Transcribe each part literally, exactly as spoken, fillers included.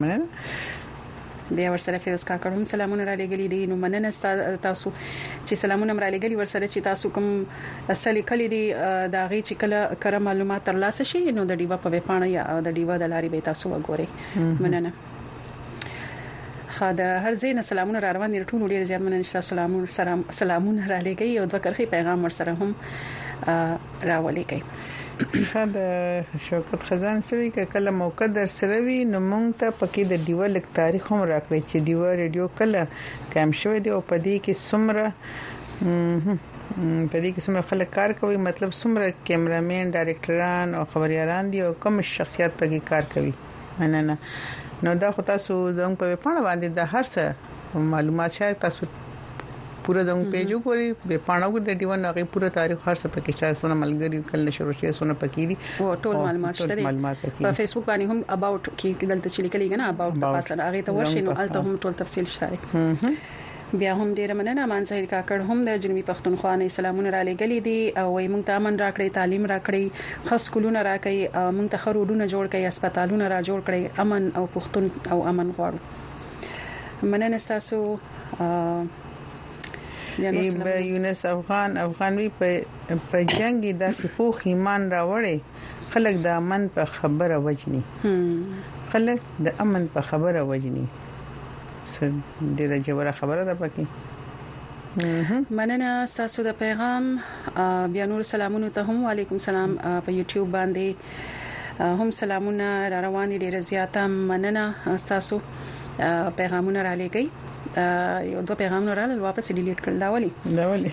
بیا ورسره فیروز کاکړ هم سلامونه را لګلې دي. نو مننه تاسو چې سلامونه را لګلې ورسره چې تاسو کوم اصلي کلی دي دا غي چې کله کړه معلومات ترلاسه شي نو د ډیوا په وپاڼه یا د ډیوا د لارې به تاسو وګورئ. مننه. خاطر هر زین سلامونه را روان دي ټول ډیر زیات مننه تاسو سلامونه سلام سلامونه را لګي او د کرخي پیغام ورسره هم راولېږي. خاطر شوکت خزان سوي کله موقع در سره وي نو مونږ ته پکې د دیوه لیک تاریخ هم راکړي چې دیوه ریډیو کله کام شوی دی او پدې کې څومره پدې کې څومره خلک کار کوي، مطلب څومره کیمرامین ډایرکټران او خبريالان دي او کوم شخصیت پکې کار کوي. مننه. نو دا خو تاسو زموږ په پاڼه باندې د هر څه معلومات شای تاسو پورا زموږ پیجو کوي به پاڼو د دیوه نغې پورا تاریخ هر څه پکې چار سونه ملګری کله شروع شي سونه پکې دي او ټول معلومات شته په فیسبوک باندې هم اباوت کې دلته چې لیکلي کنه اباوت تاسو هغه ته ورشي نو الته هم ټول تفصیل شته. بیا هم ډیر مننه مان ظاهر کاکړ هم د جنوبي پښتونخوا نه سلامونه را لګلې دي او وي مونږ ته امن راکړي، تعلیم راکړي، خاص کولونه راکړي، مونږ ته خرودونه جوړ کړي، هسپتالونه را جوړ کړي، امن او پښتون او امن غواړو. مننه تاسو. به یونس افغان افغانوي په په جنگي داسې پوخ ایمان راوړي خلک د امن په خبره وجني خلک د امن په خبره وجني سر ډیره جوړه خبره ده پکې. مننه تاسو د پیغام. بیا نور سلامونه ته هم وعلیکم سلام په یوټیوب باندې هم سلامونه را روان دي ډیره زیاته. مننه تاسو پیغامونه را لګي. یو دوه پیغامونه راغلل واپس ډیلیټ کړل دا ولي دا ولي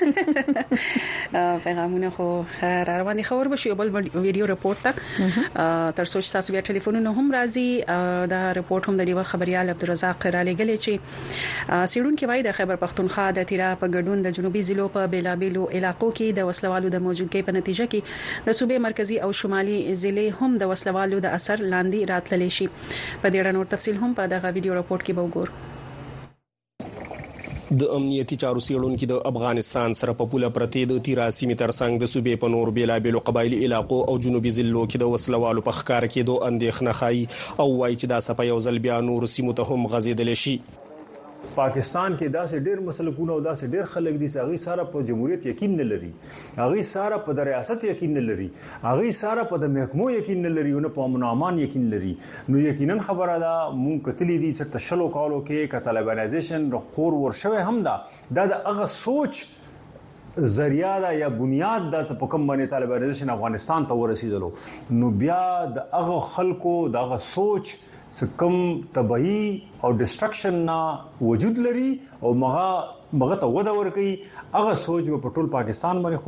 پیغامونه خو را روان دي. خبر بشي بل ویډیو رپورت ته تر سوچ تاسو بیا ټلیفونونه هم راځي. دا رپورت هم د دیوه خبريال عبدالرزاق را لګلې چې سیډون کې وای د خیبر پختونخوا د تیرا په ګډون د جنوبي ضلعو په بیلابیلو علاقو کې د وسلوالو د موجودګۍ په نتیجه کې د صوبې مرکزی او شمالي ضلع هم د وسلوالو د اثر لاندې راتللی شي. په دې اړه نور تفصیل هم په دغه ویډیو رپورت کې به وګورئ. د امنیتي چارو سیړونکو د افغانستان سره په پوله پرتی د تیرا سیمې ترڅنګ د صوبې په نور بیلابیلو قبایلی علاقو او جنوبي ضلعو کې د وسلوالو په ښکار کېدو اندېښنه ښایي او وایي چې دا صفه یو ځل بیا نور سیمو ته هم غځېدلی شي. پاکستان کې داسې ډېر مسلکونه او داسې ډېر خلک دي چې هغه سره په جمهوریت یقین نه لري، هغه سره په ریاست یقین نه لري، هغه سره په د محکمو یقین نه لري او نه په امن او امان یقین لري. نو یقینا خبره ده مونږ کتلی دي چې تشلو کالو کې کتالبانایزیشن خور ورشوي هم ده دا د هغه سوچ ذریعہ دا یا بنیاد دا په کوم باندې طالبانایزیشن افغانستان ته ورسېدلو. نو بیا د هغه خلکو دغه سوچ سکم تباہی او ډسټرکشن نه وجود لري او مغه مغه ته ودا ورکي هغه سوچ په ټول پاکستان باندې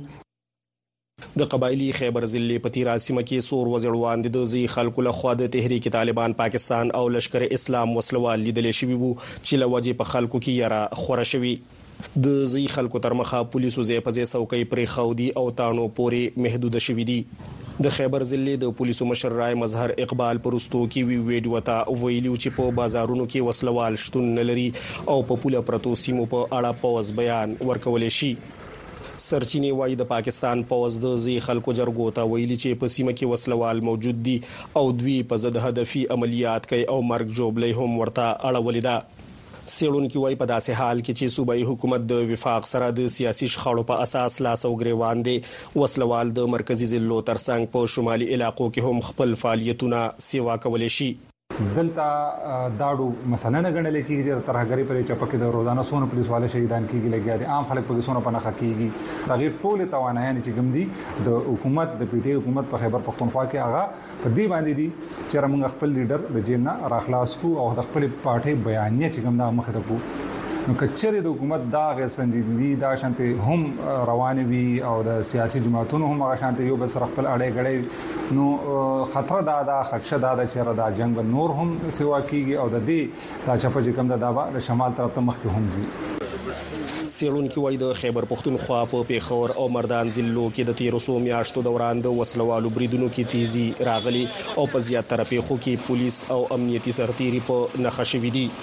خوېږي. د قبایلی خیبر ضلع په تیرا سیمه کې سور وزړوان د ځي خلکو له خوا د تحریک طالبان پاکستان او لشکر اسلام وسلوال لیدل شوی وو چې لوجه په خلکو کې یاره خوره شوی. د ځي خلکو تر مخه پولیسو زې په ځې څوکۍ پرې خودي او تانو پوري محدود شوی دي. د خیبر ضلع د پولیسو مشر رای مظهر اقبال پرستو کې وی ویډیو ته ویلو چې په بازارونو کې وسلوال شتون نه لري او په پوله پرتو سیمو په اړه پوز بیان ورکول شي. سرچینی وای د پاکستان پوز د ځي خلکو جرګو ته ویلي چې په سیمه کې وسلوال موجود دي او دوی په ضد هدفي عملیات کوي او مرګ جوړلې هم ورته اړولې ده. سیړونکو وای په داسې حال کې چې صوبایي حکومت د وفاق سره د سیاسي شخړو په اساس لاس او ګریوان دي وسلوال د مرکزی ضلعو ترڅنګ په شمالي علاقو کې هم خپل فعالیتونه سیوا کولای شي. دلته داړو مثلا نه غنل کېږي چې ترهګری پرې چپکه د روزانه سونه پولیس والے شهیدان کېږي لګیا دي عام خلک په سونه پنه کېږي. تغیر ټول توانایي چې کوم دي د حکومت د پی ټی حکومت په خیبر پختونخوا کې هغه په دې باندې دي چې موږ خپل لیډر د جیل نه راخلاص کو او د خپل پارټي بیانیه چې کوم دا مخه ته کو. نو کچره د حکومت دا غیر سنجیدګي دا شانته هم روان وي او د سیاسي جماعتونو هم هغه شانته یو بل سره خپل اړې غړې نو خطر دا دا خدشه دا چې را دا جنگ به نور هم سیوا کیږي او د دې دا چپه کوم دا د شمال طرف ته مخ کې هم زی. سیړونکو وای د خیبر پختونخوا په پیښور او مردان ضلعو کې د تیر وسو میاشتو دوران د وسلوالو بریدونو کې تیزی راغلي او په زیات طرفه خو کې پولیس او امنیتي سرتيري په نخښوي دي.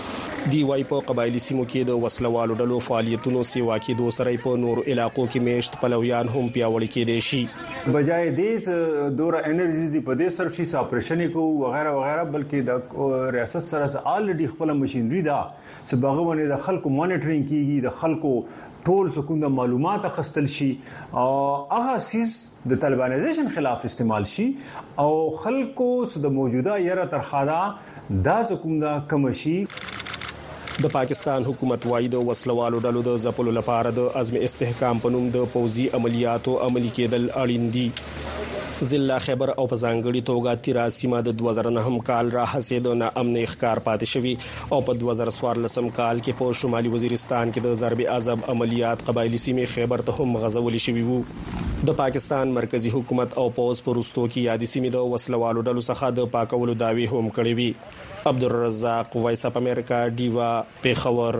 دی وايي په قبایلی سیمو کې د وسلوالو ډلو فعالیتونو سیوا کې دوه سره په نور علاقو کې میشت پلویان هم پیاوړي کېدي شي بجای دې دوره انرژي دی په دې صرف شي اپریشن کو وغیرہ وغیرہ بلکې د ریاست سره الریډي خپل ماشينري دا سباغه باندې د خلکو مانیټرینګ کیږي د خلکو ټول سکون د معلومات اخستل شي او هغه سیس د طالبانایزیشن خلاف استعمال شي او خلکو د موجوده یره ترخادا دا سکون دا کم شي. د پاکستان حکومت وايي د وسلوالو ډلو د ځپلو لپاره د عزم استحکام په نوم د پوځي عملیاتو عملي کېدل اړین دي. ضلع خیبر او په ځانګړي توګه تیرا سیمه د دوه زره نهم کال راهسې د ناامن ښکار پاتې شوی او په دوه زره څوارلسم کال کې په شمالي وزیرستان کې د ضرب عذاب عملیات قبایلی سیمه خیبر ته هم غزول شوی وو. د پاکستان مرکزی حکومت او پوز پرستو کې یادې سیمه د وسلوالو ډلو څخه د پاکولو داوی هم کړې وي. عبدالرزاق وایس اپ امریکا دیوا پیښور.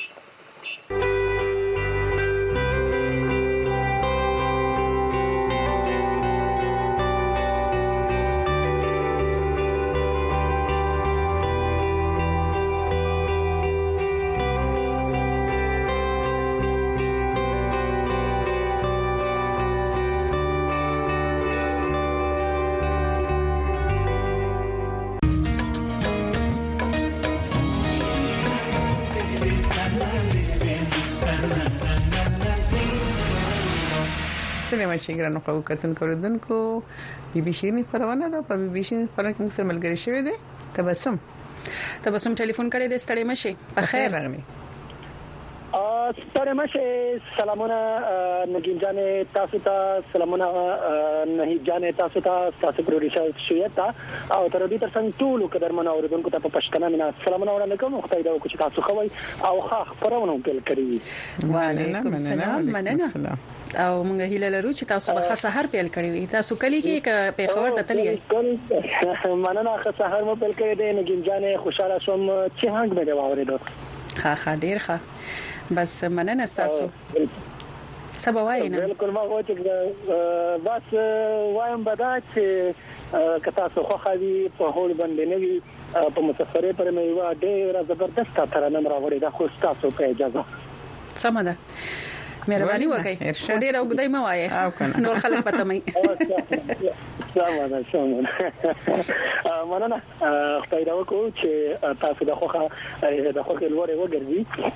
سلام شکرانو خو کتون کوردونکو بي بي شيرني خبرونه ده په بي بي شيرني خبرونه کې موږ سره ملګری شوی دی تبسم تبسم ټلیفون کړی د ستړي مشه په خیر راغلی ا ستړي مشه سلامونه نگین جان تاسو ته سلامونه نه جان تاسو ته تاسو پروډوسر شویتا او تر دې تر څنګه ټول قدرمن اوریدونکو ته په پښتنه مینا سلامونه وړاندې کوم خدای دا وکړي تاسو خوي او ښه خبرونه پیل کړی. وعلیکم السلام مننه او موږ هیله لرو چې تاسو به سحر پیل کړی وي. تاسو کلی کې په خبر ته تللی مننه ښه سحر مو پیل کړی دی نگین جان خوشاله شوم چې هغه مې دا واوریدو. ښه ښه ډیر ښه بس مننه تاسو سبا وایم بالکل ما غوښتل بس وایم بدا چې کتا سو خو خالي په هول باندې نه وي په مسافرې پر مې وا ډیر زبردست ترانه راوړی دا خو تاسو په اجازه سم ده مهرباني وکړئ ډیر اوګدای ما وایي نور خلک پته مې سلام علیکم مننه خدای دا وکړو چې تاسو د خوخه د خوخه لوري وګرځي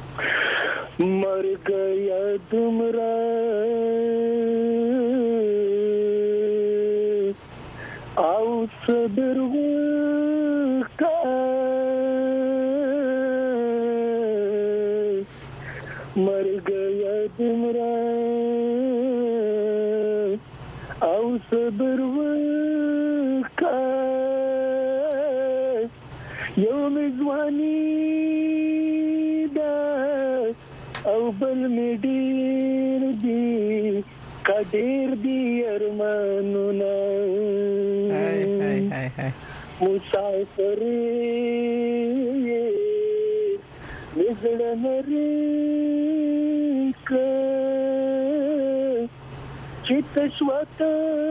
مرګ یا دمرا او صبر وکا مرګ یا دمرا او صبر وکا یوم ځواني او بل می ډیر دی کډیر دی ارمانونه هاي هاي هاي هاي مسافر نزل مری ک چت شوت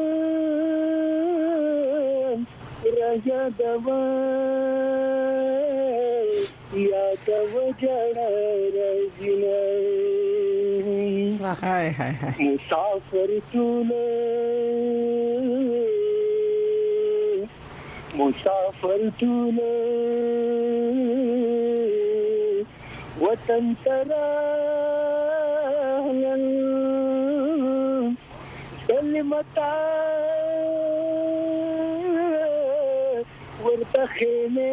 رایا دوا یا د وجړ رزینه هاي هاي هاي مسافر ټول مسافر ټول وطن ترا کلمتا ورته خیمه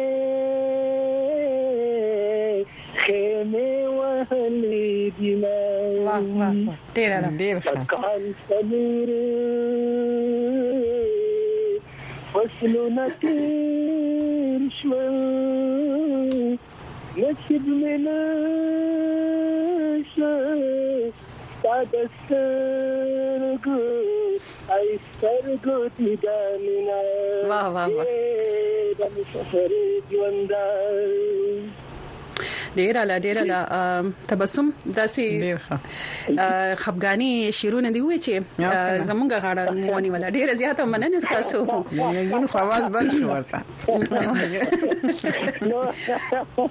خیمه وهلی دینا واه واه ډیر ډیر کال سمیر فصلونه تیر شو نصیب مې نشه ستاسو ای سترګو دې دامینا واه واه واه د مسافر ژوند ډیر اعلی ډیر اعلی تبسم داسي خفګانی شیرونه دی وای چې زمونږ غاړه مونږ ولا ډیر زیاته مننه تاسو یګین خواص بل شو ورته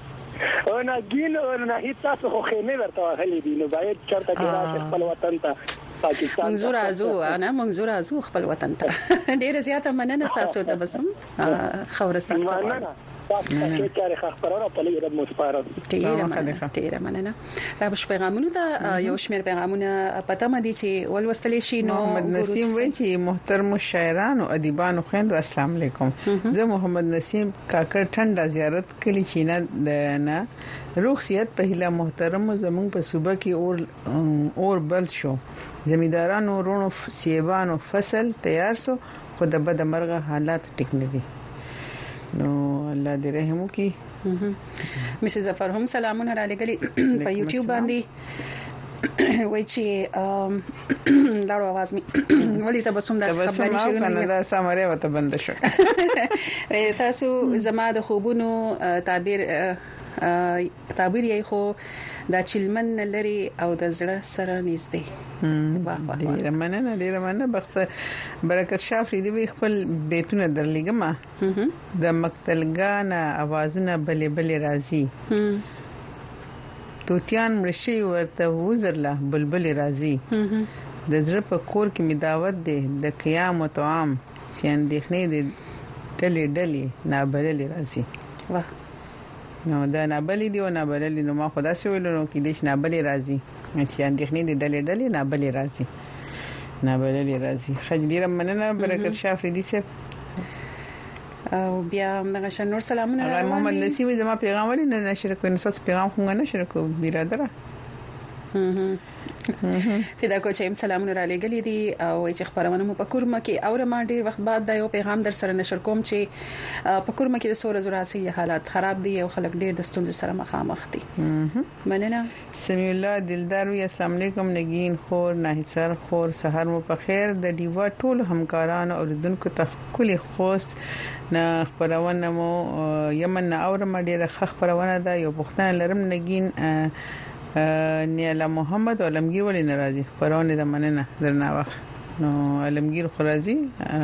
او ناګین او نه هیڅ تاسو خو خیمه ورته غلي دي نو باید چرته کې راځي خپل وطن ته پاکستان منظور ازو انا منظور ازو خپل وطن ته ډیره زیاته مننه تاسو ته بسم خورستان مننه تاسو ته تاریخ خبرونه په لږه مصپاره ډیره مننه ډیره مننه را بش پیغامونه ته یو شمیر پیغامونه پته مدي چې ولوستل شي نو محمد نسیم وایي چې محترم شاعران او ادیبان خويندو السلام علیکم زه محمد نسیم کاکړ ټنډه زیارت کلی چینه د نه روغسیت په هله محترم زمون په صوبه کې اور اور بل شو زمیندارانو رونو سیبانو فصل تیار سو خو د بد مرغه حالات ټیک نه دي نو الله دې رحم وکړي مسز ظفر هم سلامونه را لګلي په یوټیوب باندې وای چې لاړو आवाज می ولې تبسم د خبرې شروع نه دا سماره وته بند شو تاسو زما د خوبونو تعبیر تعبیر یې خو دا چلمن لري او د زړه سره نږدې ډیر مننه ډیر مننه بخت برکت شافری دی خپل بیتونه درلګما د مقتلګان اوازونه بلې بلې راځي توتیان مرشي ورته وزرله بلبل راځي د زړه په کور کې می دعوت دی د قیام او طعام چې اندېخنې دی ټلې ډلې نابلل راځي واه نو دا نابلې دی او نابلې نو ما خدا سي ویلو نو کې دې نابلې راځي چې اندېخنې دی ډلې ډلې نابلې راځي نابلې راځي خجلیره مننه برکت شافری دی سه او بیا دغه شنور سلامونه راوړم محمد نسیم زما پیغام ولې نه نشر کوي نو تاسو پیغام خو نه نشر کوو برادر فدا کو چې سلامونه را لګلې دي او چې خبرونه مو په کورمه کې اور ما ډیر وخت بعد دا یو پیغام در سره نشر کوم چې په کورمه کې د سور زراسي حالات خراب دي او خلک ډیر د ستونزې سره مخامخ دي مننه سمي الله دلدار وي السلام علیکم نگین خور ناهسر خور سحر مو په خیر د دیوا ټول همکارانو او دونکو ته کلی خوست نه خبرونه مو یمن اور ما ډیر خبرونه دا یو پښتنه لرم نگین نیالا محمد علمگیر ولی ناراضي خبرونه د مننه درنه وخت نو علمگیر خرازي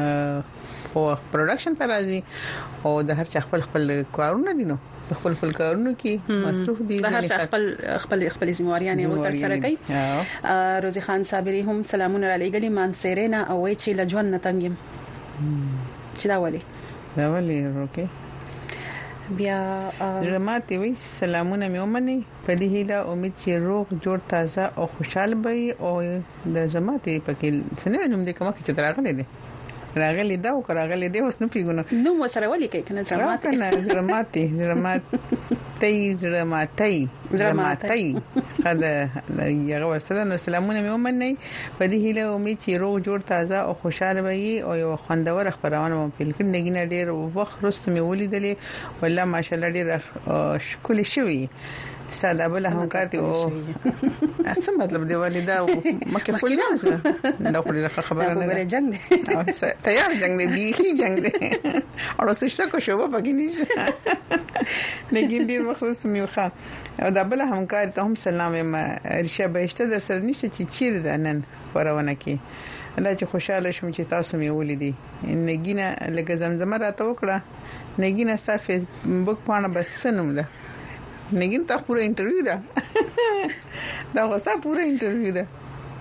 خو پروډکشن ته راځي او د هر چا خپل خپل کارونه دي نو خپل خپل کارونه کې مصروف دي د هر چا خپل خپل خپل ذمہواریان یو تر سره کوي روزي خان صابري هم سلامونه علی ګلی مان سیرینا او وی چې لجون نتنګم چې دا ولي دا ولي روکي بیا درماتي وي سلامونه مې ومني په دې هیله امید چې روغ جوړ تازه او خوشاله وي او د زماتي پکې سنوي نوم دې کومه چې راغلي دي راغلي دا او راغلي دي اوس نو پیګونو نو وسره ولي کوي کنه زماتي کنه زماتي زماتي زماتي زماتي خدا یو ورسره نو سلامونه مې ومني په دې هیله امید چې روغ جوړ تازه او خوشاله وي او یو خوندور خبرونه مو پیل کړي نګینه ډیر وخت رسته مې ولیدلې والله ماشاءالله ډیر شکل شوی ساده بل همکار دي او څه مطلب دی والدا مکه خپل نه دا خو خبره نه ده جنگ دی تیار جنگ دی بیخي جنگ دی او څه کو شوبه پکې نشته نګین ډیر مخلص میوخه او دا بل همکار ته هم سلام ما ارشا بهشته در سره نشته چې چیر ده نن ورونه کې الله چې خوشاله شوم چې تاسو مې ولیدي نګینه لکه زمزمه راته وکړه نګینه ستا فیسبوک باندې بس نوم ده نگین تا پورا انټرویو ده دا غوسه پورا انټرویو ده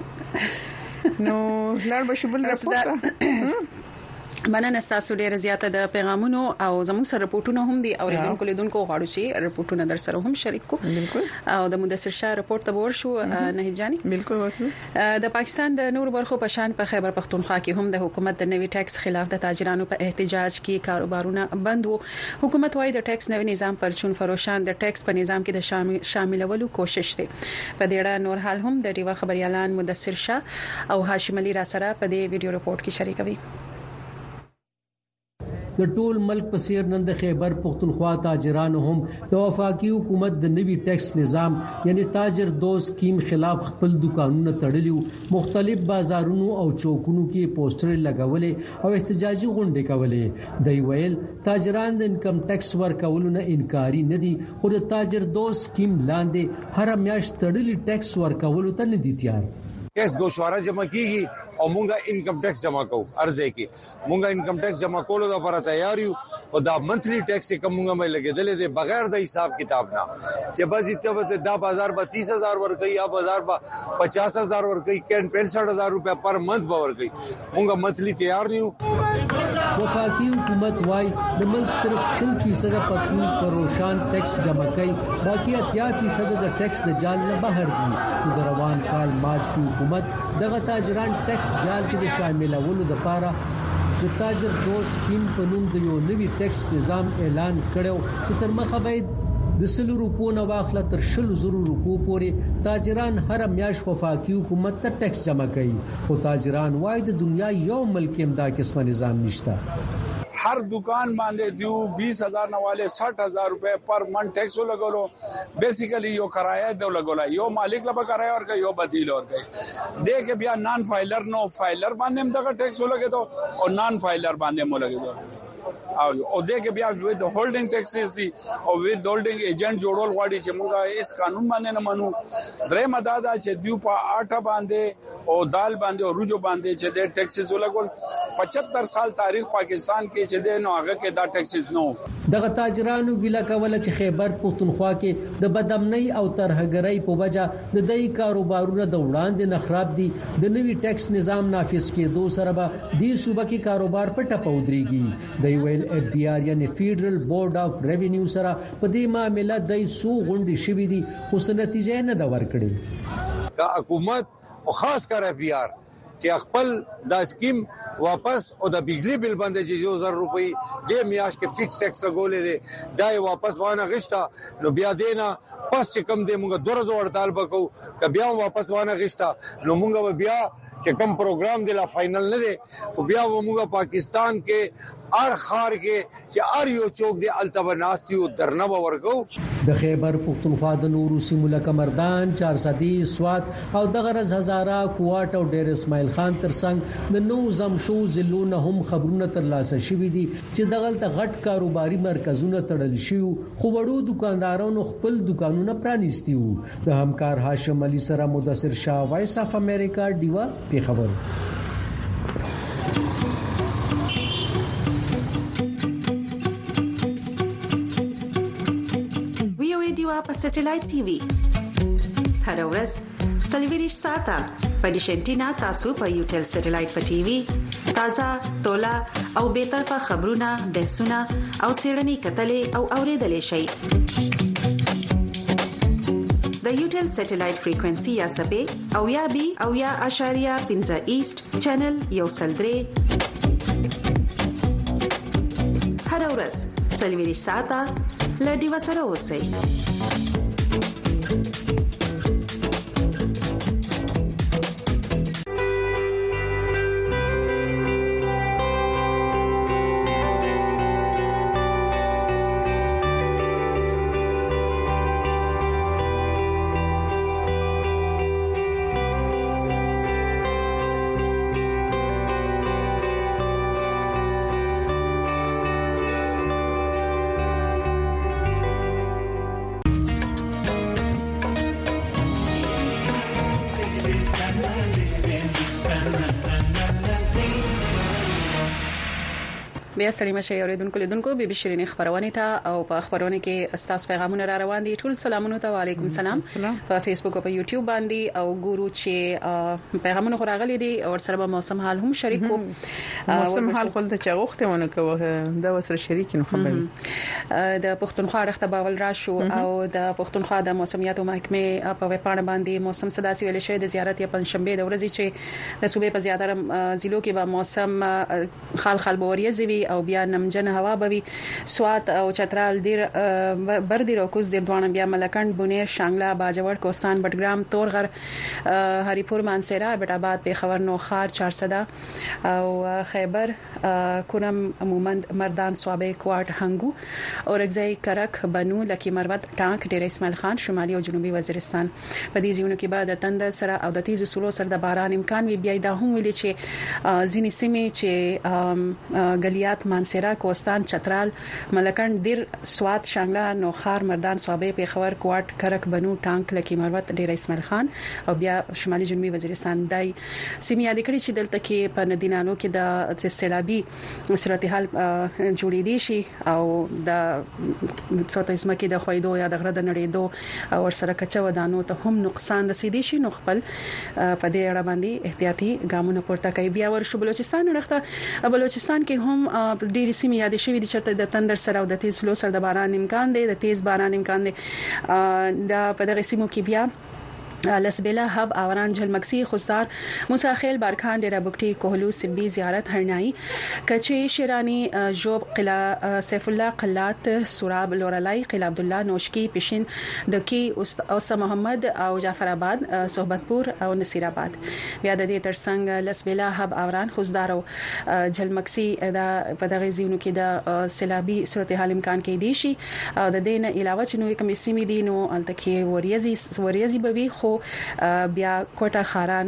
نو لړ بشبل راپورته مننه تاسو ډیره زیاته د پیغامونو او زموږ سره رپورټونه هم دي او لیدونکو لیدونکو غواړو چې رپورټونه در سره هم شریک کو بالکل او د مدثر شاه رپورټ ته ورشو نه جاني بالکل ورشو د پاکستان د نور برخو په شان په خیبر پختونخوا کې هم د حکومت د نوي ټیکس خلاف د تاجرانو په احتجاج کې کاروبارونه بند وو حکومت وايي د ټیکس نوي نظام پر چون فروشان د ټیکس په نظام کې د شاملولو کوشش دي په دې اړه نور حال هم د ریوا خبريالان مدثر شاه او هاشم علي را سره په دې ویډیو رپورټ کې شریکوي د ټول ملک په سیر نن د خیبر پختونخوا تاجرانو هم د وفاقي حکومت د نوي ټیکس نظام یعنی تاجر دوست سکیم خلاف خپل دکانونه تړلیو مختلف بازارونو او چوکونو کې پوسټر لګولې او احتجاجي غونډې کولې د ویل تاجران د انکم ټیکس ورکولو نه انکاري نه دي خو د تاجر دوست سکیم لاندې هر میاشت تړلې ټیکس ورکولو ته نه دي تیار ټیکس گوشواره جمع کیږي او مونږه انکم ټیکس جمع کوو ارزه کې مونږه انکم ټیکس جمع کولو لپاره تیار یو او دا منثلی ټیکس کوم مونږه مې لګیدل دي بغیر د حساب کتاب نه چې بس ایته دا بازار به تیس ہزار ور کوي یا بازار به پچاس ہزار ور کوي کین پینسٹھ ہزار روپے پر منتھ باور کوي مونږه منثلی تیار نیو وفاقی حکومت وايي د ملک صرف شل فیصد پټرول پر روشان ټیکس جمع کوي باقي اتیا فیصد د ټیکس د جال نه بهر دي د روان کال مارچ کې حکومت دغه تاجران ټیکس جال کې شاملولو لپاره د تاجر دوست سکیم په نوم د یو نوي ټیکس نظام اعلان کړو چې تر مخه به د سلو روپو نه واخله تر شل زرو روپو پورې تاجران هر میاش وفاقي حکومت ته ټیکس جمع کوي او تاجران وايي د دنیا یو ملک هم دا قسمه نظام نشته हर दुकान बांधे दियो बीस हजार नवाले साठ हजार रुपए पर मन टैक्स लगोलो बेसिकली यो कराया दो लगोला यो मालिक ला कराया और यो बदील और गए दे के बिया नॉन फाइलर नो फाइलर बांधने में तक टैक्स लगे तो और नॉन फाइलर बांधने में लगे तो او دې کې بیا وید هولډینګ ټیکسز دي او وید هولډینګ ایجنټ جوړول غواړي چې موږ اس قانون باندې نه منو درې مدادا چې دیو په آټه باندې او دال باندې او روجو باندې چې د ټیکسز ولګول پچهتر سال تاریخ پاکستان کې چې د نوغه کې دا ټیکسز نو دغه تاجرانو ویلا کوله چې خیبر پختونخوا کې د بدامنۍ او ترهګرۍ په وجه د دای کاروبارونه د وړاندې نه خراب دي د نوي ټیکس نظام نافذ کېدو سره به د صوبې کې کاروبار په ټپه ودرېږي د ویل اف بي آر یعنی فیډرل بورډ اف ریوینیو سره په دې معاملې د سو غونډې شوې دي خو څه نتیجه نه دا ورکړي کا حکومت او خاص کر اف بي آر چې خپل دا سکیم واپس او د بجلی بل باندې چې یو زر روپۍ د میاش کې فکس ټیکس لګولې دي دا واپس وانه غشتا نو بیا دینا پس چې کم دې موږ دوه ورځې هړتال وکاو ک بیا واپس وانه غشتا نو موږ بیا چې کوم پروګرام دی لا فائنل نه دی خو بیا موږ پاکستان کې ار خار کې چې ار یو چوک دی التبناستی او درنه ورکو د خیبر پختونخوا د نورو سیمو لکه مردان چارسدی سوات او د غرض هزاره کوټ او ډیر اسماعیل خان ترڅنګ د نو زم شو زلونه هم خبرونه ترلاسه شوې دي چې دغلت غټ کاروباري مرکزونه تړل شي خو وړو دکاندارانو خپل دکانونه پرانیستي وو د همکار هاشم علي سره مدثر شاه وایس اف امریکا دیوا په خبر په سټلایټ ټي وي هر ورځ سلویریش ساته په ډیشنټینا تاسو په یوټل سټلایټ په ټي وي تازه تولا او به طرفه خبرونه بحثونه او سیړنی کتلې او اوریدلې شي د یوټل سټلایټ فریکوئنسي یا سبې او یا بي او یا اشاریه پنځه ایست چینل یو سلدري هر ورځ سلویریش ساته لډي وسره اوسئ بیا ستړي مشه اوریدونکو لیدونکو بي بي شيرين خبرونه ته او په خبرونه کې استاس پیغامونه را روان دي ټول سلامونه ته وعليكم السلام په فیسبوک او په یوټیوب باندې او ګورو چې پیغامونه راغلي دي او سره به موسم حال هم شریک کو موسم حال خپل ته چاغوخته ونه کوه دا وسره شریک نو خبر د پښتونخوا رخته باول راشو او د پښتونخوا د موسمیاتو محکمه په وپاڼه باندې موسم صداسي ویل شوی د زیارت یا پنځشنبه د ورځې چې د صوبې په زیاتره ضلعو کې به موسم خال خال بوري زوي او بیا نمجن هوا بوي سوات او چترال ډیر بر ډیر او کوز ډیر دوانه بیا ملکند بونیر شانګلا باجوړ کوستان بټګرام تورغر هریپور مانسیرا بټاباد پیښور نوخار چارسدا او خیبر کورم مومند مردان صوابه کوټ هنګو او رګزای کرک بنو لکی مروت ټانک ډیر اسماعیل خان شمالي او جنوبي وزیرستان په دې ځینو کې بعد تند سره او د تیزو سلو سره د باران امکان وی بیا د هم ویل چې ځینې سیمې چې غلیات هرات مانسیرا کوستان چترال ملکند دیر سوات شانګله نوخار مردان صوابه پیښور کوټ کرک بنو ټانک لکی مروت ډیر اسماعیل خان او بیا شمالي جنوبي وزیرستان دای سیمې یاد کړی چې دلته کې په ندینانو کې د سیلابي صورتحال جوړې دي شي او د څوته اسمه کې د خویدو یا د غره د نړېدو او سره کچا ودانو ته هم نقصان رسیدي شي نو خپل په دې اړه باندې احتیاطي ګامونه پورته کوي. بیا ورشو بلوچستان ورخته بلوچستان کې هم ډېری سیمې یاد شوې دي چې د تندر سره او د تیز لو سره د باران امکان دی د تیز باران امکان دی د په دغه سیمو کې بیا لسبیلا هب اوران جلمکسی خزدار موساخیل بارکان ډیرا بوکټي کوهلو سبي زیارت هرناي کچي شیرانی جوب قلا سیف الله قلات سوراب لورلای قلا عبد الله نوشکی پشین دکی اوس محمد او جعفر آباد صحبتپور او نصیر آباد بیا د دې ترڅنګ لسبیلا هب اوران خزدار او جلمکسی د په دغه زیونو کې د سیلابي صورتحال امکان کې دي شي د دې نه علاوه چې نو کوم سیمې دي نو التکی وریزي وریزي بوي خو بیا کوټه خاران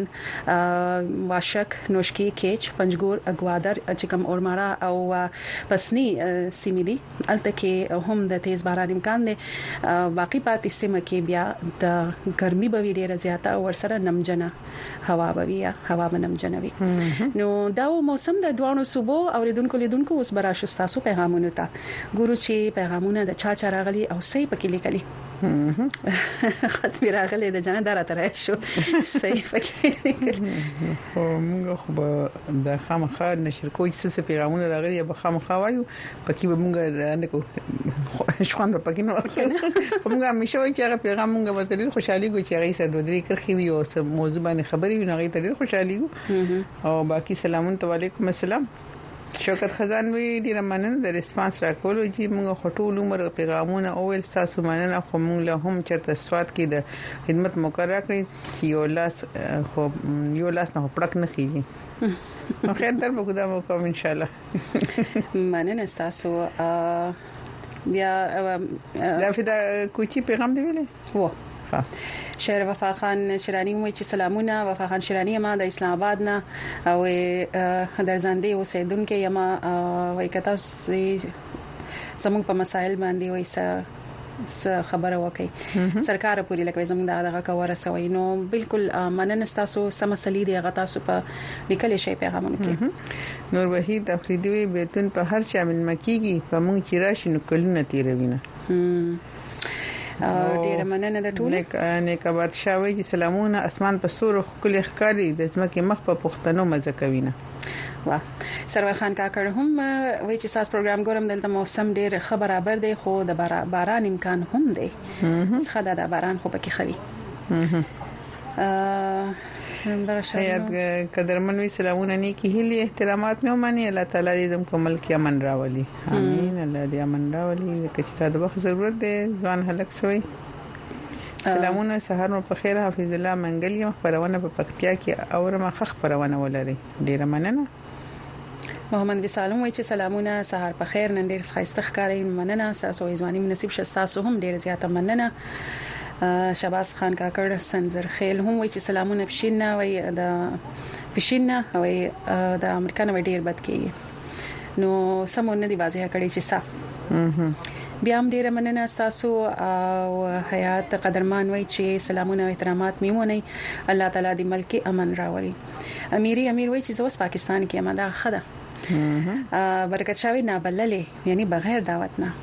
واشک نوشکی کیچ پنجګور اګوادر چکم اورمارا او پسنی سیمې دي الته کې هم د تیز باران امکان دی باقی پاتې سیمه کې بیا د ګرمي به ډیره زیاته او ورسره نمجنه هوا به وي هوا به نمجنه وي نو دا موسم د دوانو صوبو اوریدونکو لیدونکو اوس براشو تاسو پیغامونه ته ګورو چې پیغامونه د چا چا راغلي او صحیح پکې لیکلي خط میراغله د جنه درته راشو صحیح فکر خو موږ خو د خامخا نشر کوی څه پیغامونه راغلي به خامخا وایو پکې به موږ نه کو شخوند پکې نو موږ همیشه وایو چې هغه پیغام موږ به ډېر خوشحالي کوي چې هغه سره دوی کرخي وي او سم موضوع باندې خبري وي هغه ډېر خوشحالي او باقي سلامون علیکم السلام شوکت خزانوی ډیر مننه د ریسپانس راکولو چې موږ خټول عمر پیغامونه اول تاسو مننه خو موږ له هم چرته سواد کې د خدمت مقرره کړی چې یو لاس خو یو لاس نه پړک نه کیږي نو خیر در به کوم کوم ان شاء الله مننه تاسو بیا دا فدا کوچی پیغام دی ویلې وو شهر وفا خان شیرانی مو چې سلامونه وفا خان شیرانی ما د اسلام آباد نه او درځاندې اوسیدونکو یما وای کته زموږ په مسایل باندې وای څه خبره وکي سرکار پوری لکه زموږ دغه کوره سوي نو بالکل مننه تاسو سم سلی دی غتا سو په لیکل شي پیغامونه کې نور وحید افریدی بیتون په هر شامل مکیږي په مونږ چې راشي نو کلونه تیروینه ډیر مننه د ټول نیک نیک آباد شاوي چې سلامونه اسمان په سور خل ښکاری د ځمکې مخ په پښتنو مزه کوینه وا سرور خان کاکړ هم وای چې ساس پروګرام ګورم دلته موسم ډیر خبرابر دی خو د باران امکان هم دی څخه د باران خو پکې خوي حیات قدرمنوي سلامونه نیکی هلي احترامات مې ومني الله تعالی دې زموږ په ملک امن راولي امين الله دې امن راولي کچته د وخت ضرورت دی ځوان هلک سوی سلامونه سحر مو په خیر حافظ الله منګل یم خبرونه په پکتیا کې اورمه خخ خبرونه ولري ډیره مننه محمد وسالم وای چې سلامونه سحر په خیر نن ډیر ښایسته ښکاري مننه تاسو ځواني مناسب شسته تاسو هم ډیر زیاته مننه شباس خان کاکړ سنزر خیل هم وای چې سلامونه پښینه وای د پښینه وای د امریکا نو ډیر بد کیږي نو سمونه دی واضح کړي چې سا بیا هم ډیر مننه تاسو او حیات قدرمان وای چې سلامونه او احترامات میمونی الله تعالی دې ملک امن راولي امیری امیر وای چې زوس پاکستان کې امدا خده برکت شاوی نه بللې یعنی بغیر دعوت نه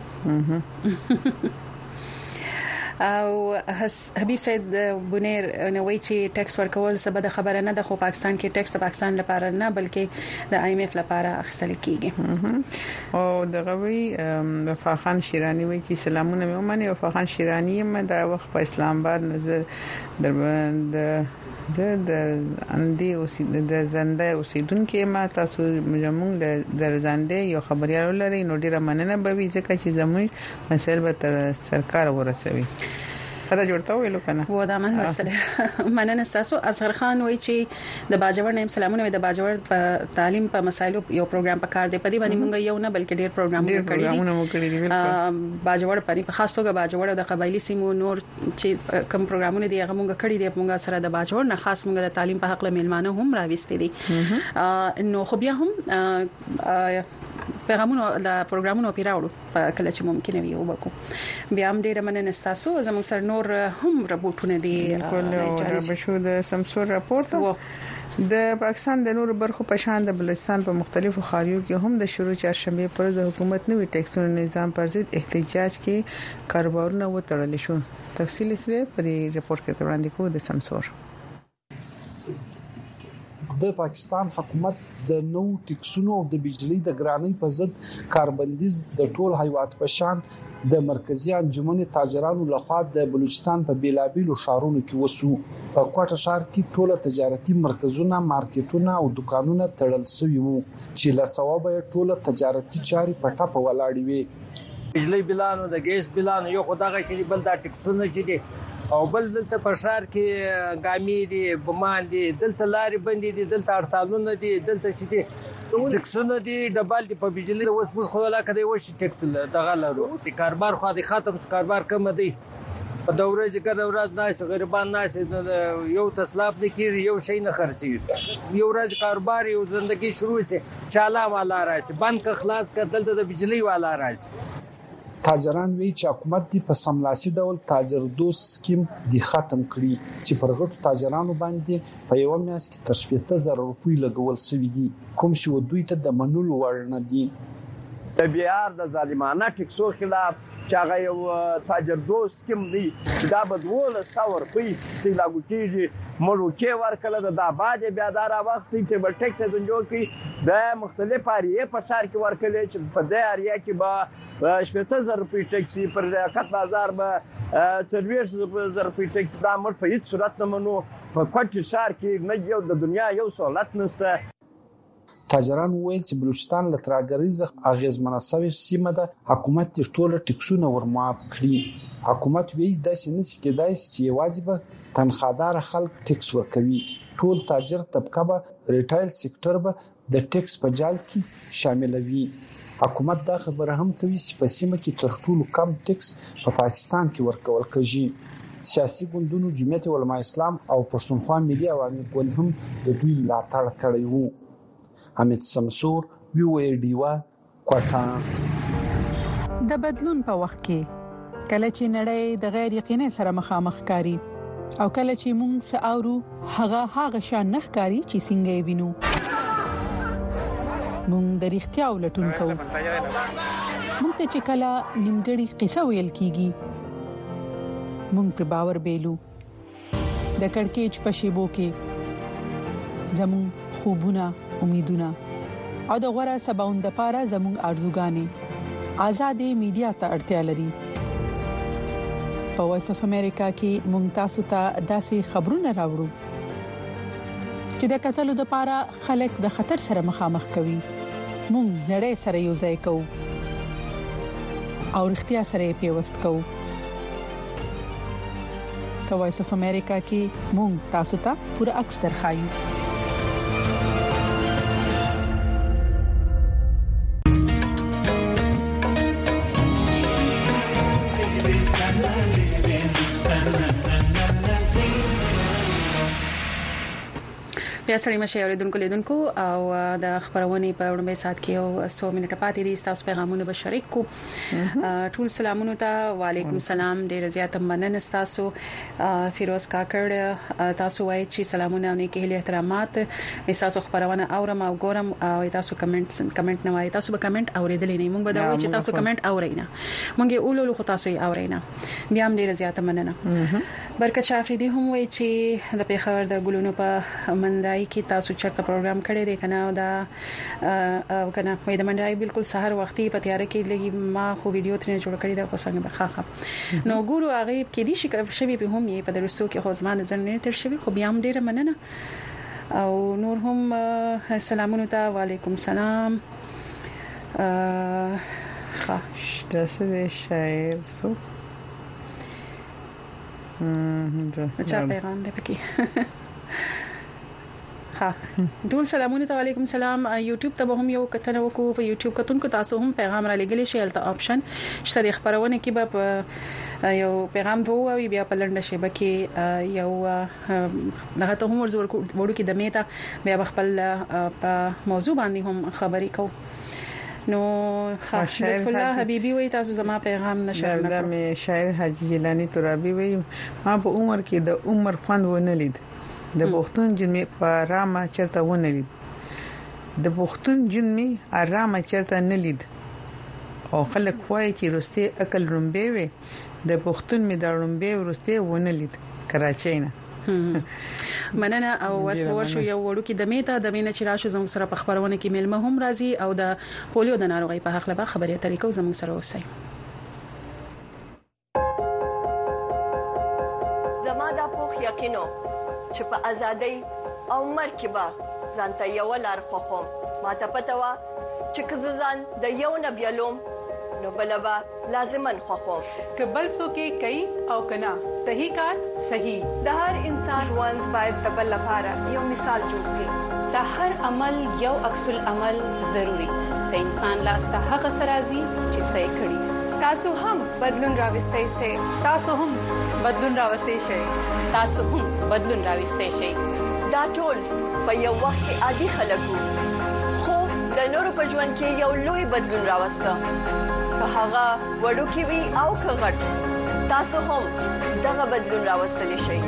او حبیب سید بونیر نوې چې ټیکس ورکول سبب د خبره نه د خو پاکستان کې ټیکس پاکستان لپاره نه بلکې د آی ایم ایف لپاره اخیستل کیږي او د غوي وفا خان شیرانی وی چې سلامونه مې ومني وفا خان شیرانی مې د وخت په اسلام آباد نظر در د د اندي او د زنده اوسیدونکو ما تاسو موږ د زنده یو خبريال لري نو ډیره مننه به وي ځکه چې زموږ مسایل به تر سرکار ورسوي خدا جوړتا ویلو کنه و دا من مسله مننه تاسو اصغر خان وای چې د باجوړ نیم سلامونه د باجوړ په تعلیم په مسایلو یو پروګرام په کار دی په دې باندې مونږ یو نه بلکې ډیر پروګرامونه کړی دي باجوړ په په خاص توګه باجوړ د قبایلی سیمو نور چې کوم پروګرامونه دي هغه مونږ کړی دي مونږ سره د باجوړ نه خاص مونږ د تعلیم په حق له میلمانه هم راوستي دي نو خو بیا هم پیغامونو د پروګرامونو پیراوړو په کله چې ممکن وي وبکو بیا هم ډیر مننه تاسو زموږ سره نور هم راپورټونه دي کله بشو د سمسور راپورټ د پاکستان د نور برخو په شان د بلوچستان په مختلفو خاریو کې هم د شروع چهارشنبه پر د حکومت نوي ټیکسونو نظام پر ضد احتجاج کې کاروبارونه وتړل شو. تفصیل یې په دې رپورت کې وړاندې کوو د سمسور. د پاکستان حکومت د نو ټیکسونو او د بجلی د ګرانۍ په ضد کاربندیز د ټول هیواد په شان د مرکزی انجمن تاجرانو لخوا د بلوچستان په بیلابیلو شهرونو کې وسو. په کوټه شهر کې ټول تجارتي مرکزونه، مارکیټونه او دکانونه تړل شوي وو چې له ثوابه ټول تجارتي چاري په ټاپه ولاړې وي. بجلی بلانو د ګیس بلانو یو خدای چې بل د ټیکسونه چې دي او بل دلته په شهر کې ګامي دي، بمان دي، دلته لارې بندې دي، دلته هړتالونه دي، دلته چې دي ټیکسونه دي ډبل دي په بجلی اوس موږ خو لا کده وشي ټیکس دغه لرو. د کاروبار خو د ختم کاروبار کم دی په دوره چې کله ورځ ناس غریبان ناس یو تسلاف نه کیږي، یو شي نه خرڅي، یو ورځ کاروبار یو ژوندۍ شروع شي چاله والا راشي بند ک خلاص ک دلته د بجلی والا راشي. تاجران وی چې حکومت دی په سملاسي ډول تاجر دوست سکیم دی ختم کړي چې پر غټو تاجرانو باندې په یو میاشت کې تر شپږ زره روپۍ لګول شوې دي، کوم چې دوی ته د منلو وړ نه دي. د بیار د ظالمانه ټیکسو خلاف چې هغه یو تاجر دوست سکیم دی چې دا بدول ساور پي چې لاګو کیږي مروکې ورکله د آباد بیا دار وخت چې په ټیکس د جوړ کی د مختلف اړیه په شهر کې ورکلې چې په دې اړیه کې به شپږ زره روپۍ ټیکسي پر کټ بازار به څلوېښت زره روپۍ ټیکس دا مر په هیڅ صورت نه منو. په کوټ شهر کې نه یو د دنیا یو سہولت نشته. تاجران وویل چې بلوچستان له ترهګریزه اغیزمنه شوې سیمه ده، حکومت یې ټول ټیکسونه ورمعاف کړي. حکومت وایي داسې نشي کېدای چې یوازې به تنخوادار خلک ټیکس ورکوي، ټول تاجر طبقه به ریټایل سېکټر به د ټیکس په جال کې شاملوي. حکومت دا خبره هم کوي چې په سیمه کې تر ټولو کم ټیکس په پاکستان کې ورکول کېږي. سیاسي ګوندونو جمعیت علماء اسلام او پښتونخوا ملي عوامي ګوند هم د دوی ملاتړ کړی وو. حمید سمسور وی او ای ډیوا کوټا. د بدلون په وخت کې کله چې نړۍ د غیر یقیني سره مخامخ کاری او کله چې موږ ساورو هغه هغه شان نخکاری چې څنګه وینو موږ د اړتیا ولټون کوو. موږ ته چې کله نیمګړی قصه ویل کیږي موږ په باور بیلو. د کڑکېچ په شیبو کې زموږ خوبونه، امیدونه او د غوړه سباوند لپاره زموږ ارزوګانې آزادې میډیا ته اړتیا لري. په وایس اف امریکا کې مونږ تاسو ته داسې خبرونه راوړو چې د قتل لپاره خلک د خطر سره مخامخ کوي. مونږ نړۍ سره یو ځای کوو او اړتیا سره پیوست کوو. په وایس اف امریکا کې مونږ تاسو ته پوره عکس درخایو. بیا سړی مشه اوریدونکو لیدونکو او د خبرونه په وړاندې سات کې او څو منټه پاتې دي تاسو پیغامونه به شریک کو. ټول سلامونه ته وعلیکم سلام. ډیر زیات مننه تاسو. فیروز کاکړ تاسو وایي چې سلامونه او نیکی له احترامات تاسو خبرونه اورم او ګورم او تاسو کمنټ کمنټ نه وایي تاسو به کمنټ اوریدل نه موږ به دا وایي چې تاسو کمنټ اورئ نه موږ یې اولو خو تاسو یې اورئ نه. بیا هم ډیر زیات مننه. برکت شافریدي هم وایي چې د پیښور د ګلونو په منډای کې تاسو چرته پروګرام کړی دی کنه دا او کنه مې د منډای بالکل سحر وختي په تیار کې لګي ما خو ویډیو ترې جوړ کړی دا خو څنګه بخاخه نو ګورو هغه کې دي چې شوی به هم یې په درسو کې خو ځمان نظر نه تر شوی خو بیا هم ډیره مننه او نور هم سلامونه ته وعلیکم سلام. ښه داسې شاعر سو hm چا پیغام دی پکې. ها ټول سلامونه ته وعلیکم سلام. یوټیوب ته به هم یو کتنه وکړو. په یوټیوب کتونکو تاسو هم پیغام را لګلی شئ الته آپشن شته د خبرونه کې به یو پیغام دوه او بیا په لنډه شی بکې یو دغه ته هم ورزور وړو کې د میته بیا خپل په موضوع باندې هم خبرې کوو. نو لطف الله حبيبي وای تاسو زما پیغام نشر نه دا مې شاعر حاجی جیلانی ترابی وای ما په عمر کې د عمر خوند ونه لید د پښتون جن په رامه چرته ونه لید د پښتون جن می آرامه چرته نه لید او خلک وای چې رسته عقل رومبه وي د پښتون می د رومبه ورسته ونه لید کراچۍ نه مننه او وسور شو یو وړو کې د میته د مینه چې راشو زموږ سره په خبرونه کې ملما هم راځي او د پولیو د ناروغي په حق له خبرې طریقو زموږ سره اوسئ. زما د پوخ یقینو چې په ازادۍ او مرکبه ځانته یو لار خوخم ما ته پته وا چې کززان د یو نبیلوم نو بلبا لازمن خوخم کبل سو کې کوي او کنا صحیح کار صحیح د هر انسان ژوند باید د بل لپاره یو مثال جوړ شي د هر عمل یو عکس العمل ضروری د انسان لاس ته هغه سرازي چې صحیح کړي تاسو هم بدلون راوستئ سي تاسو هم بدلون راوستئ شئ تاسو هم بدلون راوستئ شئ دا ټول په یو وخت کې عادي خلکو خو د نورو په ژوند کې یو لوی بدلون راوسته که هغه وړو کې وي او که غټ تاسو هم دغه بدلون راوستلی شئ.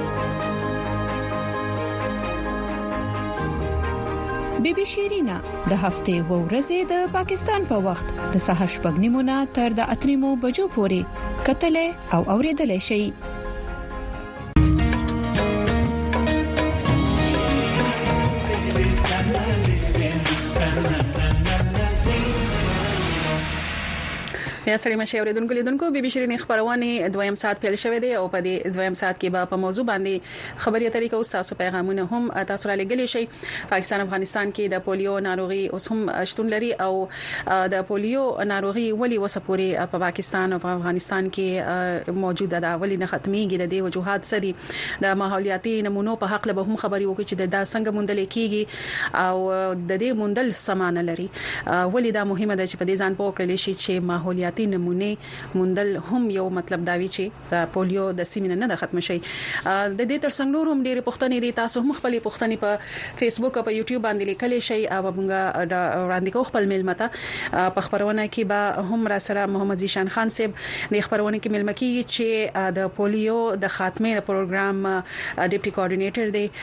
بی بی شیرینا د هفته و ورځې د پاکستان په وخت د سهار شپږ نیمو تر د اتریمو بجو پورې کتلې او اوریدلې شي. یا سړی مشه اوریدونکو لیدونکو بي بي شيرين خبرونه دویم سات پیل شوه دی او په دې دویم سات کې به په موضوع باندې خبري طریقه او تاسو پیغامونه هم تاسو را لګلی شي. پاکستان افغانستان کې د پولیو ناروغي اوس هم شتون لري او د پولیو ناروغي ولي وسپوري په پاکستان او په افغانستان کې موجوده ده ولي نه ختميږي د دې وجوهات سدي د ماحولیاتي نمونو په حق له به هم خبري وکړي چې د څنګه مندل کیږي او د دې مندل سمانه لري ولي دا مهمه ده چې په دې ځان پوکړل شي چې ماحولیاتي نمونه مندل هم یو مطلب دا وی چې د پولیو د سیمینه نه ختم شي. د دې ترڅنګ نور هم ډېر پښتني دي تاسو هم خپل پښتني په فیسبوک او په یوټیوب باندې لیکل شي او موږ وړاندې کوو خپل ملمه ته په خبرونه کې به هم را سره محمد زیشان خان صاحب د خبرونه کې ملمه کې چې د پولیو د خاتمه پروګرام ډیپټي کوارډینیټر دی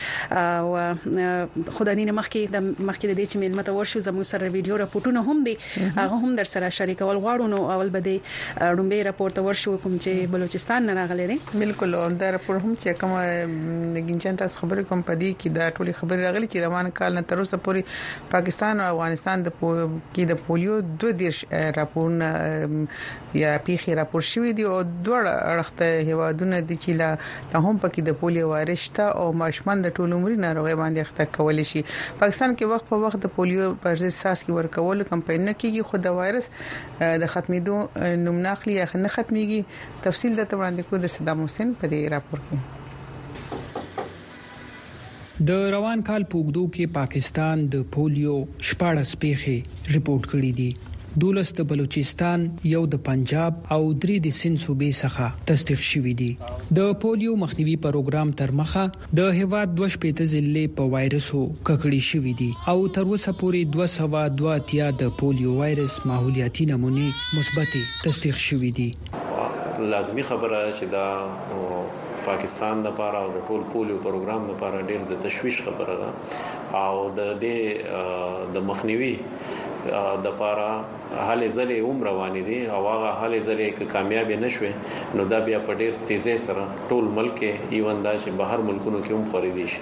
او خداني مخکې د مخکې د دې چې ملمه ته ورشو زموږ سره ویډیو راپورټونه هم دي هغه هم در سره شریکول غواړو نو اول بده رومبه راپورټ ورشو کوم چې بلوچستان نه راغلي دي بالکل دا راپور هم چې کوم نګینچن تاسو خبرې کوم پدې کې دا ټولي خبرې راغلي چې روان کال نه تر اوسه پورې پاکستان او افغانستان د کې د پولیو دوه دیش راپورونه یا پیخي راپور شوې دي او دوه اړخته هوادونه دي چې لا هم پکې د پولیو وایرس ته او ماشومان د ټول عمر ناروغي باندې اخته کول شي. پاکستان کې وخت په وخت د پولیو پر اساس کې ورکول کمپاین نه کیږي خو د وایرس د ختمېدو نوم ناخلي یا نه ختميږي. تفصیل د وړاندې کو د صدام حسین په دې راپور کې. د روان کال پوګدو کې پاکستان د پولیو شپاړس پیښې ریپورت کړې دي. دولس د بلوچستان یو د پنجاب او درې د سند صوبې څخه تصدیق شوې دي. د پولیو مخنیوي پروګرام تر مخه د هیواد دوه شپېته ضلع په وایرسو ککړې شوې دي او تر اوسه پورې دوه سوه دوه اتیا د پولیو وایرس ماحولیاتي نمونه مثبت تصدیق شوې دي. لازمی خبره چې دا پاکستان د لپاره او د ټول پولیو پروګرام لپاره ډېر د تشویش خبره ده او د دې د مخنیوي د لپاره حالې ځلې عمر روانې دي او هغه حالې ځلې کې کامیاب نشوي نو دا بیا په ډېر تیزی سره ټول ملک ایوان دا چې بهر ملکونو کې هم خوري دي.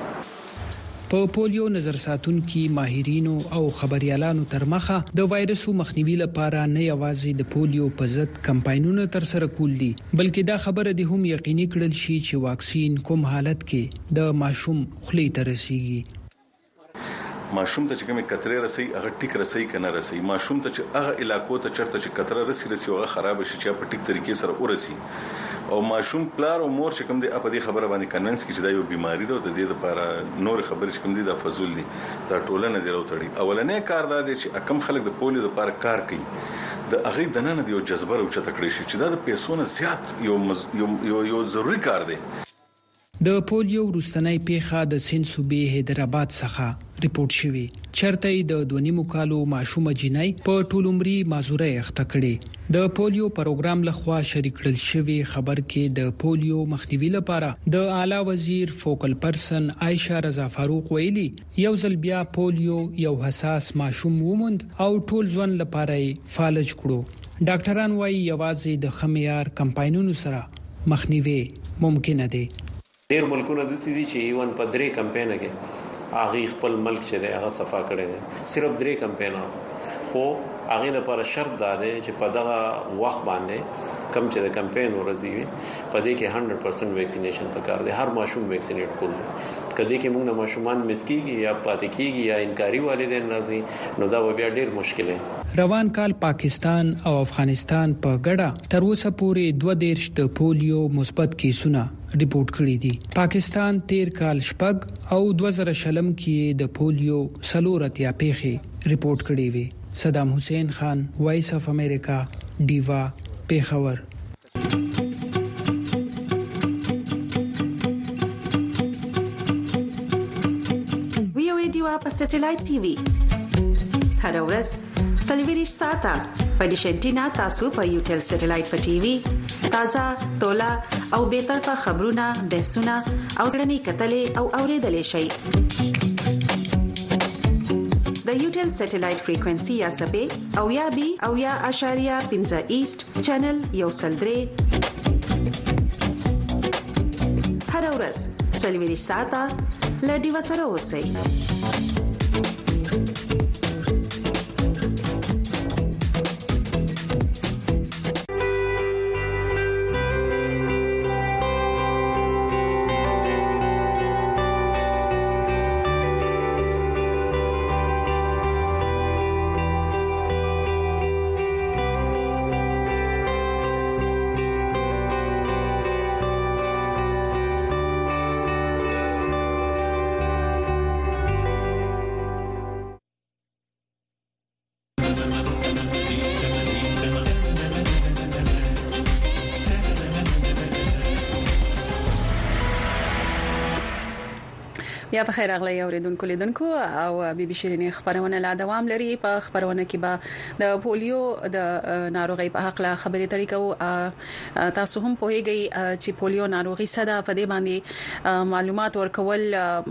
په پولیو نظر ساتونکو ماهرینو او خبريالانو تر مخه د وایرسو مخنیوي لپاره نه یوازې د پولیو په ضد کمپاینونه تر سره کول دي بلکې دا خبره د هم یقیني کړل شي چې واکسین کوم حالت کې د ماشوم خلی ته رسیږي. ماشوم ته چې کومه کتره رسي هغه ټیک رسي کنه رسي ماشوم ته چې هغه علاقو ته چرته چې کتره رسي رسي هغه خراب شي چې په ټیک طریقې سره ورسي او ماشوم پلار او مور چې کوم دي په دې خبره باندې کنوینس کې چې دا یو بیماری ده او د دې لپاره نور خبرې چې کوم دي دا فزول دي دا ټولنه دی راوتړي. اولنې کار دا دی چې کم خلک د پولیو لپاره کار کوي د هغه د نن دی یو جذبه او چته کړی شي چې دا د پیسو نه زیات یو مز... یو یو ضروری کار دی. د پولیو وروستنۍ پیښه د سند صوبې حیدرآباد څخه ریپورت شوی چرته د دونیمو کالو ماشوم جنای په ټولمري مازوره اخته کړي د پولیو پروګرام لخوا شریک کړل شوی خبر کې د پولیو مخنیوي لپاره د اعلی وزیر فوکل پرسن عائشہ رضا فاروق ویلي یو ځل بیا پولیو یو حساس ماشوم وموند او ټول ځوان لپاره فالج کړو ډاکټران وايي یوازې د خمیار کمپاینونو سره مخنیوي ممکن دی ډیر ملکونه د سيدي چې ایون په درې کمپاین کې اغه خپل ملک چې دی هغه صفا کړی دی صرف درې کمپاین خو هغه لپاره شرط دا دی چې په دغه وخت باندې کم چې د کمپاین ورځي وي په دې کې صد درصد ویکسینیشن پکار دی هر ماشوم ویکسینیټ کول کدی کې موږ نه ماشومان مسکیږي یا پاتې کیږي یا انکاری والدین راځي نو دا بیا ډیر مشکل دی روان کال پاکستان او افغانستان په ګډه تر اوسه پورې دوه دیرش د پولیو مثبت کیسونه ریپورت کړي دي پاکستان تیر کال شپږ او دوه زره شلم کې د پولیو سلورتیا پیښې ریپورت کړي وي صدام حسین خان وایس اف امریکا دیوا پیښور وی او دیوا په سټلایټ ټي وي هر ورځ سلیویریش ساته په ډیشنټینا تاسو په یوټل سټلایټ په ټي وي تازه تولا او به طرفه خبرونه بحثونه او ځړنی کتلې او اوریدلې شي د یوټل سټلایټ فریکوئنسي یا سبې او یا بي او یا اشاریه پنځه ایست چینل یو سلدري هر ورځ سلیویریش ساته لډي وسره اوسئ یا په خیر اغلی اوریدونکو لیدونکو او بي بي شيرين خبرونه لا دوام لري په خبرونه کې به د پولیو د ناروغي په حق لا خبرې طریقو تاسو هم پوهیږئ چې پولیو ناروغي صدا په دې باندې معلومات ورکول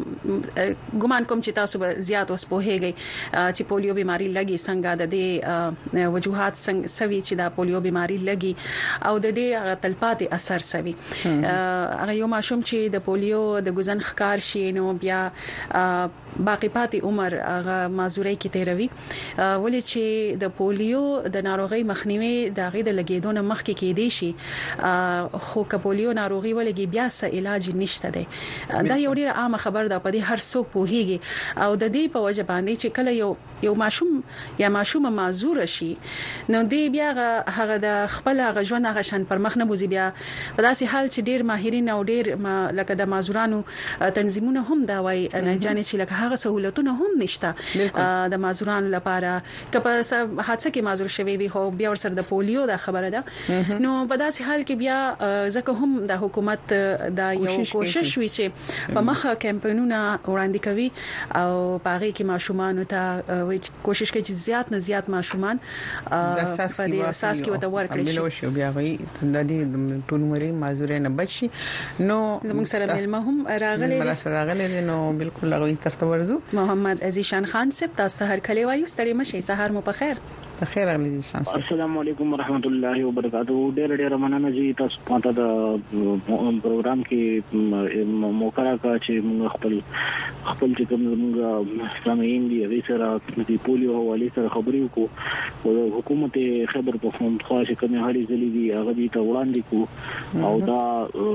ګمان کوم چې تاسو به زیات اوس پوهیږئ چې پولیو بيماري لګي څنګه د دې وجوهات څنګه سوي چې د پولیو بيماري لګي او د دې تلپاتې اثر سوي هغه یو ماشوم چې د پولیو د ګزن ښکار شي نو بیا باقی پاتې عمر هغه مازوري کې تیروي ولې چې د پولیو د ناروغي مخنیوي د غي د لګیدون مخ کې کې دي شي خو ک پولیو ناروغي ولګي بیا څه علاج نشته دی دا یو ډیره عامه خبر ده په دې هر څوک پوهیږي او د دې په وجه باندې چې کله یو یو ماشوم یا ماشومه معذور شي نو دی بیا هغه د خپل هغه ژوند هغه شان پر مخ نه بوزي بیا په داسې حال چې ډیر ماهرین او ډیر لکه د معذورانو تنظیمونه هم دا وایي نه جانې چې لکه هغه سہولتونه هم نشته د معذورانو لپاره کله حادثه کې معذور شوی وي خو بیا ورسره د پولیو دا خبره ده نو په داسې حال کې بیا ځکه هم د حکومت دا یو کوشش وی چې په مخه کمپاینونه وړاندې کوي او پاره کې ماشومان ته کوشش کوي چې زیات نه زیات ماشومان د اساس کې وته ورکړي شي شو بیا وي د دې ټولمري معذورې نه بچي نو زموږ سره ملما هم راغلي راغلي نو بالکل هغه ترته ورزو محمد عزیشان خان صاحب تاسو هر کلی وایو ستړي مشه سهار مو په خیر بخیر اغلی شانس السلام علیکم ورحمت الله وبرکاتہ ډېر ډېر مننه جی تاسو پاتہ د پروګرام کې موقع کا چې موږ خپل خپل چې کوم موږ سامعین دي هغه سره د پولیو حواله سره خبرې وکړو او حکومت خبر په فون خاصه کومه هلي ځلې دي هغه دې ته وړاندې کو او دا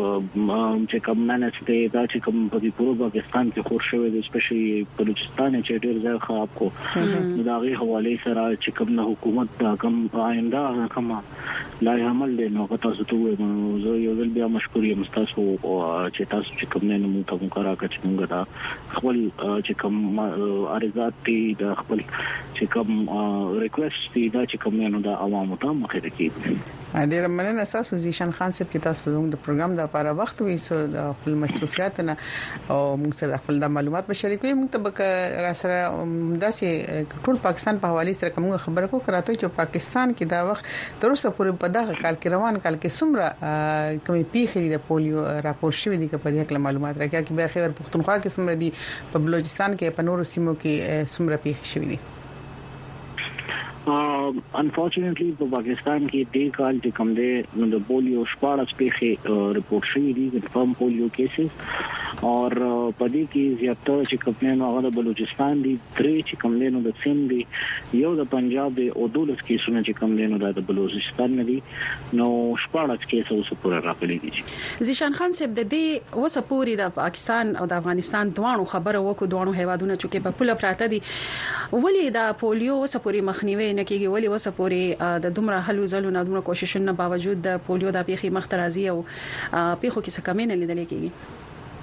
چې کوم نه نشته دا چې کوم په پورو پاکستان کې خور شوی د سپیشلی بلوچستان چې ډېر ځای خراب کو دا غي حواله سره چې کوم نه حکومت دا کوم آینده کوم لای عمل دی نو تاسو ته وایو زه یو ځل بیا ډیر مشکور یم تاسو چې تاسو چې کوم نه مو ته مقرره کړی موږ دا خپل چې کوم عرضات دي د خپل چې کوم ریکوست دي دا چې کوم نه د عوامو ته مخه کیږي. ډیر مننه تاسو زیشان خان صاحب چې تاسو د پروګرام د لپاره وخت وي سو د خپل مصروفیات نه او موږ سره خپل د معلومات به شریکوي. موږ ته به را سره داسې ټول پاکستان په حواله سره کوم خبره کو کراته چې پاکستان کې دا وخت تر اوسه پورې په دغه کال کې روان کال کې څومره کمی پیښې د پولیو راپور شوې دي په دې کې معلومات راکړي چې به خیر پښتونخوا کې څومره دي په بلوچستان کې په نورو سیمو کې څومره پیښې شوې دي. انفورچونټلی په پاکستان کې د کال چې کوم دی د پولیو شپږ پیښې رپورټ شوې دي د فارم پولیو کیسز او په دې کې زیاتره چې کوم نه هغه د بلوچستان دي درې چې کوم نه د سیم دي یو د پنجاب دی او دولس کیسونه چې کوم نه د بلوچستان نه دي نو شپږ کیسه اوس پورې راغلي دي. زیشان خان صاحب د دې وسپوري د پاکستان او د افغانستان دوانو خبره وکړو دوانو هیوادونو چې په پوله پراته دي ولې د پولیو وسپوري مخنیوي نه کیږي ولې وسپوري د دومره حلو زلو نه دومره کوششونو باوجود د پولیو د پیخي مخترازي او پیخو کې څه کمې نه لیدل کېږي.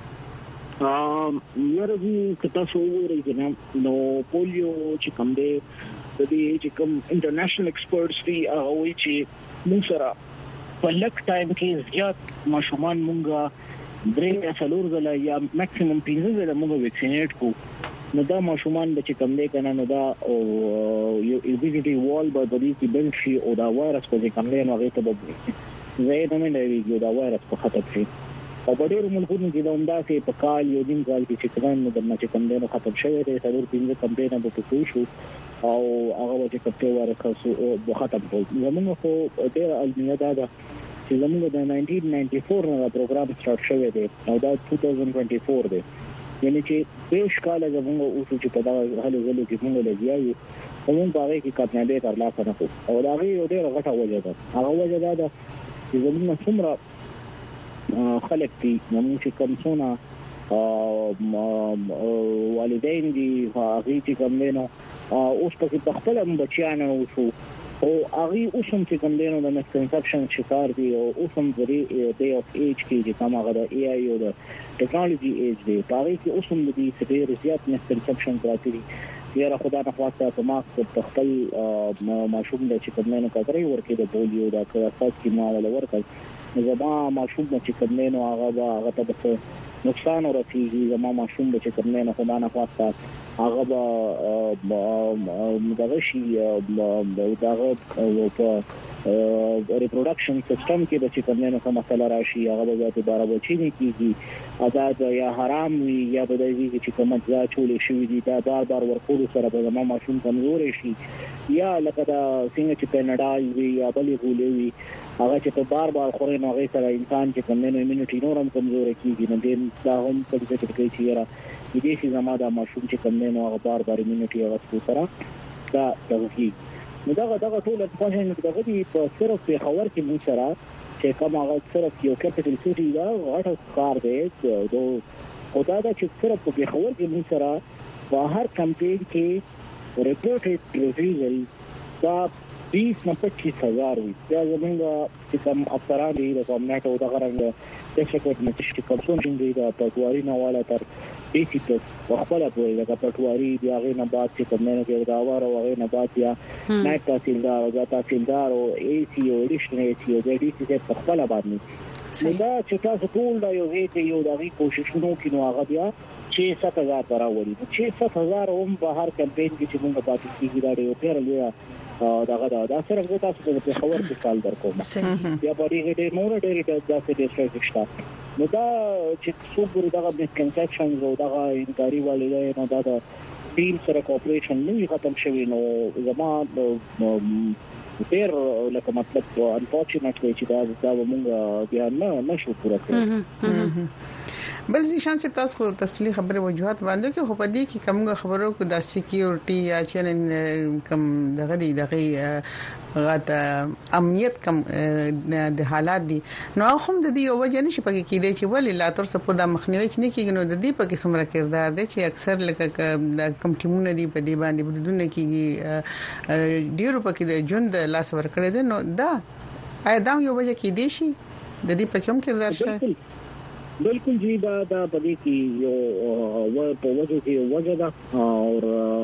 ا یاره دې کته سو وګورئ نو پولیو چې کوم دی د دې چې کوم انټرنیشنل ایکسپرټس دي هغه وایي چې موږ سره په لک ټایم کې زیات ماشومان مونږه درې څلور ځله یا میکسیمم پنځه ځله مونږ ویکسینیټ کو نو دا ماشومان د چې کوم دی کنه نو دا یو ایمونټي وال به د دې کې بل شي او دا وایرس په کوم دی نو هغه ته به زه نه نه دا وایرس په خطر شي او په ډېر ملکونو کې دا همدا چې په کال یو دین کال کې چې څنګه د مچ کم دینو ختم شوی دی څلور پنځه کم دینه به پکې شو او هغه چې کپټه ورکه سو ختم شو. زموږ خو ډېر المیه دا ده چې زموږ د ناینټین ناینټي فور نه پروګرام سٹارټ شوی دی او دا دوه هزار دوه فور دی یعنی چې بیش کال زموږ اوس چې په دا حالو زلو کې موږ لګیایو کوم باغې کې کامیابی ترلاسه نه کړو او دا غي ډېر غټه وجه ده. هغه وجه دا ده چې زموږ څومره خلک دي موږ چې کوم څونه والدین دي هغه چې کوم نه اوس په خپل بچیانو وشو او هغه اوس هم چې کوم نه د مسکنسپشن شکار دي او اوس هم د ډے اف ایج کې چې کوم هغه د ای آی او د ټیکنالوژي ایج دی هغه کې اوس هم د دې ډېر زیات مسکنسپشن راځي. یاره خدای نه خواسته په ما په خپل ماشوم د چې کوم نه کتري ورکې د پولیو د کلاس کې مال ورکړ زما ماشوم چې کوم نه هغه هغه ته نقصان ورسیږي زما ماشوم چې کوم نه خدای نه خواسته هغه به دغه شي دغه په ریپروډکشن سیستم کې د چې کوم نه کومه مسله راشي هغه به دوباره بچی نه کیږي آزاد یا حرام وي یا به د دې چې کومه ځا چولې شوې دي دا بار بار ورکول سره به زما ماشوم کمزور شي یا لکه دا څنګه چې کیناډا وي یا بلې غولې وي هغه چې په بار بار خوري نو هغه سره انسان چې کوم نه ایمونټي نورم کمزور کیږي نو دې دا هم په دې کې کې چیرې دې چې زما دا ماشوم چې کوم نه هغه بار بار ایمونټي هغه سره دا دغه نو دا دا ټول په ځین کې دغه دی په صرف په خبر کې مو سره چې کوم هغه صرف یو کیپټل سټي دا غټ کار دی دو خدای دا چې صرف په خبر کې مو سره په هر کمپین کې ریپورټډ ریویژن دا بیس نه پچیس هزار وي دا زمونږ چې کوم افسران دي د کومنټ او د غرنګ د شکایت نتیجه کوم څنګه دی دا پټواري نه والا تر بیسیک خپل په لګه پټواري دی هغه نه بعد چې کوم نه کې دا واره هغه نه بعد یا نایټ تحصیلدار او تحصیلدار او ای سی او ریشنه ای سی او د ډي سی په خپل باندې دا چې تاسو ټول دا یو هیڅ یو دغه کوششونو کې نو هغه بیا چې سات هزار براوړي چې سات هزار هم په هر کمپاین کې چې موږ پاتې کیږي دا یو پیر لوی داغه دا دا سره د تاسو په خبر کې کال درکوم یا په دې کې نور ډېر د تاسو د ستراتیژي نو دا چې څوګر دغه مسکنسپشن او دغه انکاري والي نو دا د ټیم سره کوپریشن نه ختم شوی نو زما ډېر لکه مطلب انفورچونټلی چې دا دا موږ بیا نه نشو پوره کړو. بل ځي شان څه تاسو خو تفصیلی خبره وجوهات باندې کې خو په دې کې کومه خبرو کو د سکیورټي یا چې کم دغه دی دغه غاټ امنیت کم د حالات دي نو هم د دې وجه نشي پکې کېدای چې ولې لا تر څه په د مخنیوي چې نه کېږي نو د دې پکې څومره کردار دی چې اکثر لکه د کم ټیمونه دی په دې باندې بدونه کېږي ډیرو پکې د ژوند لاس ور کړی دی نو دا آیا دا یو وجه کې دی شي د دې په کوم کردار شته؟ بالکل جی دا دا پدې کې یو و په وجه کې وجه دا او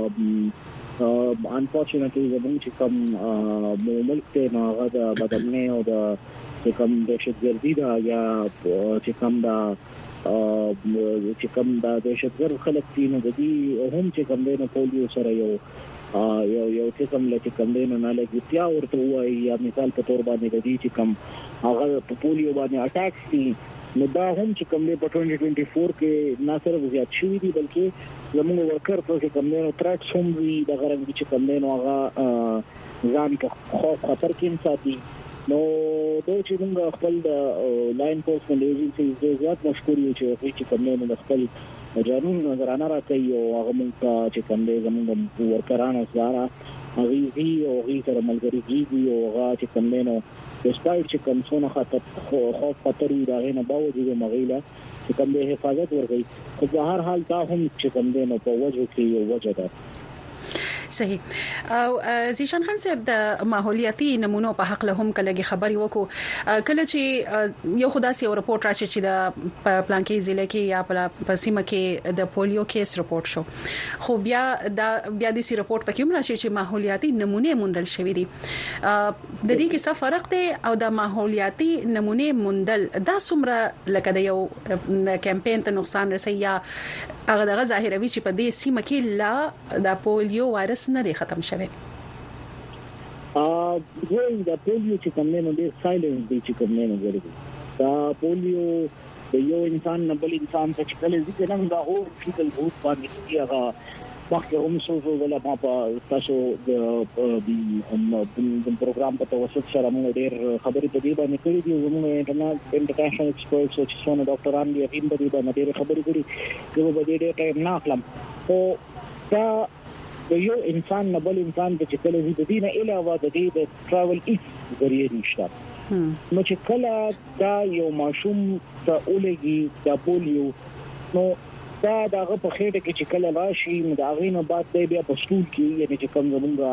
انفورچونټلی زموږ چې کوم ملک ته هغه د بدلنې او د کوم دهشتګردي دا یا چې کوم دا چې کوم دا دهشتګرد خلک دي نو د دې هم چې کوم دی نو پولیو سره یو یو یو څه کوم لکه کوم دی نو نه لګي بیا ورته وایي یا مثال په تور باندې د دې چې کوم هغه په پولیو باندې اٹیکس دي نو دا هم چې کوم دی په دوه هزار چوبیس کې نه صرف زیات شوی دي بلکې زموږ ورکر ته چې کوم دی نو ترټس هم وي د غرنګ چې کوم دی نو هغه ځان په خوف خطر کې ساتي نو دوی چې موږ خپل د لاین پوسټ ایجنسی زیات مشکور یو چې کوم دی نو خپل جانون نظرانه راکړي او هغه موږ چې کوم دی زموږ ورکرانو سره هغه وی او هغه سره ملګری کیږي او هغه چې کوم دی نو دسپایټ چې کوم څونه خطر خوف خطر وي دا نه باوجود مغیله چې کوم دی حفاظت ورغی خو په هر حال دا هم چې کوم دی نو په وجه کې یو وجه ده. صحیح. او زیشان خان صاحب د ماحولیاتي نمونو په حق له هم کله خبري وکړو کله چې یو خداسي او رپورت راشي چې د پلان کې ضلع کې یا په سیمه کې د پولیو کیس رپورت شو خو بیا د بیا د سی رپورت په کوم راشي چې ماحولیاتي نمونه موندل شوې دي د دې کې څه فرق دی او د ماحولیاتي نمونه موندل دا څومره لکه د یو کمپاین ته نقصان رسي یا هغه د ظاهروي چې په دې سیمه کې لا د پولیو وایرس نه دی ختم شوی. ا دوی د پولیو چې کوم نه دی سایلنس دی چې کوم نه غوړي دا پولیو د یو انسان نه بل انسان ته چې کله ځکه نه دا او فیکل بوت باندې کیږي وخت هم څو ولا په تاسو د پروګرام په توسط سره موږ ډېر خبرې په دې باندې کړې دي زموږ انټرنیشنل انټرنیشنل ایکسپرټس او چې څونه ډاکټران دي هغه په دې باندې ډېر خبرې کړې چې په دې ډېر ټایم نه اخلم او دا د یو انسان نه بل انسان د چې کله د دې نه علاوه د دې د ټراول ایس ذریعہ نشته نو چې کله دا یو ماشوم ته اولګي د پولیو نو دا دغه په خېټه کې چې کله راشي نو دا غینه بعد دی بیا په سکول کې یعنی چې کوم زمونږه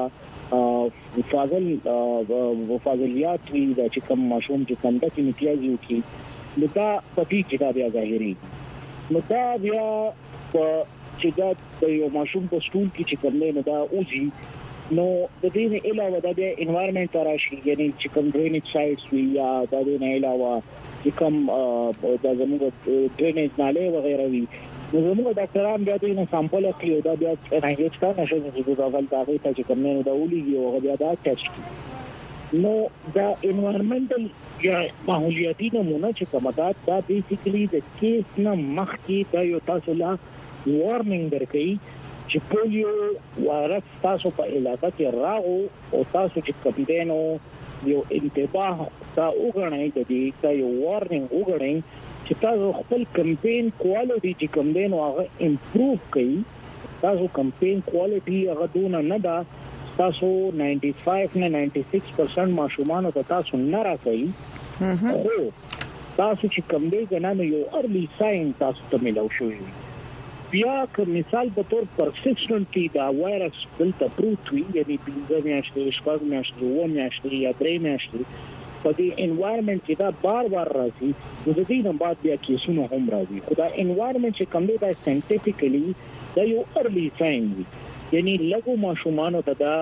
فاضل وفاضلیات وی دا چې کوم ماشوم چې څنګه چې امتیازي وکي نو دا په دې کې دا بیا ظاهري نو دا بیا چې دا یو ماشوم په سکول کې چې کوم نه دا اوږي نو د دې نه علاوه د انوایرنمنت راشي یعنی چې کوم ډرینیج سایټس وی یا د دې نه علاوه چې کوم د زموږ ډرینیج نالې وغیرہ وی نو زموږ ډاکټران بیا دې نه سامپل اخلي او دا بیا نه هیڅ کار نشي چې دا ول دا غي چې کوم نه دا ولېږي او بیا دا ټیسټ نو دا انوایرنمنټل یا ماحولیاتي نمونه چې کومه دا دا بیسیکلی د کیس نه مخکې دا یو تاسو لا وارنینګ درکې چې پولیو وایرس تاسو په علاقه کې راغو او تاسو چې کپیټینو یو انتباه تا وګڼئ د دې تا یو وارنینګ وګڼئ چې تاسو خپل کمپاین کوالټي چې کوم دی نو هغه امپروو کړئ تاسو کمپاین کوالټي هغه دونه نه ده تاسو نایන්ටි فایو نه نایන්ټي سکس پرسنټ ماشومان ته تاسو نه راکړئ خو تاسو چې کوم دی ګنانو یو ارلی ساين تاسو ته ملو شوی بیا که مثال په تور پرسیسټنټلی دا وایرس دلته پروت وي یعنی پنځه میاشتې شپږ میاشتې اوه میاشتې یا درې میاشتې په دې انوایرنمنت کې دا بار بار راځي نو د دې نه بعد بیا کیسونه هم راځي خو دا انوایرنمنت چې کوم دی دا ساينټیفیکلی دا یو ارلی ساين وي یعنی لګو ماشومان ته دا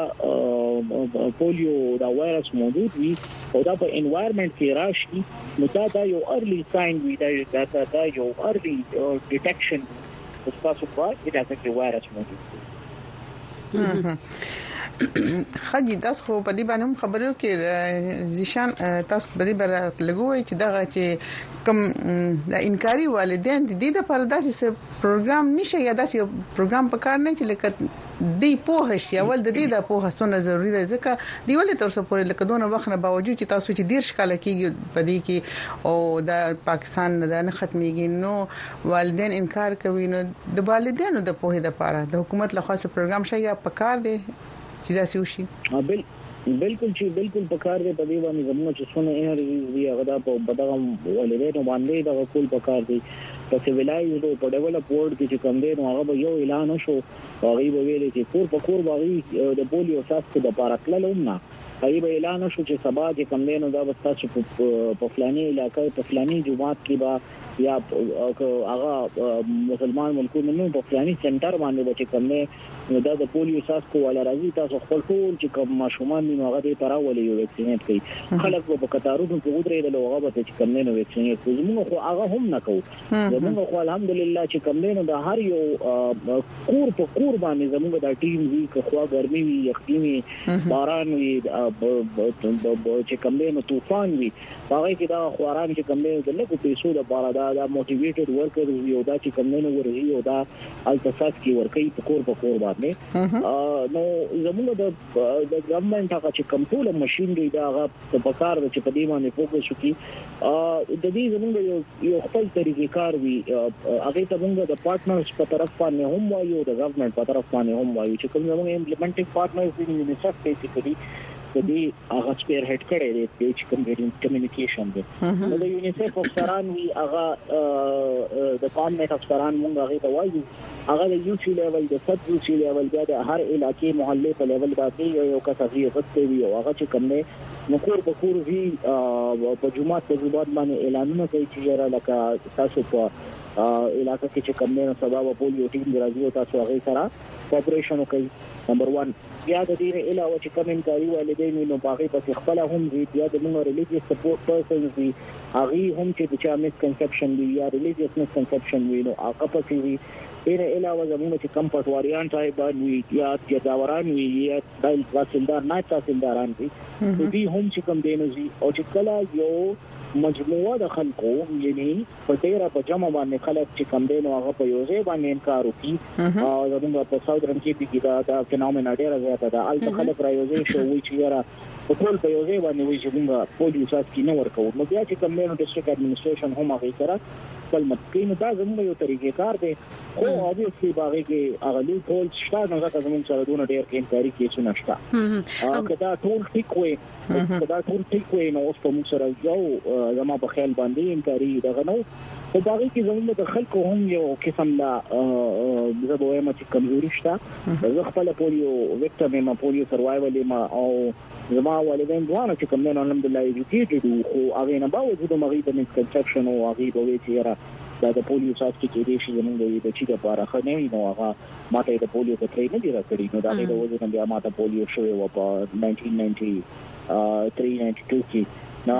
پولیو دا وایرس موجود وي او دا په انوایرنمنت کې راشي نو دا دا یو ارلی ساين وي دا دا یو ارلی ډیټیکشن تاسو په دې کې وایرس موجود دی خاجي تاسو خو په دې باندې خبرو کې زیشان تاسو په دې باندې لګوي چې دغه چې کوم د انکاري والدین دي د پرداسي پروګرام نشه یا داسې پروګرام په کار نه چې لکه دی په هش یا ول د دې د په هڅونه ضروری ده ځکه دی ولې تر څو پورې لکه دونه وخت نه باوجود چې تاسو چې ډیر شکل کېږي په دې کې او د پاکستان نه ختميږي نو والدین انکار کوي نو د والدینو د په هده لپاره د حکومت له خاصه پروګرام شي یا په کار دی چې دا سوشي بالکل چې بالکل په کار دی په دې باندې زموږ چې څونه انرژي دی هغه د په بدغه والدینو باندې د کول په کار دی په سیویلایزډ او په ډیولپ ورلد کې چې کوم دی نو هغه یو اعلان شو هغه به ویل چې کور په کور باغی د پولیو ساس کې د پارکلل هم نه هغه به اعلان شو چې سبا چې کم دینو دا وستا چې په فلاني علاقې په فلاني جماعت کې با یا هغه مسلمان ملکونو نو په فلاني سنټر باندې به چې کم نه دا د پولیو ساس کو ولا راځي تاسو خپل ټول چې کوم ماشومان نو هغه ته تراولې یو ویکسینیټ کوي خلک په قطارونو کې ودرې د لوغه به چې کم نه ویکسینیټ کوي موږ خو هغه هم نه کوو موږ خو الحمدلله چې کم نه د هر یو کور په کور باندې زموږ د ټیم وی که خو ګرمي وي یخني باران وي چې کم نه طوفان وي هغه کې دا خواران چې کم نه د لکه پیسو د بارا دا د موټیویټډ ورکرز یو دا چې کم نه ورغي یو دا التفاس کې ورکي په کور په کور باندې نو زموږ د د ګورنمنت هغه چې کنټرول ماشين دی دا هغه په کار چې په دې باندې فوکس وکړي د دې زموږ یو یو خپل طریقې کار وی هغه ته موږ د پارټنرز په طرف باندې هم وایو د ګورنمنت په طرف باندې هم وایو چې کوم زموږ امپلیمنټینګ پارټنرز دي یونیسف بیسیکلی د دې هغه سپیر هډ کړي دی چې کوم کمیونیکیشن دی نو د یونیسف افسران وی هغه د ګورنمنت افسران موږ هغه ته وایو هغه د یو سی لیول د سب یو سی لیول د هر علاقې محله په لیول باندې یو کسافي غته وی او هغه چې کوم نه نو کور په کور وی په جمعه په جمعه باندې اعلانونه کوي چې را لکه تاسو په علاقې کې چې کوم نه سبب پولیو ټیم راځي او تاسو هغه سره کوپریشن کوي نمبر واحد بیا د دې علاوه چې کوم انکاري والدین نو باغې په خپل هم دي بیا د موږ ریلیجیس سپورټ پرسنز دي هغه هم چې د چا مس کنسپشن دی یا ریلیجیس مس کنسپشن وي نو هغه په وی دې علاوه زموږ چې کم پټواریان ټایبان وي یا جداوران وي یا دایل تحصیلدار نه تحصیلداران دي دې هم چې کوم دینوزي او چې کله یو مجموعه د خلکو یعنی په ډیره په جمع باندې خلک چې کم دینو هغه په یو ځای باندې انکار وکړي او زموږ په ساوثرن کې کې دا فینومنا ډیره زیاته ده الته خلک را یو ځای شو وی چې یاره په ټول په یو ځای باندې وی چې موږ پولیو ساس کې نه ورکو نو بیا چې کم دینو ډیسټریکټ اډمنستریشن هم هغه سره خپل متکین دا زموږ یو طریقې کار دی خو اوبویسلی باغې کې هغه لوی ټول شته نو دا زموږ سره دونه ډیر انکاري کیسونه شته او دا ټول ټیک وي دا ټول ټیک وي نو اوس په موږ سره یو زما په خیال باندې انکاري دغه نو په باغې کې زموږ د خلکو هم یو قسم لا زه به وایم چې کمزوري شته زه خپل پولیو وکټر ما پولیو سروایول ما او زما والدین دوه چې کوم نه الحمدلله ایجوکیټډ خو هغه نه باوجود مغرب د مسکنسپشن او هغه به وی چې دا د پولیو ساس کې دې شي زموږ د چې د لپاره خنوي نو هغه ماته د پولیو په ترې نه دی راکړي نو دا د وځي بیا ماته پولیو شوی و په ناینټین ناینټي تhree ninety-two کې نو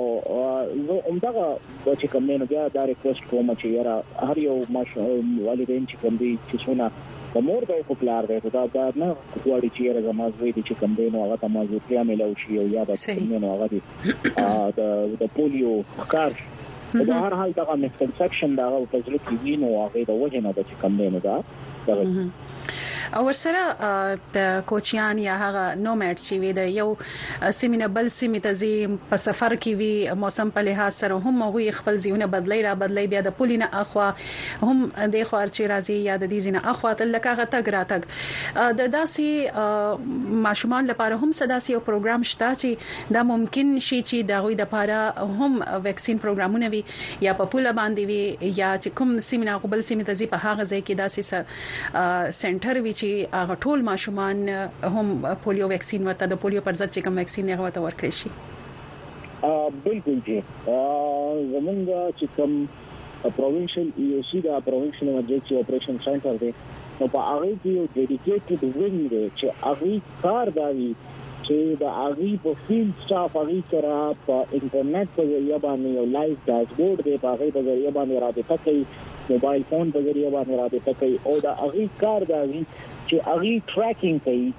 نو همدغه چې کوم نه بیا دا ریکوست کوم چې یاره هر یو والدین چې کوم دي چې څونه په مور د خپلار دی دا دا نه کوړی چې یاره زمازوي دي چې کوم دی نو هغه تمازو کیا ملو شي او یا د کوم نو هغه دي د پولیو کار دا هر حال دا مسکنسپشن دا او په ځل کې وینو هغه د وجه نه د کوم نه دا او ورسره د کوچیان یا هغه نوماډ چې وي د یو سیمینه بل سیمه ته زی په سفر کې وي موسم په لحاظ سره هم هغه خپل ځیونه بدلای را بدلای بیا د پولینه اخوا هم د خوار چې راځي یا د دې زینه اخوا تل لکه تګ راتګ د داسي ماشومان لپاره هم سداسي یو پروګرام شته چې دا ممکن شي چې د غوي د لپاره هم ویکسین پروګرامونه وي یا په پوله باندې وي یا چې کوم سیمینه قبل سیمه ته زی په هغه ځای کې داسي سنټر وي چې هغه ټول ماشومان هم پولیو ویکسین ورته د پولیو پر ضد چې کوم ویکسین هغه ورته ورکړي شي ا بالکل جی زمونږ چې کوم پروینشل ای سی دا پروینشل ایمرجنسي اپریشن سنټر دی نو په هغه کې یو ډیډیکیټډ وینګ دی چې هغه کار دی چې د هغه په فیلډ سټاف هغه سره په انټرنیټ په ذریعہ باندې یو لایو ډاشبورډ دی په هغه په ذریعہ باندې رابطه کوي موبایل فون په ذریعہ باندې رابطه کوي او دا هغه کار دی چې هغه ټریکینګ کوي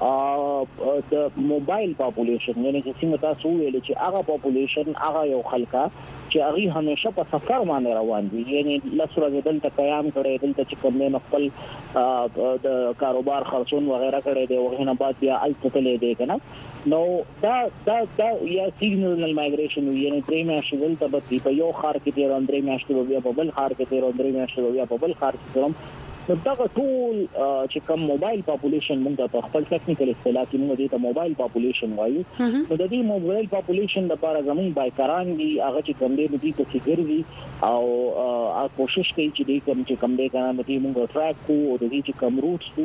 ا د موبایل پاپولیشن یعنی چې څنګه تاسو ویل چې هغه پاپولیشن هغه یو خلکا چې هغه همیشه په سفر باندې روان دي یعنی لسره دلته قیام کړي دلته چې کوم نه خپل د کاروبار خرڅون وغیرہ کړي دي او نه بعد بیا التتلې دي کنه نو دا دا دا یا سیګنل مایګریشن یعنی درې میاشتې دلته په یو خار کې تیر اندرې میاشتې بیا په بل خار کې تیر اندرې میاشتې بیا په بل خار کې تیر نو دا ټول چې کوم موبایل پاپولیشن موږ په خپل ټیکنیکل اصطلاح کې موږ دې ته موبایل پاپولیشن وایو نو د دې موبایل پاپولیشن لپاره زموږ بایکران دي هغه چې کوم دې دې ته ګرځي او کوشش کوي چې دې کوم چې کوم دې کنه دې موږ ټریک کوو او دې چې کوم روټس دي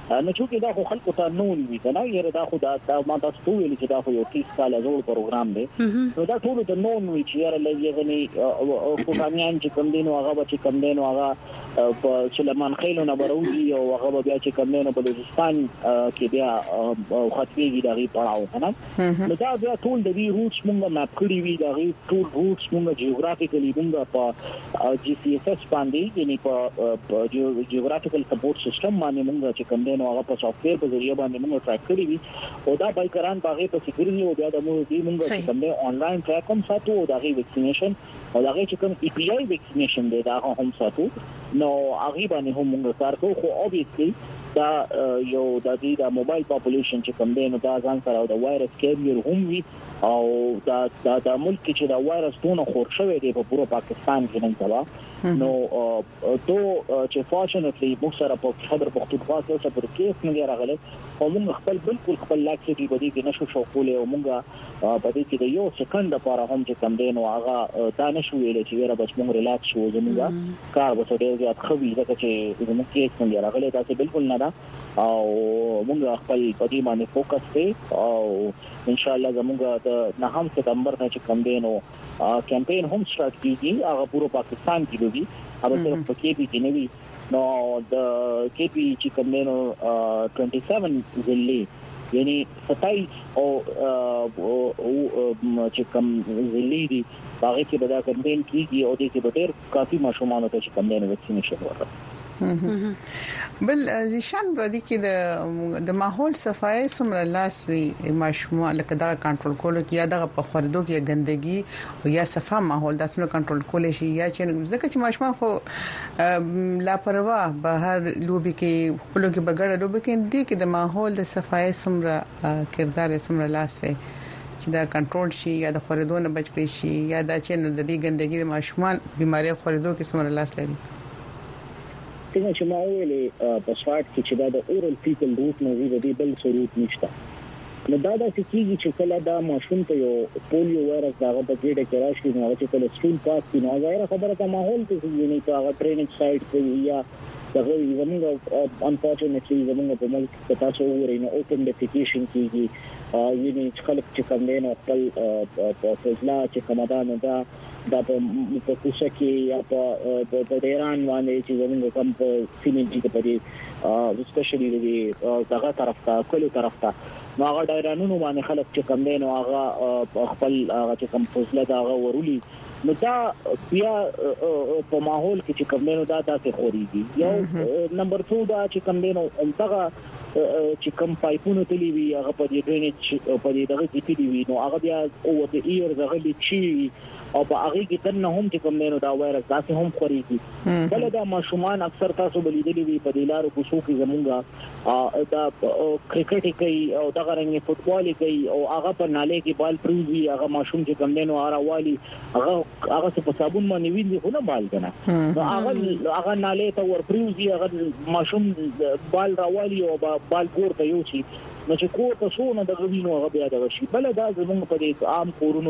نو چې دا خو خلکو ته نون وی کنه یره دا خو دا ما تاسو ته ویل چې دا خو یو تیس کال زوړ پروګرام دی نو دا ټول ته نون وی چې یره لږه غني کوټانیان چې کم دینو هغه به چې کم دینو هغه په سليمان خیلو نه بروزي او هغه بیا چې کم دینو بلوچستان کې بیا خطبېږي دا غي پړاو کنه نو دا بیا ټول د دې روټس مونږه ماپ کړی وی دا غي ټول روټس مونږه جیوګرافیکلی مونږه په جی سی ایس ایس باندې یعنی په جیوګرافیکل سپورټ سیستم باندې مونږه چې کم نو هغه په سافټویر په ذریعہ باندې موږ ټریک کړی وي او دا بایکران باغې په سکرین او بیا د موږ دې موږ کوم نه انلاین ټریک هم ساتو او دا غي ویکسینیشن او دا غي چې کوم ای پی آی ویکسینیشن دی دا هم ساتو نو هغه باندې هم موږ کار کوو خو اوبویسلی دا یو د دې د موبایل پاپولیشن چې کوم دی نو دا ځان سره د وایرس کیریئر هم وي او دا د ملک چې دا وایرس ټونه خور شوی دی په پوره پاکستان کې نن سبا نو تو چې فورچونټلی موږ سره په خبر پختونخوا کې څه پر کیس نه راغله او موږ خپل بالکل خپل لاکسټي بده کې نشو شو کولې او موږ په دې کې د یو سکند لپاره هم چې کم دین او هغه دا نشو ویل چې ورته بس موږ ریلاکس شو زموږ کار به ډېر زیات خوي ځکه چې زموږ کیس نه راغله دا چې بالکل نه دا او موږ خپل په دې باندې فوکس کوي او ان شاء الله زموږ د نهم سپتمبر نه چې کم دین او کمپاین هم سٹارټ کیږي هغه پورو پاکستان کې دی هغه صرف په کې به کې نه وي نو د کې پی چې کوم نو सत्ताईस ضلعي یعنی ستایس او چې کوم ضلعي دي هغه کې به دا کمپاین کیږي او د کې به ډېر کافي ماشومان ته چې کوم نو ویکسینیشن ورکړي بل ځشان باندې کې د د ماحول صفای سمره لاس وی ماشومان لکه دا کنټرول کول کې یا د په خوردو کې ګندګي او یا صفه ماحول داسنو کنټرول کول شي یا چې ځکه چې ماشومان خو لاپروا بهر لوبي کې خپل کې بغړ لوبي کې دي کې د ماحول د صفای سمره کردار سمره لاس چې دا کنټرول شي یا د خوردو نه بچ پي شي یا دا چې د دې ګندګي د ماشومان بيماري خوردو کې سمره لاس لري څنګه چې ما ویلې په شارټ کې چې دا د اورال پیپل روټ نه وی د بل سروت نشته نو دا د سکیږي چې کله دا ماشوم ته یو پولیو وایرس هغه په ګډه کې راشي نو چې کله سکول پاس کینو هغه خبره ته ماحول ته یعنی که هغه ټریننګ سایت کې یا دغه زموږ انفورچونټلی زموږ په ملک کې تاسو وګورئ نو اوپن ډیفیکیشن کیږي یعنی خلک چې کوم نه خپل په فضلا چې کومدان دا دا په کوڅه کې یا په په ډیران باندې چې زموږ کوم په سیمنټي کې پرې سپیشلی د دغه طرف ته کلو طرف ته نو هغه ډیرانونو باندې خلک چې کوم نه هغه خپل هغه چې کوم فضلا دا هغه ورولي نو دا بیا په ماحول کې چې کوم نه دا تاسو خوريږي یو نمبر څو دا چې کوم نه همغه چې کوم پایپونو تلی وی هغه په دې ډرینج په دې دغه کې تلی وی نو هغه بیا او د ایر دغه لچی او په هغه کې تنه هم چې کوم نه دا وایرس تاسو هم خوريږي بل دا ماشومان اکثر تاسو بلیدلی وی په دې لارو کوڅو کې زمونږه دا کرکټ کوي او دغه رنګ فوتبال کوي او هغه په ناله کې بال پروزي هغه ماشوم چې کوم نه اراوالي هغه هغه په صابون باندې ویني خو نه بال کنه نو هغه هغه ناله ته ور پروزي هغه ماشوم بال راوالي او بال کور ته یو شي نو چې کو په سونه د غوینو هغه بیا د شي بل دا زموږ په دې عام کورونو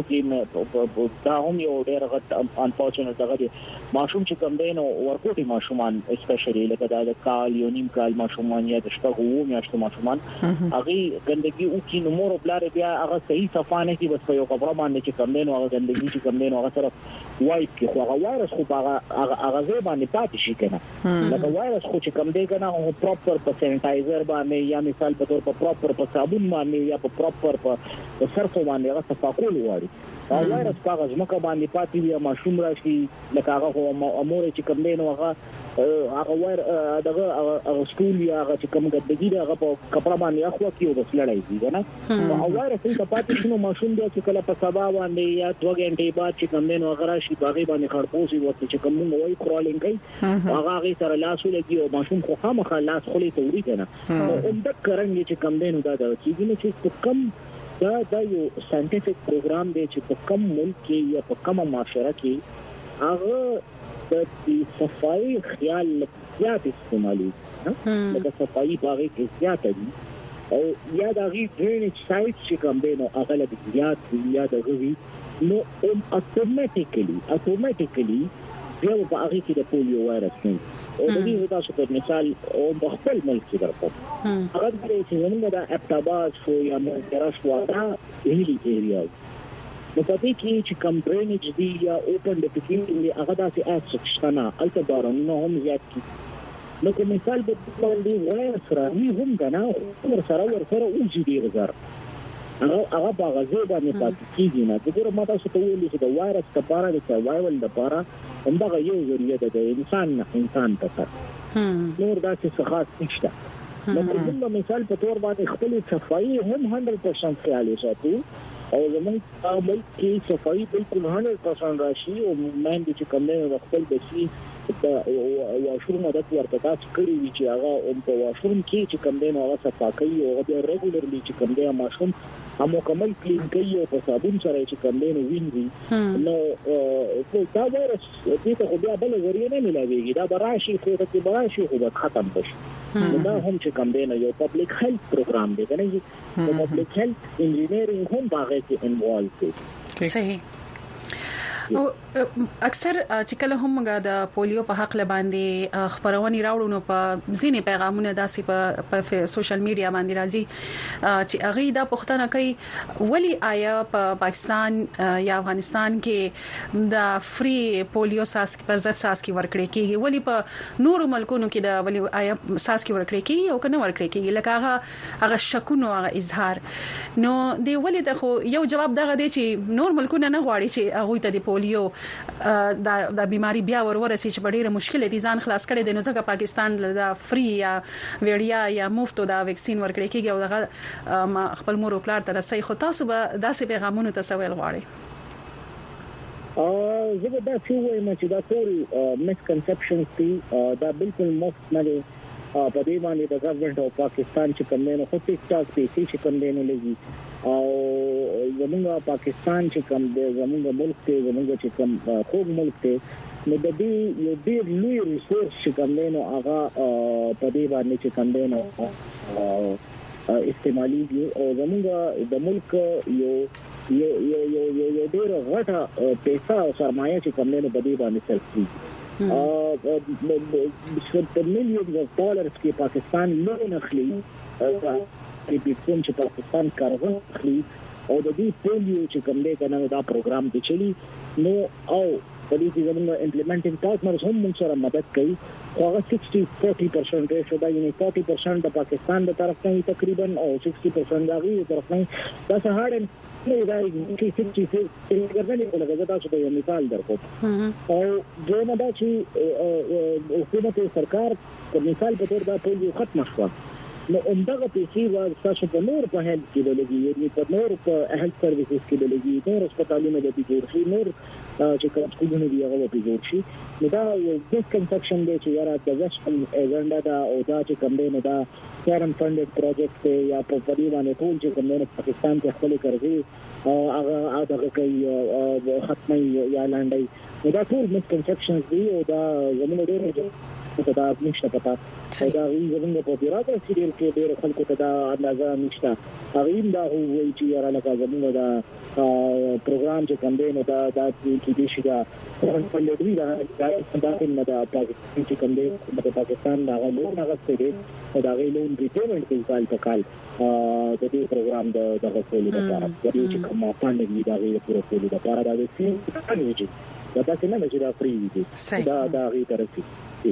کې دا هم یو ډېر غټ انفورچونټ دغه دي ماشوم چې کوم دین او ورکوټي ماشومان اسپیشلی لکه دا د کال یو نیم کال ماشومان یا د شپږو میاشتو ماشومان هغه ګندګي او کې نو مور بلاره بیا هغه صحیح صفانه کې بس په یو خبره باندې چې کوم دین او هغه ګندګي چې کوم دین هغه سره وایپ کې خو هغه وایرس خو هغه هغه ځای باندې پاتې شي کنه لکه وایرس خو چې کوم دی کنه او پراپر په سینټایزر باندې یا مثال په تور په پراپر په صابون باندې یا په پراپر په سرفو باندې هغه صفاقول وایي او وایرس کاغذ مکه باندې پاتې وي ماشوم راشي لکه هغه امور چې کوم دین هغه هغه وایر دغه هغه سکول یا هغه چې کوم ګډګي هغه په کپڑا باندې اخوا کیو بس لړای دي کنه او وایرس څنګه پاتې شنو ماشوم دی چې کله په سبا باندې یا دوه غنټې بعد چې کوم دین هغه راشي باغې باندې خړپوسي وته چې کوم وایي کرالینګ کوي هغه هغه سره لاس ولګي او ماشوم خو خامخا لاس خولي ته وری کنه او اندک کرنګ چې کوم دین دا د چې چې کوم دا دا یو ساينټیفیک پروګرام دی چې په کوم ملک کې یا په کوم معاشره کې هغه د صفائی خیال زیات استعمالي دا صفائی باغې کې زیات دي او یا دا غي ډرینج سایت چې کوم دی نو هغه له زیات یا د غوي نو اتوماتیکلی اتوماتیکلی بیا په هغه کې د پولیو وایرس نه او د دې تاسو په مثال او خپل ملک کې درکوم هغه د چې موږ د ابتاباس شو یا موږ شو دا هیلي ایریا نو پدې کې چې کم ډرینج دی یا اوپن ډیفیکیشن دی هغه داسې اسټ شنه البته بارانونه هم زیات کی نو کوم مثال به باندې وای سره هم غنا ور سره ور سره اوږي دی غزر هغه هغه باغزه باندې پاتې کیږي نه دغه ماته څه ته ویل چې د وایرس لپاره د سروایول لپاره همدغه یو ذریعہ ده د انسان نه انسان ته نور داسې څه خاص نشته نو کوم مثال په تور باندې خپل صفایي هم صد درصد خیال ساتو او زموږ عمل کې صفایي بالکل صد درصد راشي او مېند چې کوم نه خپل بشي او واشروم مدد ورته تاسو کړی وی چې هغه په واشروم کې چې کوم نه هغه صفاکي او هغه ریګولرلی چې کوم نه ماشوم هم مکمل کلین کوي او په صابون سره چې کوم نه وینځي نو دا وایرس دې ته بیا بل ذریعہ نه ملایوي دا براشي خو ته براشي خو ختم بشي دا هم چې کوم نه یو پبلک هیلث پروګرام دی کنه چې پبلک هیلث انجینیرینګ هم باغې کې انوالو دی صحیح او اکثر چې کله هم موږ د پولیو په حق لباندې خبرونه راوړو نو په ځینې پیغامونه داسې په په سوشل میډیا باندې راځي چې هغه دا پوښتنه کوي ولی آیا په پاکستان یا افغانستان کې د فری پولیو ساسک پر ضد ساسکی ورکړي کیږي ولی په نورو ملکونو کې د ولی آیا ساسکی ورکړي کیږي او کنه ورکړي کیږي لکه هغه هغه شکونو هغه اظهار نو دی ولی د خو یو جواب دغه دی چې نور ملکونه نه غواړي چې هغه ته د پولیو دا د بیماری بیا ورورسي چې ډیره مشکله دي ځان خلاص کړي د نو ځکه پاکستان د فری یا ویډیا یا مفتو دا ویکسین ورکړي کیږي او دغه خپل مور او پلار ته رسي خو تاسو به داسې پیغامونه تسویل غواړي ا زه دا څه وایم چې دا ټول مسکنسپشنز دي دا بالکل مفت نه دي په دې باندې د ګورنمنت او پاکستان چې کوم نه خو ټیک ټاک پیسې چې کوم نه لګي او زمونږ پاکستان چې کوم د زمونږ ملک ته زمونږ چې کوم خوږ ملک ته نو د دې یو ډېر لوی ریسورس چې کوم نه هغه په دې باندې چې کوم نه استعمالي او زمونږ د ملک یو یو یو یو یو ډېر غټه پیسې او سرمایه چې کوم نه په دې باندې سلسي په میلیونز اف ډالرز کې پاکستان لون اخلي کې په کوم چې پاکستان کارغه اخلي او د دې پولیو چې کوم دی کنه دا پروګرام دی چلی نو او په دې کې زموږ امپلیمنټینګ پارټنرز هم موږ سره مدد کوي خو هغه sixty forty percent ریشو دا یعنی forty percent د پاکستان د طرف نه تقریبا او sixty percent د غیر طرف نه دا سهار نه دا چې sixty څنګه په لګا تاسو ته یو مثال درکو او دغه دا چې حکومت سرکار په مثال په تور دا پولیو ختم شو نو همدغه پیسې وا تاسو په نور په هیلث کې لګي یعنی په نور په هیلث سرویسز کې لګي نور هسپتالونو د جوړ شي نور چې کوم څه دی هغه په جوړ شي نو دا یو ډیسکنسپشن دی چې یاره د ویسټرن ایجنډا دا او دا چې کوم دی نو دا فارن فندډ پروجیکټ یا په پدې باندې ټول چې کوم نه پاکستان ته خپل کوي او هغه هغه کوي ختمي یا لاندې نو دا ټول مسکنسپشنز دی او دا زموږ ډېر ته دا نشته پتا دا وی زموږ په پیراته سیریل کې ډېر خلکو ته دا اندازه نشته هغه دا وایي چې یاره لکه زموږ دا پروګرام چې کوم دی نو دا د کې دي چې دا په لړۍ دا دا نه دا پاکستان چې کوم دی د پاکستان دا غوښنه غوښتي دي او دا غوښنه ریپورټ کې کال په کال د دې پروګرام د د غوښتلو لپاره د دې چې کومه پاندې دا غوښتلو لپاره لپاره دا د سي انویجي دا څنګه نه چې دا فری دي دا دا غي طرفي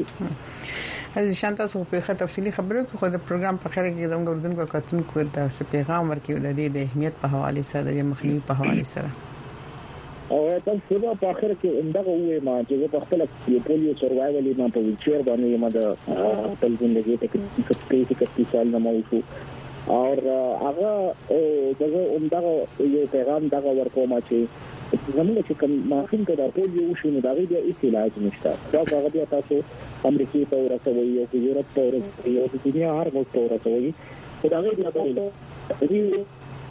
از شانتا سو په تفصیلی خبرو کې خو د پروګرام په خیر کې زموږ اردوونکو کتونکو د پیغام ورکړي د دې د اهمیت په حواله سره د مخنیوي په حواله سره او تاسو په په اخر کې اندغه وې ما چې په خپل پولیو سروایول ما په ویچر باندې ما د خپل ژوندۍ ته کې کې سال نه موجود او هغه دغه اندغه یو پیغام دغه ورکوم چې زموږ چې کوم ماشوم ته د پولیو شو نو دا غي د علاج نشته دا هغه بیا تاسو امریکای ته ورسوي او یورپ ته ورسوي او د دنیا هر ځای ته ورسوي دا غي بیا د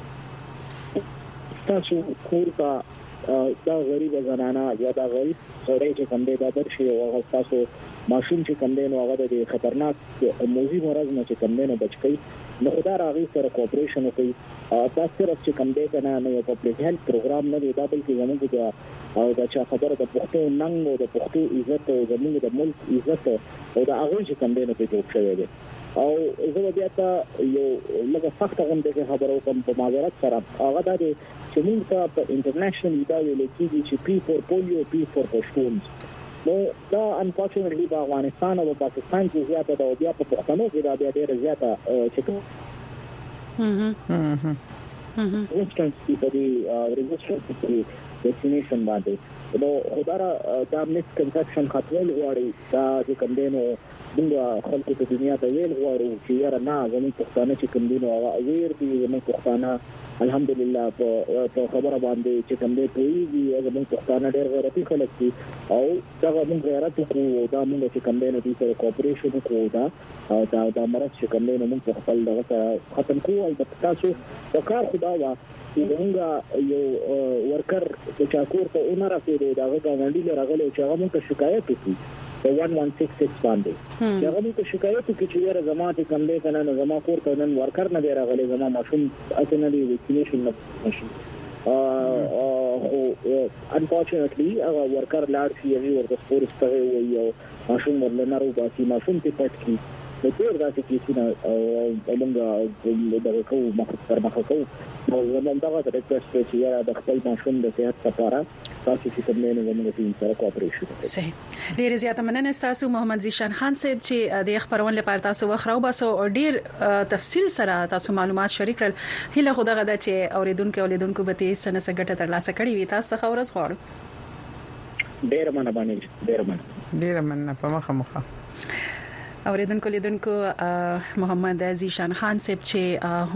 تاسو کورته دا غریب زنانه یا دا غریب سړی چې کوم دی دا درشي او هغه تاسو ماشوم چې کوم دی نو هغه د خطرناک موضوع مرز نه چې کوم دی نو بچ کی نو خدای راغی سره کوپریشن وکړي تاسو سره چې کوم دی کنه نو یو پبلک هیلث پروګرام نه دی دا بلکې زموږ د او دا چې خبره د پښتو ننګ او د پښتو عزت او زموږ د ملک عزت او د هغه چې کوم دی نو په جوړ شوی دی او زه بیا ته یو لږه سخت غون د خبرو کوم په معذرت سره هغه د چې موږ ته په انټرنیشنل دا ویل کېږي چې پی فور پولیو پی فور پښتون نو دا انفورچونټلی په افغانستان او پاکستان کې زیاته دا بیا په پښتنو کې دا بیا ډیره زیاته چې کوم هه هه ریزسټنس په دې ریزسټنس په ویکسینیشن باندې نو خدای دا مس کنسپشن ختمول غواړي دا چې کوم دی نو موږ خلکو ته دنیا ته ویل غواړو چې یاره نه زموږ پښتانه چې کوم دی نو هغه اویر دي زموږ پښتانه الحمدلله په خبره باندې چې کوم دی کوي زموږ پښتانه ډېر غیرتي خلک دي او دا موږ غیرت کوو دا موږ چې کوم دی نو د سره کوپریشن کوو دا دا د مرز چې کوم دی نو موږ خپل دغه ختم کوو البته تاسو په کار خدا وا چې موږ یو ورکر چې چاکور ته اونر راځي دا غوښتنه لري راغلی چې هغه موږ شکایت وکړي په one one six six باندې هغه موږ شکایت وکړي چې یاره زماته کوم دی کنه نو زما کور ته نن ورکر نه دی راغلی زما ماشوم اته نه دی ویکسینیشن نه شي ا او انفورچونټلی هغه ورکر لاړ شي یوه ورته سپورستغه وي او ماشوم ورلنه رو باسي ماشوم ته پټ کی د ډېر داسې کیسونه او موږ دغه کوو مخ پر مخ کوو نو زموږ دغه د ریکوست چې د خپل ماشوم د صحت لپاره تاسو چې کوم نه زموږ ټیم سره کوپریشن وکړي صحیح ډېر زیاته مننه تاسو محمد زیشان خان صاحب چې د خبرونه لپاره تاسو وخراو باسو او ډېر تفصیل سره تاسو معلومات شریک کړل هله خدای غدا چې اوریدونکو اولیدونکو به تاسو سره سګټه ترلاسه کړی وي تاسو ته خبرز غواړم ډېر مننه باندې ډېر مننه ډېر مننه په مخه مخه اوریدونکو لیدونکو محمد زیشان خان صاحب چې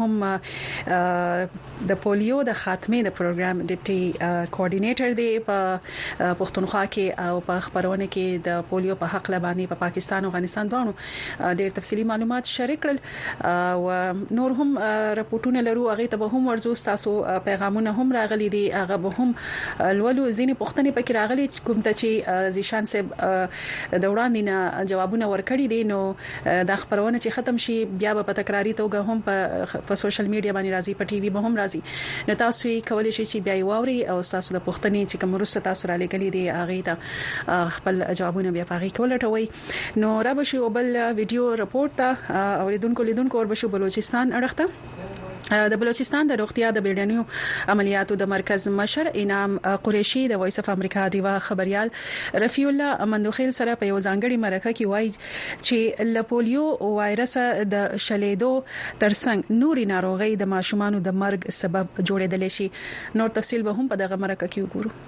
هم د پولیو د خاتمه د پروګرام ډیپټي کوارډینیټر دی په پښتونخوا کې او په خبرونه کې د پولیو په حق لبانی په پاکستان او افغانستان دوه ډېر تفصیلی معلومات شریک کړل او نور هم راپورټونه لرو هغه ته به هم ورزو تاسو پیغامونه هم راغلي دي هغه به هم لولو ځینې پښتنې پکې راغلي کوم ته چې زیشان صاحب د وړاندې نه جوابونه ورکړي دي نو دا خبرونه چې ختم شي بیا به په تکراری توګه هم په په سوشل میډیا باندې راځي په ټي وي به هم راځي نو تاسو یې کولای شئ چې بیا ووري او تاسو د پښتنې چې کوم رسته تاسو را لګلې دي هغه ته خپل جوابونه بیا پاغي کولټوي نو را به شو بل ویډیو رپورت ته اوریدونکو لیدونکو اور بشو بلوچستان اړخته د بلوچستان د روغتیا د بیړنیو عملیاتو د مرکز مشر انعام قریشي د وایس اف امریکا دیوا خبريال رفیع الله مندوخیل سره په یو ځانګړي مرکه کې وایي چې لپولیو وایرس د شلیدو ترڅنګ نوري ناروغي د ماشومانو د مرګ سبب جوړېدل شي نور تفصیل به هم په دغه مرکه کې وګورو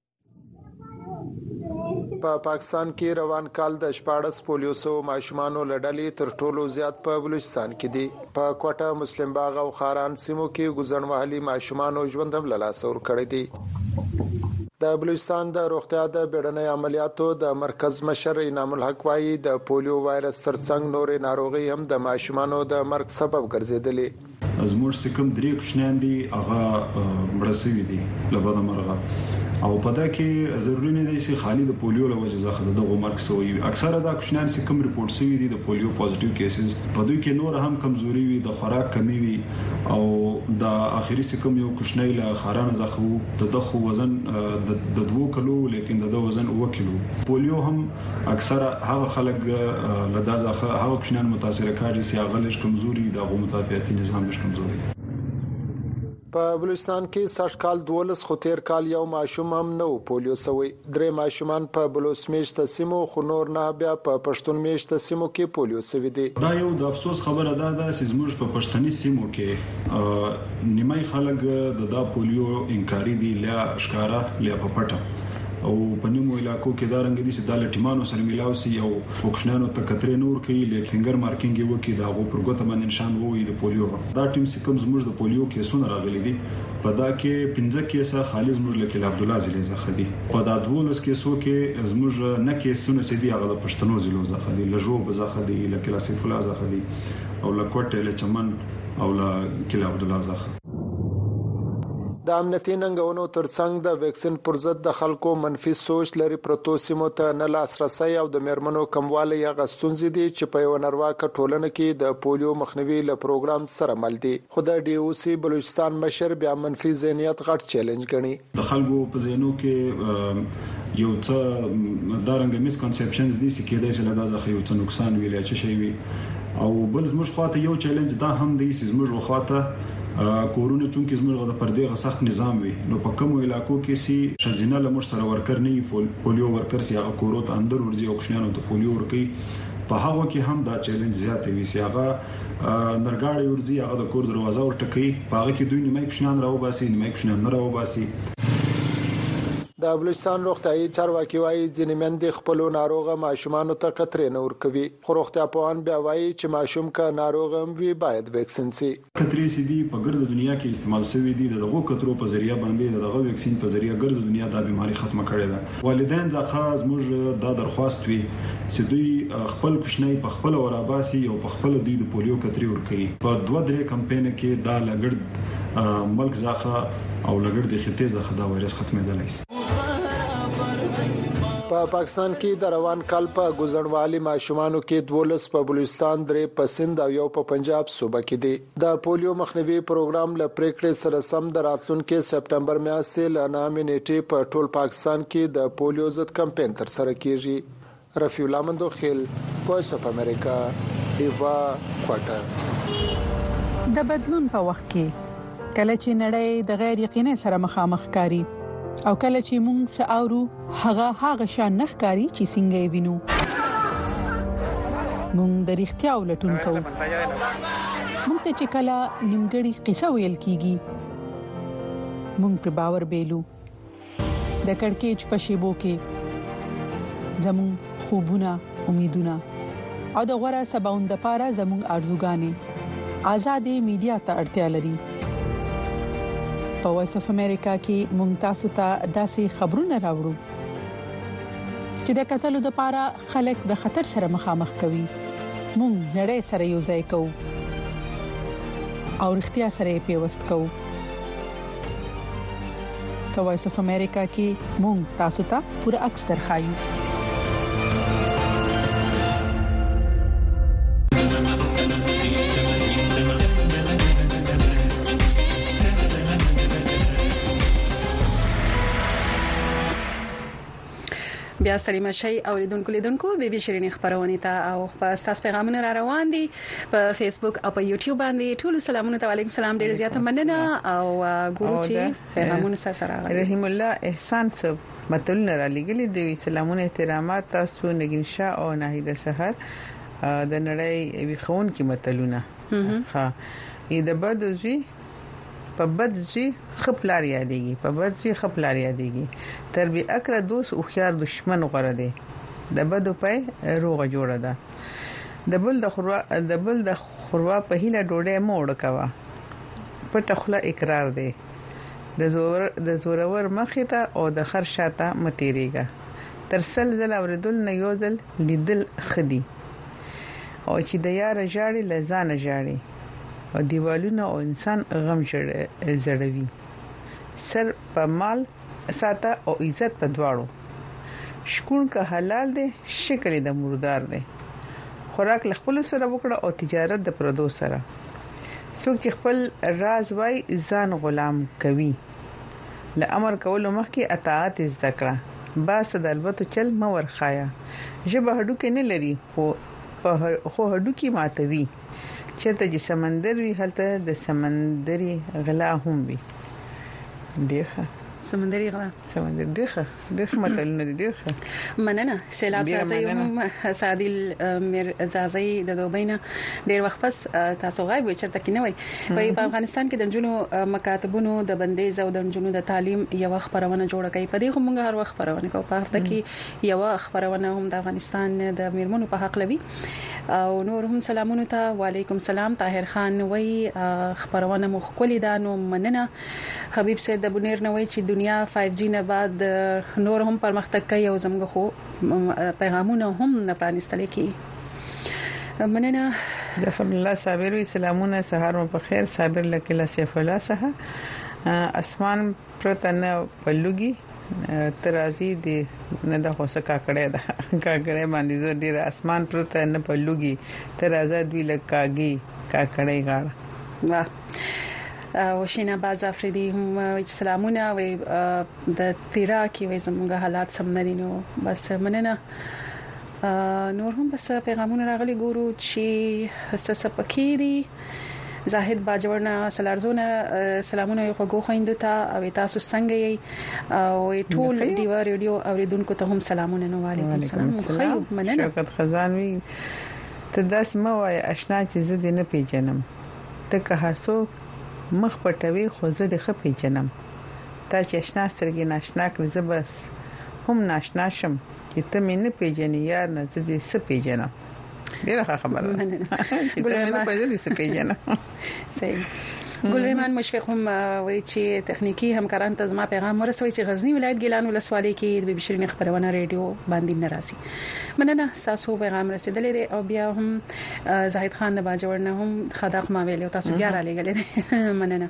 په پا پاکستان کې روان کال د شپاړس پولیو سو ماشومانو لړلې تر ټولو زیات په بلوچستان کې دي په کوټه مسلم باغ او خاران سیمو کې ګزنوالي ماشومانو ژوندم لاسور کړی دي د بلوچستان د روغتیا د بیړنۍ عملیاتو د مرکز مشر انعام الحق وايي د پولیو وایرس ترڅنګ نورې ناروغي هم د ماشومانو د مرګ سبب ګرځیدلې زموږ څخه درې کوشنان دي هغه مرسوي دي لبد مرغه او پدا کې ضروري نه دي چې خالي د پولیو له وجې ځخه دغه مرګ سوی اکثره دا کوشنان چې کوم ریپورت شوی دي د پولیو پوزټیو کیسز په دوی کې نور هم کمزوري وي د خوراک کمی وي او د اخیری چې کوم یو کوشنۍ له خارانه ځخه د دغه وزن د دوه کیلو لیکن د وزن اوه کیلو پولیو هم اکثره هغه خلک له دا ځخه هغه کوشنان متاثر کاږي چې هغه لږ کمزوري دغه متافعتي نظام لږ کمزوري په بلوچستان کې سږ کال دولس خو تیر کال یو ماشوم هم نو پولیو سوی درې ماشومان په بلوچ میشت سیمو خو نور نه بیا په پښتون میشت سیمو کې پولیو سوی دي دا یو د افسوس خبره ده چې زموږ په پښتني سیمو کې نیمای خلک د دا پولیو انکاری دي لا اشکارا لا په پټه او په نیمو علاقو کې دا رنګ دي چې د لټیمانو سره ملاوي او وکښنانو ته کترې نور کوي لیکن فنګر مارکینګ وکي دا غو پرګوت باندې نشان ووي د پولیو دا ټیم چې کوم زموږ د پولیو کیسونه راغلي دي په دا کې پنځه کیسه خالص زموږ لکه عبد الله زلی زخه دي په دا دولس کیسو کې زموږ نه کیسونه سدي هغه د پښتنو زلو زخه دي لجو بزخه دي لکه لاسف الله زخه دي او لکوټه له چمن او لکه عبد الله زخه د امنیتي ننګونو ترڅنګ د ویکسین پر ضد د خلکو منفي سوچ لري پروتو سیمو ته نه لاسرسي او د میرمنو کمواله یا غستونځ دي چې په یو نړیواله ټولنه کې د پولیو مخنیوي له پروګرام سره مل دي. خو د ډي او سي بلوچستان مشر بیا منفي ذهنیت غټ چیلنج ګڼي. د خلکو په ذهنو کې یو څه دارنګ میس کنسپشنز دي چې کېدای شي له دازه یو څه نقصان ویل چې شي وي او بل زموږ خواته یو چیلنج دا هم دی چې زموږ خواته کورونه چونکې زموږ د پردې غسخت نظام وي نو په کومو علاقو کې سي خزینه لمر سره ورکر نه پولیو ورکر سي هغه کوروت اندر ورځي او کښنانو ته پولیو ورکي په هغه کې هم دا چیلنج زیات وي سي هغه نرګاړي ورځي هغه د کور دروازه ورټکي په هغه کې دوی نیمه کښنان راو باسي نیمه کښنان نه راو باسي. د بلوچستان روغتيایي چارواکي وايي ځینې مندې خپل ناروغه ماشومان ته قطرې نه ورکوي خو روغتیا پوهان بیا وايي چې ماشوم کا ناروغه وي باید ویکسین سي. قطرې سي دي په ګرد دنیا کې استعمال شوی دي دغه قطرو په ذریعہ باندې دغه ویکسین په ذریعہ ګرد دنیا د بیماری ختمه کړي ده. والدین ځخه زموږ د درخواست وي چې دوی خپل کوشنۍ په خپل وراباسي او په خپل دوی د پولیو قطرې ورکوي. په دوه درې کمپاین کې دا لګړد ملک ځخه او لګړد خطې ځخه دا وایرس ختمېدلی شي. په پا پاکستان کې د روان کال په ګذرنوالي ماشومانو کې دولس په بلوچستان درې په سند او یو په پنجاب صوبه کې دي. د پولیو مخنیوي پروګرام له پریکړې سره سم د راتلونکو سپټمبر میاشتې له نامې نیټې په ټول پاکستان کې د پولیو ضد کمپاین تر سره کیږي. رفیع الله مندوخیل وایس اف امریکا دیوا کوټه. د بدلون په وخت کې کله چې نړۍ د غیر یقیني سره مخامخ کاری او کله چې موږ ساورو هغه هغه شان نخکاری چې څنګه وینو موږ د اړتیا ولټون کوو. موږ ته چې کله نیمګړی قصه ویل کیږي موږ پر باور بیلو د کڑکېچ په شیبو کې زموږ خوبونه امیدونه او د غوړه سباوند لپاره زموږ ارزوګانې آزادې میډیا ته اړتیا لري. په وایس اف امریکا کې مونږ تاسو ته داسې خبرونه راوړو چې د قتلو د پاره خلک د خطر سره مخامخ کوي. مونږ نړۍ سره یو ځای کوو او اړتیا سره پیوست کوو. په وایس اف امریکا کې مونږ تاسو ته پوره عکس درخایو. بیا سلام شي اوریدونکو لیدونکو بیبي شيرين خبرونه ته او په تاسو پیغامونه را روان دي په فیسبوک او په یوټیوب باندې ټول سلامونه ته وعلیکم السلام ډیر زیات مننه او ګورو چې پیغامونه سره راغلي. رحیم الله احسان صاحب متلونه را لګلي دي سلامونه احترامات تاسو نګین شاه او ناهید سحر د نړۍ وی خون کې متلونه ها ای د بدوزي په بدځي خپلار یادېږي په بدځي خپلار یادېږي تر به اکل دوست او خيار دشمن غره دي د بدو په روغه جوړه ده د بل د خروا د بل د خروا په هیله ډوډۍ موړ کوا پټه خله اقرار دی د زور د زورور مخه ته او د خر شاته متیریګه تر سلزل اوردل نه یوزل لیدل خدي او چې د یار جاړي لزان جاړي او دیوالونه او انسان غم زړوي سر په مال ساته او عزت په دواړو شکون که حلال دی شکل د مردار دی خوراک خپل سره وکړه او تجارت د پردو سره څوک چې خپل راز وای ځان غلام کوي ل امر کولو مخکې اطاعت ذکر باس د البته چل مور خایا جبه هډو کې نه لري خو په خو هډو کې ماتوي چته چې سمندر وی هلته د سمندري غلا هم وي ډیره سمندري غلا سمندر ډیره ډیره متلونه ډیره مننه سیلاب سازي هم سادل مر زازي د دوبینه ډیر وخت پس تاسو غایب چرته کې نه وای په افغانستان کې د جنونو مکاتبونو د بندیز او د جنونو د تعلیم یو خبرونه جوړه کوي په دې هم هر وخت خبرونه کوي په هفته کې یو خبرونه هم د افغانستان د میرمنو په حق لوي او نور هم سلامونه ته وعلیکم السلام طاهر خان وای خبرونه مخکلي دانو مننه حبیب سید د بنیر نوای چې دنیا فایو جی نه بعد نور هم پرمختګ کوي او زموږ خو پیغامونه هم نه پرانستل کی مننه ظفر الله صابر سلامونه سهار مو په خیر صابر لکه سیف الله سه اسمان پرته نه پلوګي ترازی دی نه د هوسه کاکړې ده کاکړې باندې زه ډیر اسمان پرته نه پلوګي ترازه دوی لکاږي کاکړې غاړه واه او شینا باز افریدي هم سلامونه و د تیرا کې و زموږ حالات سم نه دي نو بس مننه نور هم بس پیغامونه راغلي ګورو چې حساس پکې دي زاهد باجوړنا سلارزونه سلامونه یو غو خويندو ته او تاسو څنګه یې او ټول دیوا ریډیو اوریدونکو ته هم سلامونه نو علیکم السلام خو مننه شوکت خزانوي ته داس مو وای آشنا چې زه دې نه پیژنم ته که هر څوک مخ پټوي خو زه دې خپې پیژنم تا چې آشنا سترګې ناشنا کړې زه بس هم ناشنا شم چې ته مې نه پیژنې یار نه زه دې څه پیژنم ډیره خبره ده چې ته نه پېژنې څه پیژنه صحیح ګلرحمان مشفق هم وایي چې تخنیکی همکاران ته زما پیغام ورسوي چې غزنی ولایت ګیلان ولسوالۍ کې د بشرین خبرونه ریډیو باندې ناراضي مننه تاسو پیغام رسیدلې دی او بیا هم زاهد خان د باجوړ نه هم خداق ما ویل او تاسو بیا را لګلې مننه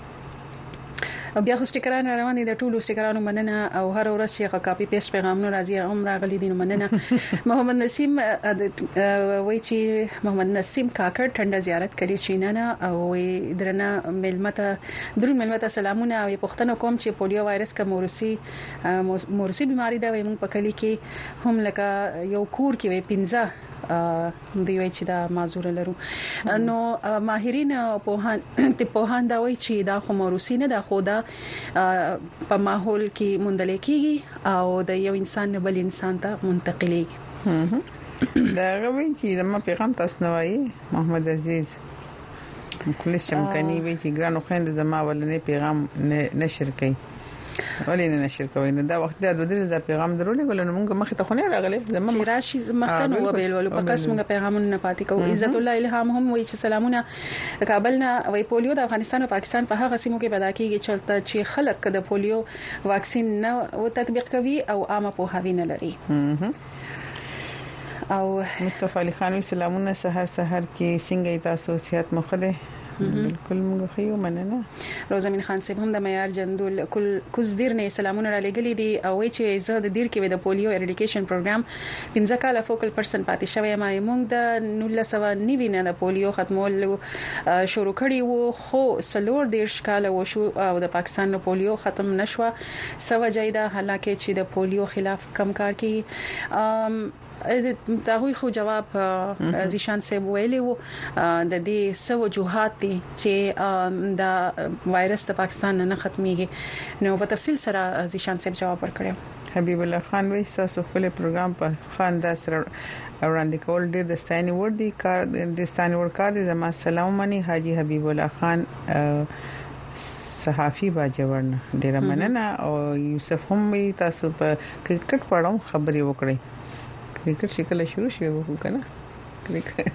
او بیا خو سټیکران روان دي د ټولو سټیکرانو مننه او هر ورځ چې کاپی پیسټ پیغامونه راځي هم راغلي دي مننه محمد نسیم وای چې محمد نسیم کاکړ ټنډه زیارت کړي چینانه او درنه ملمته درون ملمته سلامونه او پښتنو کوم چې پولیو وایرس کا مورسي مورسي بيماري دا وي موږ په کلی کې هم لکه یو کور کې وي پنځه دی وی چې دا معذور لرو نو ماهرین په هان ته په هان دا وی چې دا خو موروثي نه دا خو دا په ماحول کې مندل کېږي او د یو انسان نه بل انسان ته منتقلېږي دا غوي چې د ما پیغام تاسو نه وایي محمد عزیز کلیس چمکني وی چې ګرانو خويند زما ولنې پیغام نشر کړي ولې نه نشر کوي نو دا وخت د دوه د پیغام درولې ګل نو موږ مخه ته خونه راغله زموږ چې راشي مختنو وبېل ولو په قسم موږ پیغامونه نه پاتې کوو عزت الله الهام هم وایي چې سلامونه کابل نه وای پولیو د افغانستان او پاکستان په هغه سیمو کې پیدا کیږي چلته چې خلک د پولیو واکسین نه او تطبیق کوي او عامه پوهاوی نه لري او مصطفی علي خان سلامونه سحر سحر کې څنګه تاسو صحت مخده بالکل موږ خيو مننه روزمین خان صاحب هم د معیار جندول کل کوزدیر نه سلامونه را لګلې دي او چې زه د دیر کې د پولیو اریډیکیشن پروګرام پنځه کاله فوکل پرسن پاتې شوی ما موږ د نولس سو نوي نه د پولیو ختمول شروع کړی وو خو سلور دیش کاله و شو او د پاکستان د پولیو ختم نشو سو جیدا حالکه چې د پولیو خلاف کم کار کوي دا غوي خو جواب زیشان صاحب ویلي وو د دې سو وجوهات دي چې دا وایرس د پاکستان نه ختميږي نو په تفصیل سره زیشان صاحب جواب ورکړو حبیب الله خان وایي تاسو خپل پروګرام په خاندان سره وړاندې کول ډېر د ستاینې ور دي کار د ستاینې ور کار دي زما سلام منی حاجی حبیب الله خان صحافي باجوړ ډېر مننه او یوسف هم تاسو په کرکټ پړاو خبري وکړي کرکټ شکل شروع شوی وو کنه کرکټ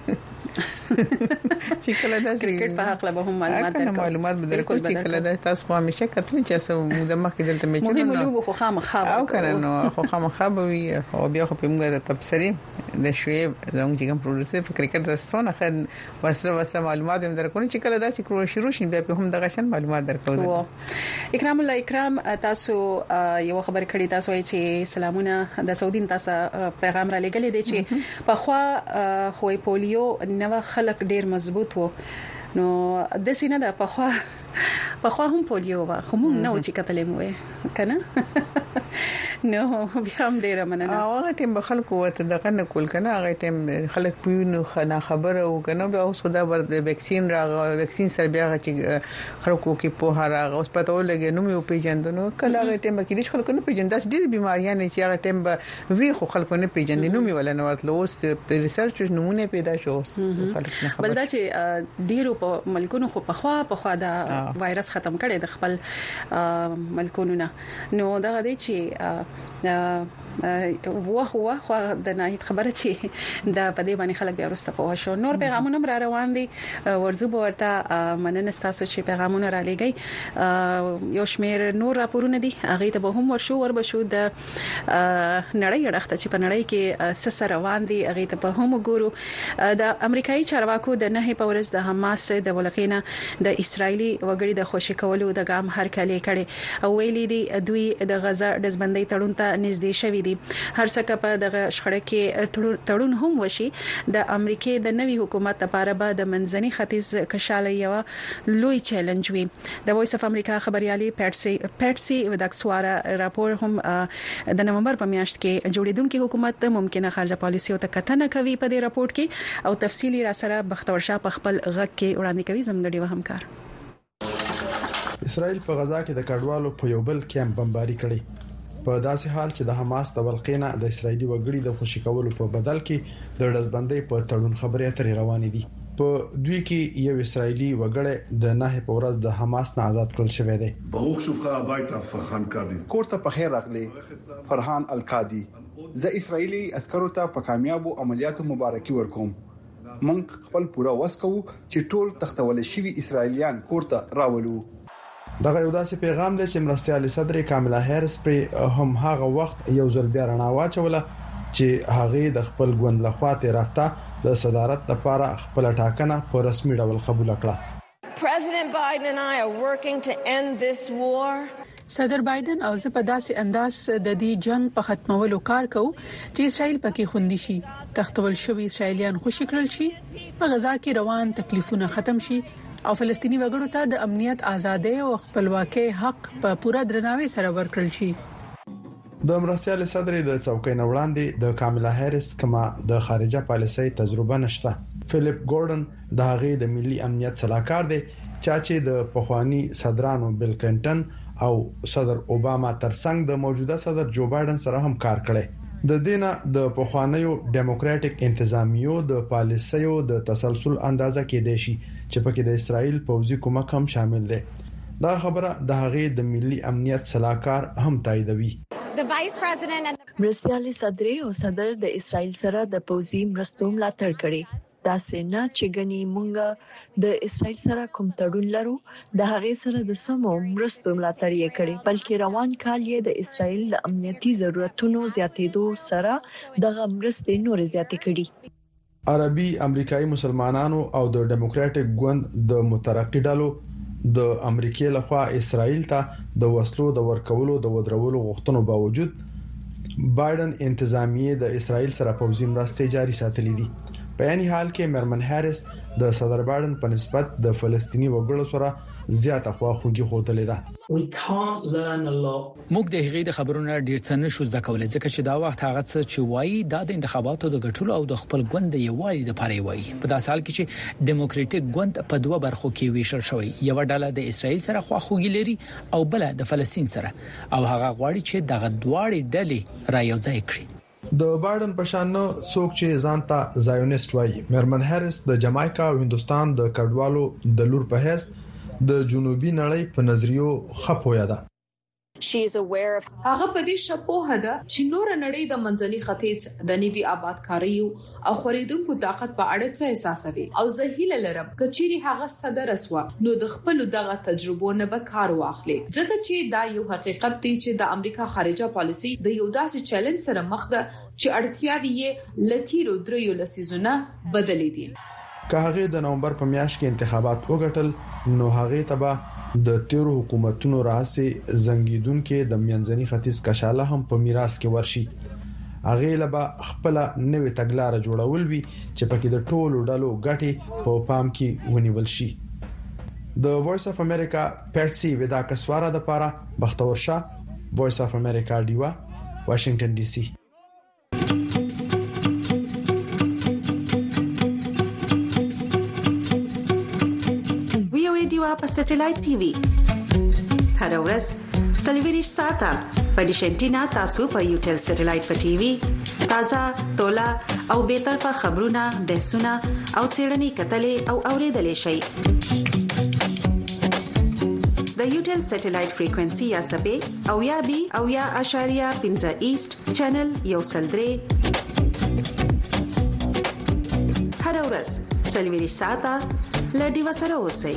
چې کله دا کرکټ په حق له هم معلومات درکو معلومات درکو چې کله دا تاسو خو همیشه کتل چې سم د مخکې دلته میچونه مهم لوبو خو خامخا او کنه نو خو خامخا به وي او بیا خو په موږ د تبصري د شویب زموږ چې کوم پروډوسر په کرکټ د سونه خد ورسره ورسره معلومات هم درکو چې کله دا سې شروع شین بیا په هم دغه شان معلومات درکو اکرام الله اکرام تاسو یو خبر کړی تاسو چې سلامونه د سعودي تاسو پیغام را لګلې دي چې په خوا خو پولیو نو خلک ډیر مضبوط وو نو د سینه د په خوا په خوا هم پولیو وا خو موږ نو چې کتلې مو کنه نو بیا هم ډیر مننه هغه ټیم به خلکو وته دغه نه کول کنه هغه ټیم خلک پوینو خنا خبره او کنه بیا اوس خدا ور د ویکسین راغ ویکسین سره بیا چې خلکو کې په هغه اوس پته ولګي نو مې پیژندنو کله هغه ټیم کې د خلکو نه پیژند داس ډیر بیماریاں چې هغه ټیم به وی خو خلکو نه پیژند نو مې ولنه ورتلو اوس ریسرچ نمونه پیدا شو خلک نه خبر بلدا چې ډیرو په ملکونو خو په خوا په خوا دا وایرس ختم کړي د خپل ملکونو نه نو دا غدي چې وخت وخت د ناهید خبره چې د پدې باندې خلک بیا ورسته په شو نور پیغامونه را روان دي ورزو ورته مننه تاسو چې پیغامونه را لګي یو شمیر نور راپورونه دي هغه ته به هم ورشو ور بشو د نړۍ اړخته چې په نړۍ کې سس روان دي هغه ته په هم ګورو د امریکایي چارواکو د نه په ورځ د حماس د ولقینا د اسرایلی وګړي د خوشی کولو د ګام هرکلې کړي او ویلي دي دوی د غزا د زبندۍ تړون ته نږدې شوي دي هر څه په دغه شخړه کې تړون هم وشي د امریکای د نوي حکومت لپاره به د منځني ختیځ کشاله یو لوی چیلنج وي د وایس اف امریکا خبريالي پټسي پټسي وداکسوارا راپور هم د نومبر په میاشت کې جوړیدونکو حکومت د ممکنه خارجه پالیسي او تکتنه کوي په دې راپور کې او تفصيلي را سره بختور شاه په خپل غږ کې وړاندې کوي زموږ د همکار اسرائیل په غزا کې د کډوالو په یو بل کیمپ بمباري کړي په داسې حال چې د حماس د ولقینا د اسرایلی وګړي د خوشی کولو په بدل کې د ډزبندۍ په تړون خبرې اترې روانې دي په دوی کې یو اسرایلی وګړی د نه په ورځ د حماس نه آزاد کړل شوی دی بروخ شوخه بایته فرحان کادي کوړه په خیر راغلی فرحان الکادي زه اسرایلی عسکرو ته په کامیابو عملیاتو مبارکي ورکوم موږ خپل پوره وسکو چې ټول تختول شوی اسرایلیان کوړه راولو دغه یو داسې پیغام دی چې مرستيال صدر کاملا هریس په هم هغه وخت یو ځل بیا رڼا واچوله چې هغه د خپل ګوند لخوا ته رافته د صدارت لپاره خپل ټاکنه په رسمي ډول قبول کړه President Biden and I are working to end this war. صدر بایدن او زه په داسې انداز د دې جنگ په ختمولو کار کوو چې اسرائیل پکې خوندي شي تختول شوی اسرائیلیان خوشی کړل شي په غزا کې روان تکلیفونه ختم شي او فلسطینی وګړو ته د امنیت ازادي او خپلواکي حق په پوره درناوي سره ورکړل شي د مرستيال صدر د څوکۍ نوړاندې د کاملا هریس کما د خارجه پالیسۍ تجربه نشته فلیپ ګورډن د هغه د ملي امنیت صلاحکار دی چې د پخوانی صدرانو بل کلینټن او صدر اوباما ترڅنګ د موجوده صدر جو بایدن سره هم کار کړي د دینه د پخوانیو ډیموکراټک انتظامیو د پالیسیو د تسلسل اندازه کې دی شي چې پکې د اسرائیل پوځي کومک هم شامل دی دا خبره د هغه د ملي امنیت صلاحکار هم تاییدوي مرستيال صدر او صدر د اسرائیل سره د پوځي مرستو ملاتړ کړي دا سينه چې غني مونږ د اسرائیل سره کوم تړون لرو د هغه سره د سمو مرستو ملاتړ یې کړي بلکې روان کال یې د اسرائیل د امنیتي ضرورتونو زیاتېدو سره د مرستې نور زیاتې کړي عربي امریکایي مسلمانانو او د ډیموکراټک ګوند د مترقي ډلو د امریکای لخوا اسرائیل ته د وسلو د ورکولو د ودرولو غوښتنو باوجود بایدن انتظامیه د اسرائیل سره پوځي مرستې جاري ساتلې دي په یاني حال کې مرمن هریس د صدر بایدن په نسبت د فلسطینی وګړو سره زیاته خواخوږي خوتلې ده موږ د هغې د خبرونو ډیر څه نشو زده کولای ځکه چې دا وخت هغه څه چې وایي د انتخاباتو د ګټلو او د خپل ګوند د یووالي لپاره وایي په داسې حال کې چې ډیموکراټک ګوند په دوه برخو کې ویشل شوی یو ډله د اسرائیل سره خواخوږي لري او بل د فلسطین سره او هغه غواړي چې دغه دواړه ډلې را یوځای کړي د بایدن په شان څوک چې ځانته زایونیست وایي مرمن هریس د جامایکا او هندستان د کډوالو د لور په هیڅ د جنوبي نړۍ په نظریو خپویا ده She is aware of هغه په دې شپه ده چې نور نړۍ د منځني ختیځ د نوي آبادکاریو او خریدونکو طاقت په اړه څه احساسوي او زه هیله لرم کچيري هغه صدر اسوا نو د خپل دغه تجربو نه به کار واخلي ځکه چې دا یو حقیقت دی چې د امریکا خارجه پالیسي د یو داسې چیلنج سره مخ ده چې اړتیاوي یې لتیرو دریو لسیزونه بدلې دي که هغه د نومبر په میاشت کې انتخابات وګټل نو هغه تبا د تیرو حکومتونو راځي زنګیدونکو د منځني ختیځ کشاله هم په میراث کې ورشي هغه لبا خپل نوې تګلارې جوړول وی چې پکې د ټولو ډلو ګټي په پام کې ونیول شي د وایس اف امریکا پټسي ودا کسوارا د پاره بختور شاه وایس اف امریکا دیوا واشنگټن ډي سي په سټلایټ ټي وي هر ورځ سلویریش ساته په ډیشنټینا تاسو په یوټل سټلایټ په ټي وي تازه تولا او به طرفه خبرونه بحثونه او سیړنی کتلې او اوریدلې شي د یوټل سټلایټ فریکوئنسي یا سبې او یا بي او یا اشاریه پنځه ایست چینل یو سلدري هر ورځ سلوي ساعته لډي وسره اوسئ.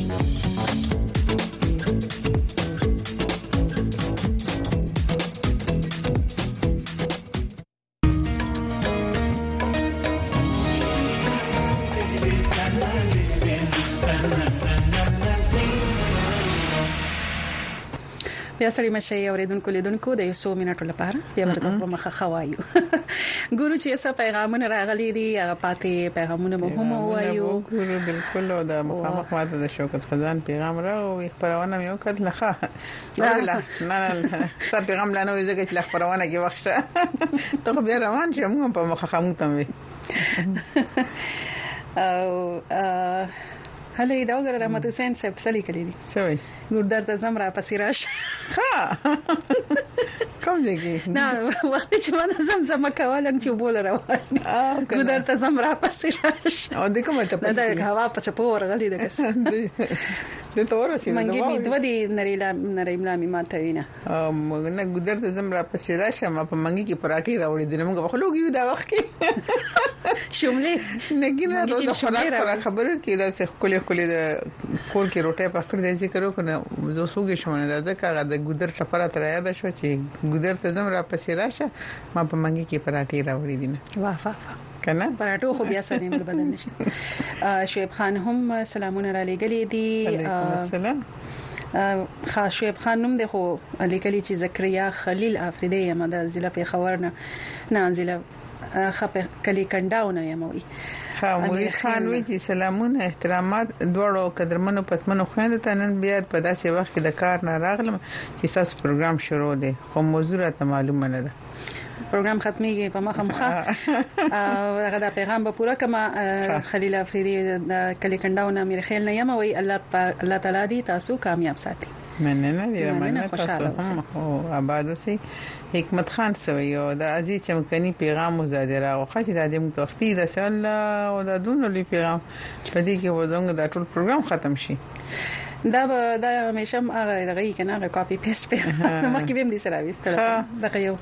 بیا سړی مشه اوریدونکو لیدونکو د یو څو منټو لپاره بیا ورته په مخه خوایو ګورو چې څه پیغامونه راغلي دي هغه پاتې پیغامونه مو هم وایو. ګورو بالکل او د مخامخ ماته د شوکت خزان پیغام راو خبرونه مې وکړه لخوا نه نه نه څه پیغام لانه وځي چې خبرونه کې وخت ته بیا روان چې موږ په مخه خمو تم وي او هله دا وګوره رحمت حسین صاحب سلی کړی دي سوي ګوردر ته زمرا پسیراش ها کوم ځای نه وخت چې ما زمزمه کولم چې بوله روان ګوردر ته زمرا پسیراش او د کومه ټپ دا هوا په چپو ورغلی ده کس د تور سي منګي می دوه دي نریلا نریملا می ماته وینا موږ نه ګوردر ته زمرا پسیراش ما په منګي کې پراټي راوړي دي موږ په لوګي دا وخت کې شوملې نګینه د خوراک خبرو کې دا څه کولې کولې د کول کې روټه پکړ دې ذکر وکړه زه سوګې شومنه دا د کاغه د ګودر چپره تر یاد شو چې ګودر ته زم را پسې راشه ما په منګي کې پراټي راوړې دي نه واه واه کنه پراټو خو بیا سره نیمه بدل نشته. شعیب خان هم سلامونه را لګلې دي. علیکم السلام. خا شعیب خان نوم دی خو لیکلي چې زکریا خلیل افریدی یم د ضلع پیښور نه نه ضلع خپه کلی کنداونه یموي. ها مرید خان وی چې سلامونه احترامات دوړو قدرمنو پتمنو خويند ته نن بیا په داسې وخت کې د کار نه راغلم چې تاسو پروګرام شروع دی خو موضوع ته معلومه نه ده. پروګرام ختميږي په مخه مخه او هغه د پیغام به پوره کما خلیل افریدی د کلی کنداونه میر خیل نه یموي الله الله تعالی دې تاسو کامیاب ساتي. مننه دې مننه تاسو هم او آباد اوسئ. حکمت خان سوي او د عزیز چمکني پیغام مزاده راو خاص د دې متوختي د الله او د دونو لې پیغام په دې کې وځونګ د ټول پروګرام ختم شي. دا به دا همیشه هغه دغه کنه هغه کاپی پیسټ په مخکې به هم دي سره وستل دغه یو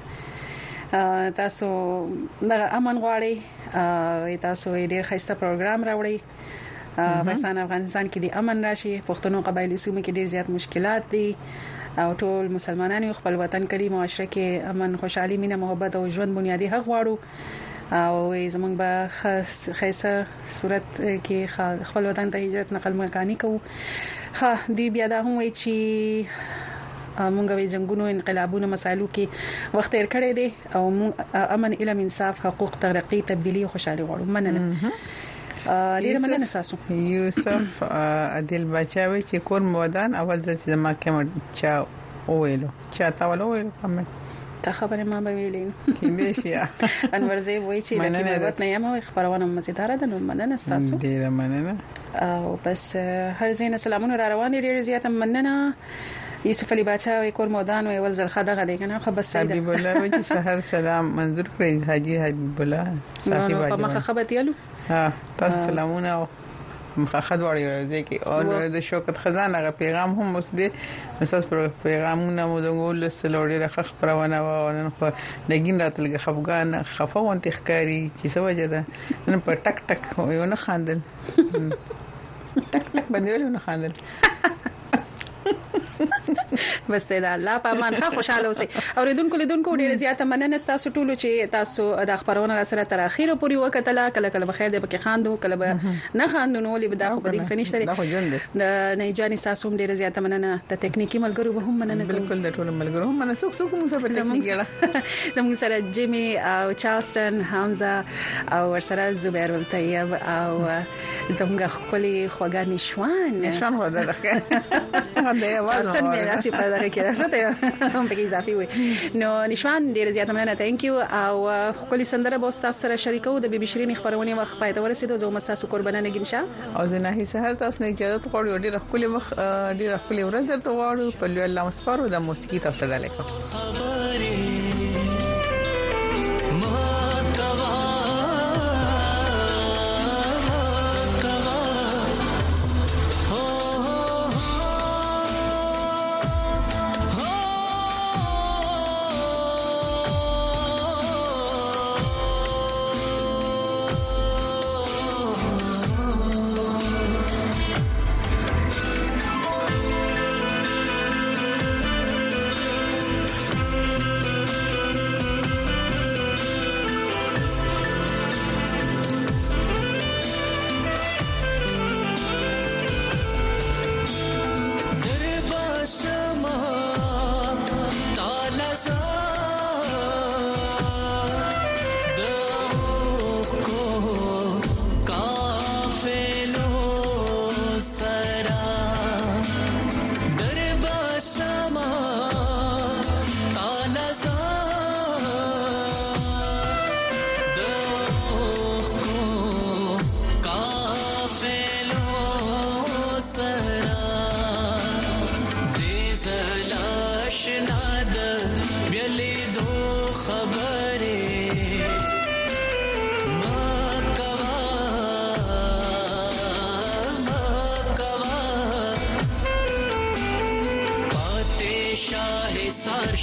تاسو دغه امن غواړي تاسو ډیر ښایسته پروګرام راوړي افغانستان افغانستان کې د امن راشي پښتنو قبایلی سیمو کې ډیر زیات مشکلات دي او ټول مسلمانانو خپل وطن کې معاشره کې امن خوشحالي مینه محبت او ژوند بنیادی حق غواړو او زمونږ به خاصه صورت کې خپل وطن ته هجرت نقل مکانی کوو. ها دی بیا دا هم وی چې مونږ وی جنگونو انقلابونو مسایلو کې وخت تیر کړی دی او امن علم انصاف حقوق ترقی تبدیلی او خوشحالي غواړو. مننه. ډیر مننه تاسو. یوسف عادل بچاوي چې کور مودان اول ځل چې ما کوم چا ویلو چا تا ولو ویلو کوم ته خبره ما به ویلین کیندې شي انور زی وای چې د کیمربت نه یم خبرونه مزیدار ده. نو مننه تاسو. ډیر مننه. او بس هر زین سلامونه را روان دي. ډیر زیات مننه. یوسف علی بچاوي کور مودان او اول ځل خدغه دی کنه خو بس سید حبیب الله وای چې سحر سلام منظور کړی حاجی حبیب الله صاحب په مخه خبرت یالو ها تاسو سلامونه او مخاخد وړي راځي کې او د شوکت خزان هغه پیغام هم اوس دي نو پر پیغامونه مو دغول سلوړي راخ خبرونه و نن خو لګین راتلګه خفغان خفو انت ښکاری چې سوجه ده نن په ټک ټک یو نه خاندل ټک ټک باندې ونه خاندل بس ته دا الله په امان ښه خوشاله اوسئ. اوریدونکو لیدونکو ډیر زیاته مننه تاسو ټول چې تاسو د خبرونه سره تر اخیره پورې وکټله. کله کله بخیر دې پکې خاندو کله به نه خاندو نو لې بدا خو بدیک سنشته د نه جاني تاسو ډیر زیاته مننه. د ټکنیکی ملګرو به هم مننه. بالکل د ټول ملګرو هم مننه. څوک څوک مو سره ټکنیکی زموږ سره جیمي او چارلستون حمزه او ورسره زبیر الطیب او زموږ خپلې خوګا نشوان نشوان هدا ده دا اواز نه راځي په دغه کې راځي هم په کې اضافي وي. نو نشوان ډیر زیات مننه. ثانک یو. او خپل سندره به تاسو سره شریکو د بي بي شيرين خبرونه وخت پای ته ورسېدو. زه هم تاسو قربانه نګم شه او زناهي سحر تاسو نه اجازه غواړم. ډیر خپل مخ ډیر خپل ورځ درته غواړم په لوی الله مسپارو د موسیقي تاسو سره لیکم.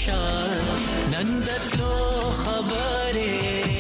پشان نندتلو خبره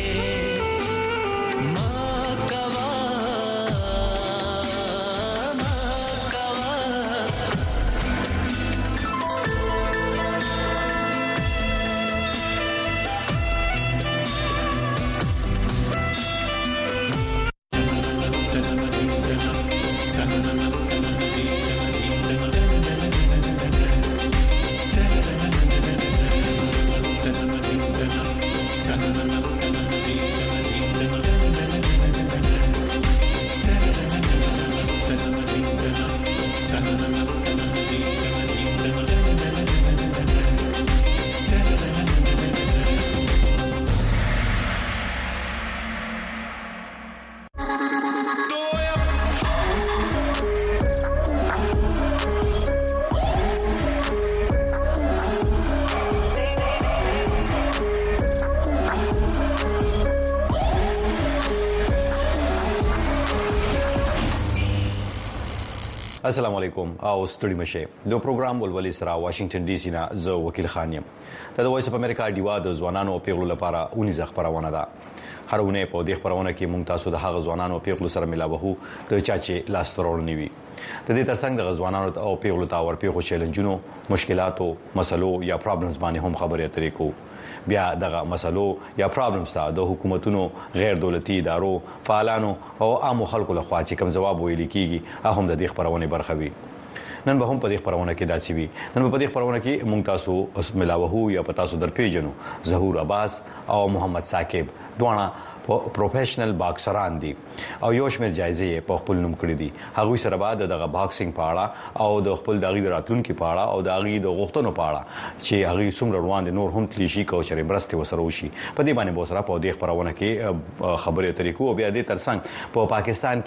السلام علیکم او ستړي مشه د پروګرام ولولې سره واشنگټن ډي سي نه زه وکیل خان یم د وایس اف امریکا دیوا د ځوانانو او پیغلو لپاره اونیز خبرونه ده هرونه په دې خبرونه کې مونږ تاسو د هغه ځوانانو او پیغلو سره ملاوهو د چاچي لاس ترورنی وي د دې ترڅنګ د ځوانانو او پیغلو تاور پیغو چیلنجونو مشکلاتو مسلو یا پرابلمز باندې هم خبرې اترې کو بیا دغه مسلو یا پرابلمز ته د حکومتونو غیر دولتي ادارو فعالانو او عام خلکو لخوا چې کوم جواب ویل کیږي هم د دې خبرونه برخه وي نن به هم په دې خبرونه کې داسي وي نن په دې خبرونه کې مونږ تاسو ملاوهو یا پتا تاسو در پیژنو ظهور عباس او محمد ثاقب دوه پروفیشنل باکسران دي او یو شمېر جایزې په خپل نوم کړې دي هغه سره بعد دغه باکسینګ پاړه او د خپل دغه راتلونکو پاړه او دغه د غوښتنو پاړه چې هغه څومره روان دي نور هم تلی شي کو چې برسته وسره وشي په دې باندې به سره په دې خبرونه کې خبرې طریقو بیا دې ترڅنګ په پاکستان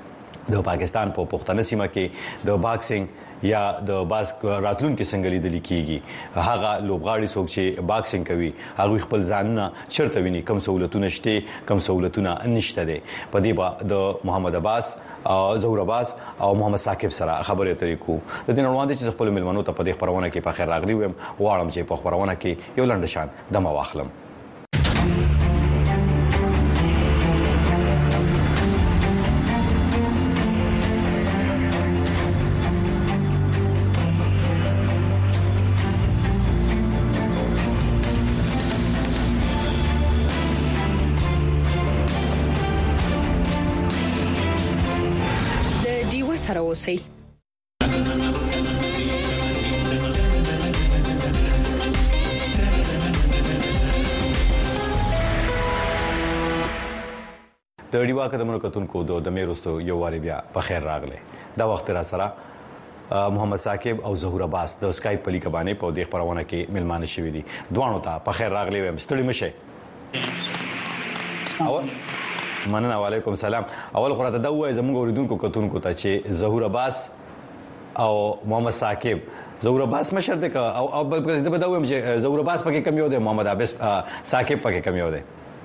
کې د پاکستان په پښتنه سیمه کې د باکسینګ یا د باس راتلون کې څنګه لیدل کیږي هغه لوبغاړي څوک چې باکسینګ کوي هغه خپل ځانونه چرته ویني کم سہولتونه شته کم سہولتونه نشته دي په دې با د محمد عباس او ظهور عباس او محمد ثاقب سره خبرې طریقو د دې نړوان دي چې خپل ملمنو ته په دې خبرونه کې په خیر راغلي ويم واړم چې په خبرونه کې یو لنډ شان دمه واخلم سره اوسئ د ډیوا کډمنو کتونکو د دمیروستو یو واری بیا په خیر راغله دا وخت را سره محمد ثاقب او ظهور عباس د اسکایپ په لیکه باندې په دې خبرونه کې ملمانه شوي دي دوانو ته په خیر راغله ویم ستړي مشه او مننه وعلیکم سلام اول خو راته دا وای زموږ اوریدونکو کتونکو ته چې ظهور عباس او محمد ثاقب ظهور عباس مشر دې او او بل پرځ به دا وایم چې ظهور عباس پکې کم یو دی محمد عباس ثاقب پکې کم یو دی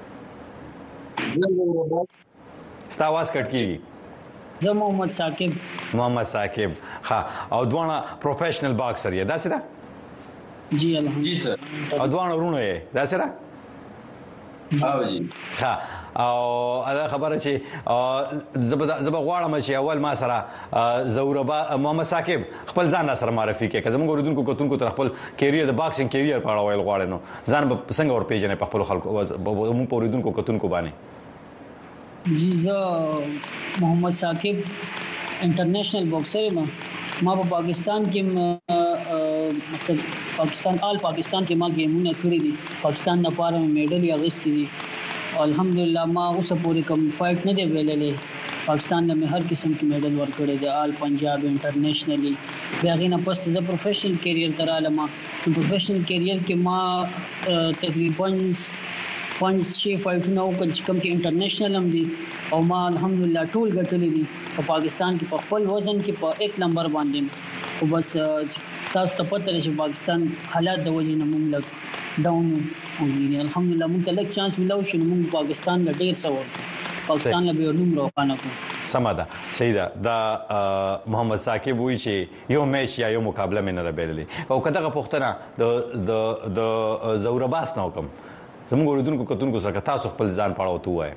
ستا आवाज کټ کیږي زه محمد ثاقب محمد ثاقب ها او دوه پروفیشنل باکسر یې دا څه ده جی الحمدلله جی سر او دوه ورونه یې دا څه ده او جی ها او دا خبره چې زب غواړم چې اول ما سره ظهور محمد ثاقب خپل ځان سره معرفي کړي که زموږ اوریدونکو کتونکو تر خپل کیریئر د باکسینګ کیریئر په اړه ویل غواړي نو ځان به څنګه ور پیژنې په خپل خلکو موږ په اوریدونکو کتونکو باندې جی زه محمد ثاقب انټرنیشنل باکسر یم ما په پاکستان کې مطلب پاکستان آل پاکستان کې ما گیمونه کړې دي پاکستان د لپاره میډل یې اغوستي دي الحمدلله ما اوس پورې کوم فایټ نه دی ویللې پاکستان د هر قسم کې میډل ورکړی دی آل پنجاب انټرنیشنلی بیا غینه پس زه پروفیشنل کیریئر تر عالمه پروفیشنل کیریئر کې ما تقریبا پنځه شي فایټونه وکړ چې کوم کې انټرنیشنل هم دي او ما الحمدلله ټول ګټلې دي په پاکستان کې په خپل وزن کې په یک نمبر باندې او بس تاسو ته پته لري چې پاکستان حالات د وجې نه موږ لګ ډاون او الحمدلله موږ ته لږ چانس ملو شو موږ پاکستان له ډیر څه پاکستان له به نوم روانه کو سماده سیدا دا محمد ثاقب وی چې یو میچ یا یو مقابله مې نه لرلې او کداغه پښتنه د د د زورباس نو کوم زموږ ورودونکو کتونکو سره تاسو خپل ځان پاړو تو وای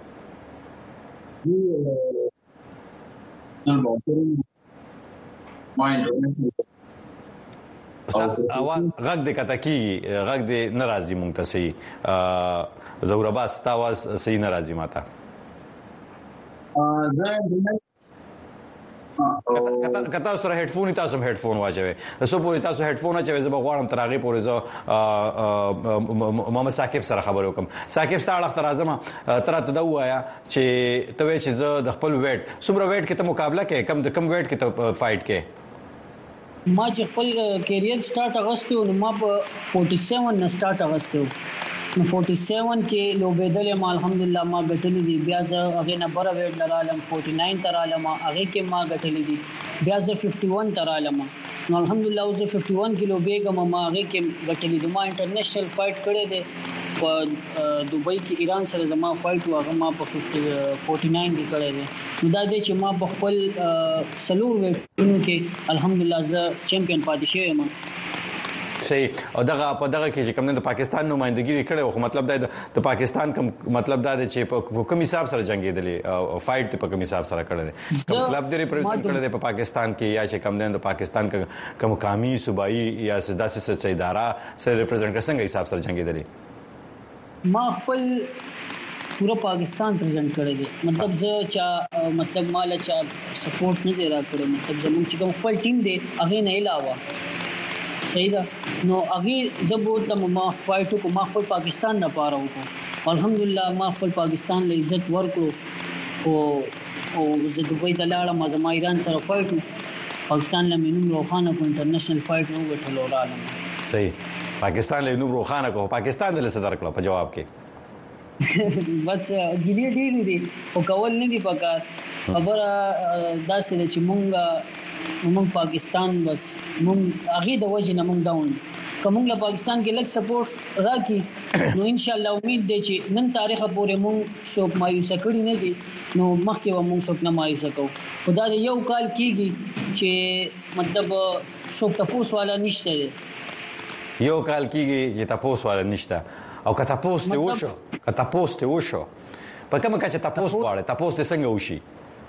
اواز غږ د کتکی غږ د ناراضي مونږ ته سي زورباس تاواز سي ناراضي ماته کته سره هډفون تاسو هډفون واچوي سو پوری تاسو هډفون واچوي زه بغواړم ترغه پوری زه محمد ثاقب سره خبرو کوم ثاقب ستاره تر اعظم تر ته دا وایا چې ته چې زه د خپل ویټ سمره ویټ کې ته مقابله کې کم د کم ویټ کې ته فایټ کې ما چې خپل کیریئر سٹارټ اغستو نو ما په سینتالیس نه سٹارټ اغستو نو سینتالیس کې لوبېدل ما الحمدلله ما غټلې دي بیا زه هغه نه بره ویټ لرالم انارنه تر عالم هغه کې ما غټلې دي بیا زه اکاون تر عالم نو الحمدلله زه اکاون کې لوبېګم ما هغه کې غټلې دي ما انټرنیشنل فایټ کړې دي په دوبۍ کې ایران سره زما فایټ واغه ما په چورلس کې کړې دي نو دا دې چې ما په خپل سلور ویټونو کې الحمدلله زه چمپیون پاتې شوم صحیح او دغه په دغه کې چې کوم د پاکستان نمائندګي کړي خو مطلب دا د پاکستان کوم مطلب دا چې په کوم حساب سره جنگیدلې او فایټ په کوم حساب سره کړي کوم کلب د ریپرزینټ کړي په پاکستان کې یا چې کوم د پاکستان کوم قومي صوبایي یا سداسي څه اداره سره ریپرزینټ څنګه حساب سره جنگیدلې ما خپل پورا پاکستان پریزنٹ کړی دی مطلب زه چا مطلب مال چا سپورټ نه دی را کړی مطلب زموږ چې کوم خپل ټیم دی هغه نه علاوه صحیح ده نو هغه زبوت ما فایټ کو ما خپل پاکستان نه پاره وکړو الحمدلله ما خپل پاکستان له عزت ورکړو او او زه دوی د لاړه ما زما ایران سره فایټ پاکستان له مینوم روخانه کو انټرنیشنل فایټ نو وټلو رااله صحیح پاکستان له مینوم روخانه کو پاکستان له صدر کړو په جواب کې بس ګلی ډیری دي او کول نه دي پکار خبره داسې چې مونږه موږ پاکستان بس موږ هغه د وجه نه موږ داون کومه پاکستان کې لږ سپورټ راکې نو ان شاء الله امید دی چې نن تاریخ پورې موږ څوک مایوس کړي نه دي نو مخکې و موږ څوک نه مایوس کوو خدا دې یو کال کېږي چې مطلب څوک تاسو والا نشته یو کال کېږي چې تاسو والا نشته او که تاسو ته وشو که تاسو ته وشو په کومه کې چې تاسو غواړئ تاسو ته څنګه وشي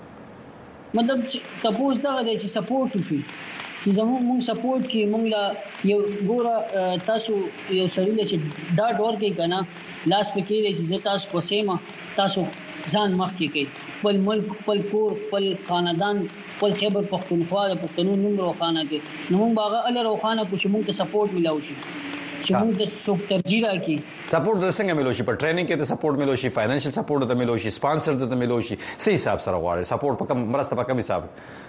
مطلب تاسو دا غواړئ چې سپورټ وشي چې زموږ موږ سپورټ کې موږ لا یو ګوره تاسو یو سړی چې ډاټ ورکې کنه لاس پکې دی چې تاسو په سیمه تاسو ځان مخ کې کوي خپل ملک خپل کور خپل خاندان خپل خیبر پختونخوا د پښتنو نوم روخانه کې نو موږ باغه ال روخانه کو چې موږ ته سپورټ ملاوي شي چې موږ د څوک ترجیح راکړي سپورټ د څنګه ملو شي په ټریننګ کې د سپورټ ملو شي فاینانشل سپورټ د ملو شي سپانسر د ملو شي صحیح حساب سره غواړي سپورټ په کم مرسته په کم حساب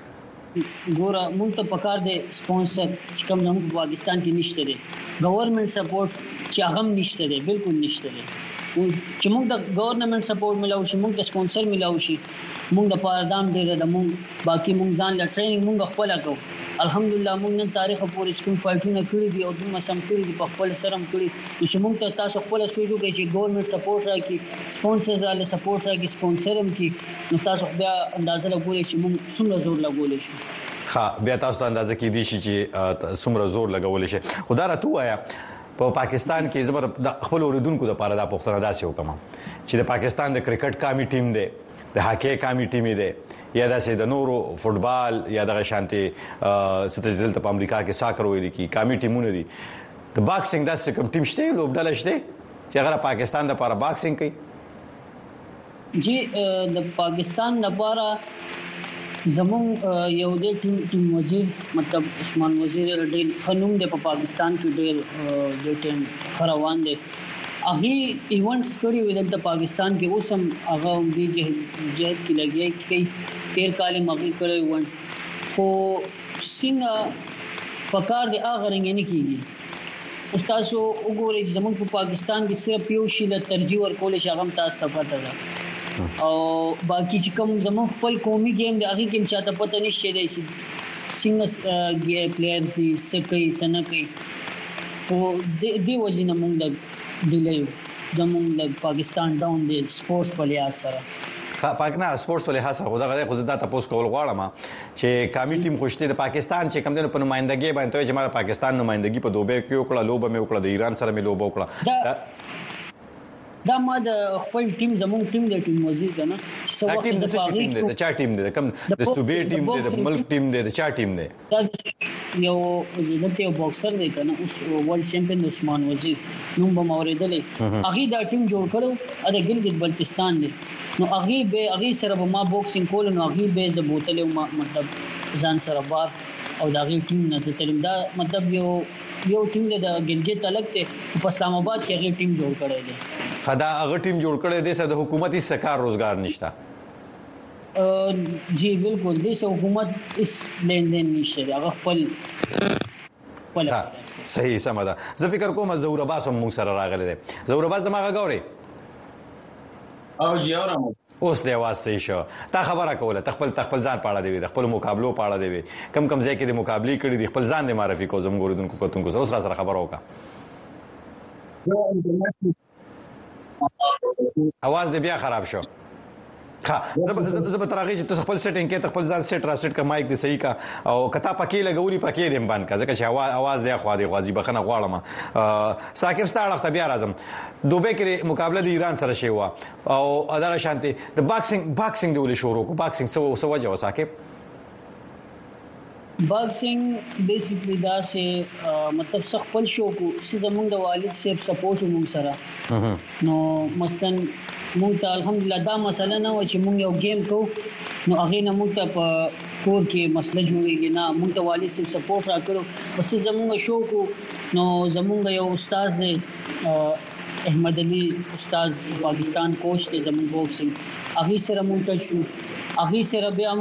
ګوره موږ ته پکار دی سپانسر چې کوم زموږ پاکستان کې نشته دی گورنمنت سپورټ چې هغه نشته دی بالکل نشته دی چې موږ د گورنمنت سپورټ ملاو شي موږ د سپانسر ملاو شي موږ د پاردام ډیر د موږ باقي موږ ځان لا ټریننګ موږ خپل کوو الحمدلله موږ نن تاریخ پورې کوم فایټونه کړی دي او دوی سم کړی دي په خپل سرم کړی چې موږ ته تاسو خپل سوچو کې چې گورنمنت سپورټ راکړي سپانسر راله سپورټ راکړي سپانسرم کې نو تاسو بیا اندازه لګولې چې موږ څومره زور لګولې شو ها بیا تاسو ته اندازه کې دي چې څومره زور لګولې شي خدای راته وایا په پاکستان کې زبر د خپل اوریدونکو د پاره د پښتنه داسې وکم چې د پاکستان د کرکټ قومي ټیم دی د هاکی قومي ټیم دی یا داسې د نورو فوټبال یا د شانتي ستجدل په امریکا کې ساکر ویل کی قومي ټیمونه دي د باکسینګ داسې کوم ټیم شته لوبډل شته چې هغه پاکستان د لپاره باکسینګ کوي جی د پاکستان لپاره زمون یو د ټیم ټیم وزیر مطلب عثمان وزیر ډېر خنوم د پاکستان کې ډېر د ټیم خروان دي هغه ایونټس کړی وي د پاکستان کې اوسم هغه دی جهاد کې لګي کې تیر کال مغرب کړی ایونټ خو څنګه پکار دی هغه رنګ نه کیږي استاد سو وګورئ چې زموږ په پاکستان کې صرف یو شی له ترجیح ورکول شي هغه تاسو ته پته ده او باقي چې کوم زموږ خپل قومي گیم دی هغه کې چاته پته نشي دی څنګه ګیم پلیئرز دي سکه سنکه او د وجې نه موږ ډیلی زموږ د پاکستان ډاون دی سپورټس په لحاظ سره پاکستان سپورتس ولې خاصه خو دا غوښته دا تاسو کول غواړم چې کامی ټیم خوشته د پاکستان چې کم دنه په نمائندګي باندې چې ما پاکستان نمائندګي په دوبه کې وکړه لوبه مې وکړه د ایران سره مې لوبه وکړه دا ما د خپل ټیم زموږ ټیم د ټیم وزیر کنه چې سو وخت د پاغي د چا ټیم دی کم د صوبې ټیم دی د ملک ټیم دی د چا ټیم دی یو دغه یو باکسر دی کنه اوس ورلد چمپیون عثمان وزیر نوم به موریدلې هغه دا ټیم جوړ کړو د ګلګت بلتستان دی نو هغه به هغه سره به ما باکسینګ کول نو هغه به زبوتلې ما مطلب ځان سره بار او دا غي ټیم نه تلم دا مطلب یو یو ټیم د ګلګت الګ ته په اسلام آباد کې هغه ټیم جوړ کړی دی خدا هغه ټیم جوړ کړی دی سره د حکومتي سکار روزګار نشته جی بالکل د حکومت اس لین دین نشته هغه خپل خپل صحیح سم ده زه فکر کوم زور عباس هم موږ سره راغلی دی زور عباس زماغه غوري او جی اورم اوس دی आवाज صحیح شو تا خبره کوله تخپل تخپل ځان پاړه دی خپل مقابلو پاړه دی کم کم ځای کې د مقابله کړي دی خپل ځان د معرفي کو زم ګوردونکو کتونکو سره سره خبره وکا आवाज دې بیا خراب شو ها زب زب ترغی چې تاسو خپل سیټینګ کې خپل ځان سیټ را سیټ کا مایک دې صحیح کا او کتا پکې لګولي پکې دې باندې کا ځکه چې आवाज आवाज دې خو دې غازی بخنه غواړم ساکب ستاره ته بیا راځم دوبه کې مقابله د ایران سره شی و او اداغه شانتي د باکسینګ باکسینګ دی ولې شروع کو باکسینګ سو سو وجه وساکب باکسینګ بیسیکلی دا چې مطلب څخ خپل شو کو چې زمونږ د والد صاحب سپورټ موږ سره نو مثلا موږ ته الحمدلله دا مسله نه و چې موږ یو گیم کو نو هغه نه موږ ته په کور کې مسله جوړیږي نه موږ ته والد صاحب سپورټ راکړو بس زمونږ شو کو نو زمونږ یو استاد دی احمد علي استاد پاکستان کوچ دی زمونږ باکسینګ هغه سره موږ ټچ شو هغه سره بیا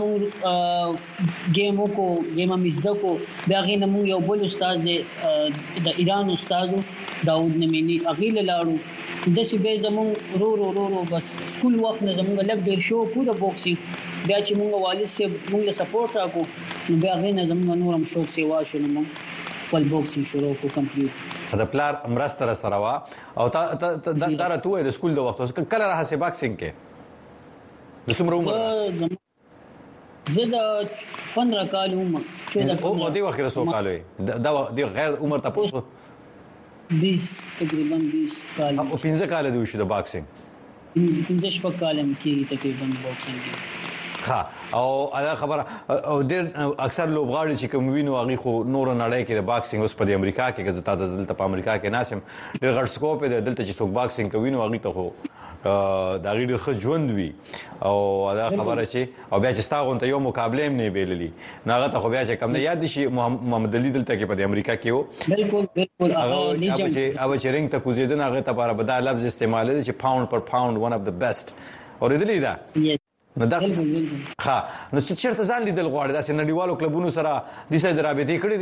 موږ گیم کو گیم مزده کو بیا غي نه موږ یو بل استاد دی د ایران استاد داوود نمینی هغه لاړو د سی به زمون رو رو رو رو بس سکول وخت نه زمونږ لګ ډیر شو پورا باکسینګ بیا چې موږ والد سي موږ سپورټ راکو نو بیا غي نه زمونږ نورم شوق سیوا شو نو خپل باکسینګ شروع کو کمپلیټ دا پلار مرسته سره وا او تا دا راته د سکول د وخت کله راځي باکسینګ کې د څومره عمر زه د پندرہ کال عمر چودہ او دی وخت رسو کال وي دا دی غیر عمر تاسو بیس تقریبا بیس کال او پنځه کال دی شو د باکسینګ پنځه شپږ کال هم کې تقریبا باکسینګ ها او ادا خبره او ډېر اکثر لوبغاړي چې کوم وینو هغه خو نور نړۍ کې د باکسینګ اوس په امریکا کې چې تاسو دلته په امریکا کې ناسم ډېر غټ سکوپ دی دلته چې څوک باکسینګ کوي نو هغه ته خو دا غیر خ ژوند وی او دا خبره چې او بیا چې ستاغون ته یو مقابله هم نه بیللی ناغه ته خو بیا چې کم نه یاد شي محمد علي دلته کې په امریکا کې وو بالکل بالکل هغه چې هغه چې رنګ ته کوزیدنه هغه ته لپاره به دا لفظ استعمال دي چې پاوند پر پاوند ون اف د بیسټ اوریدلی دا نو دا ها نو چې چیرته ځان لیدل غواړي دا چې نړیوالو کلبونو سره د سې درابطې کړې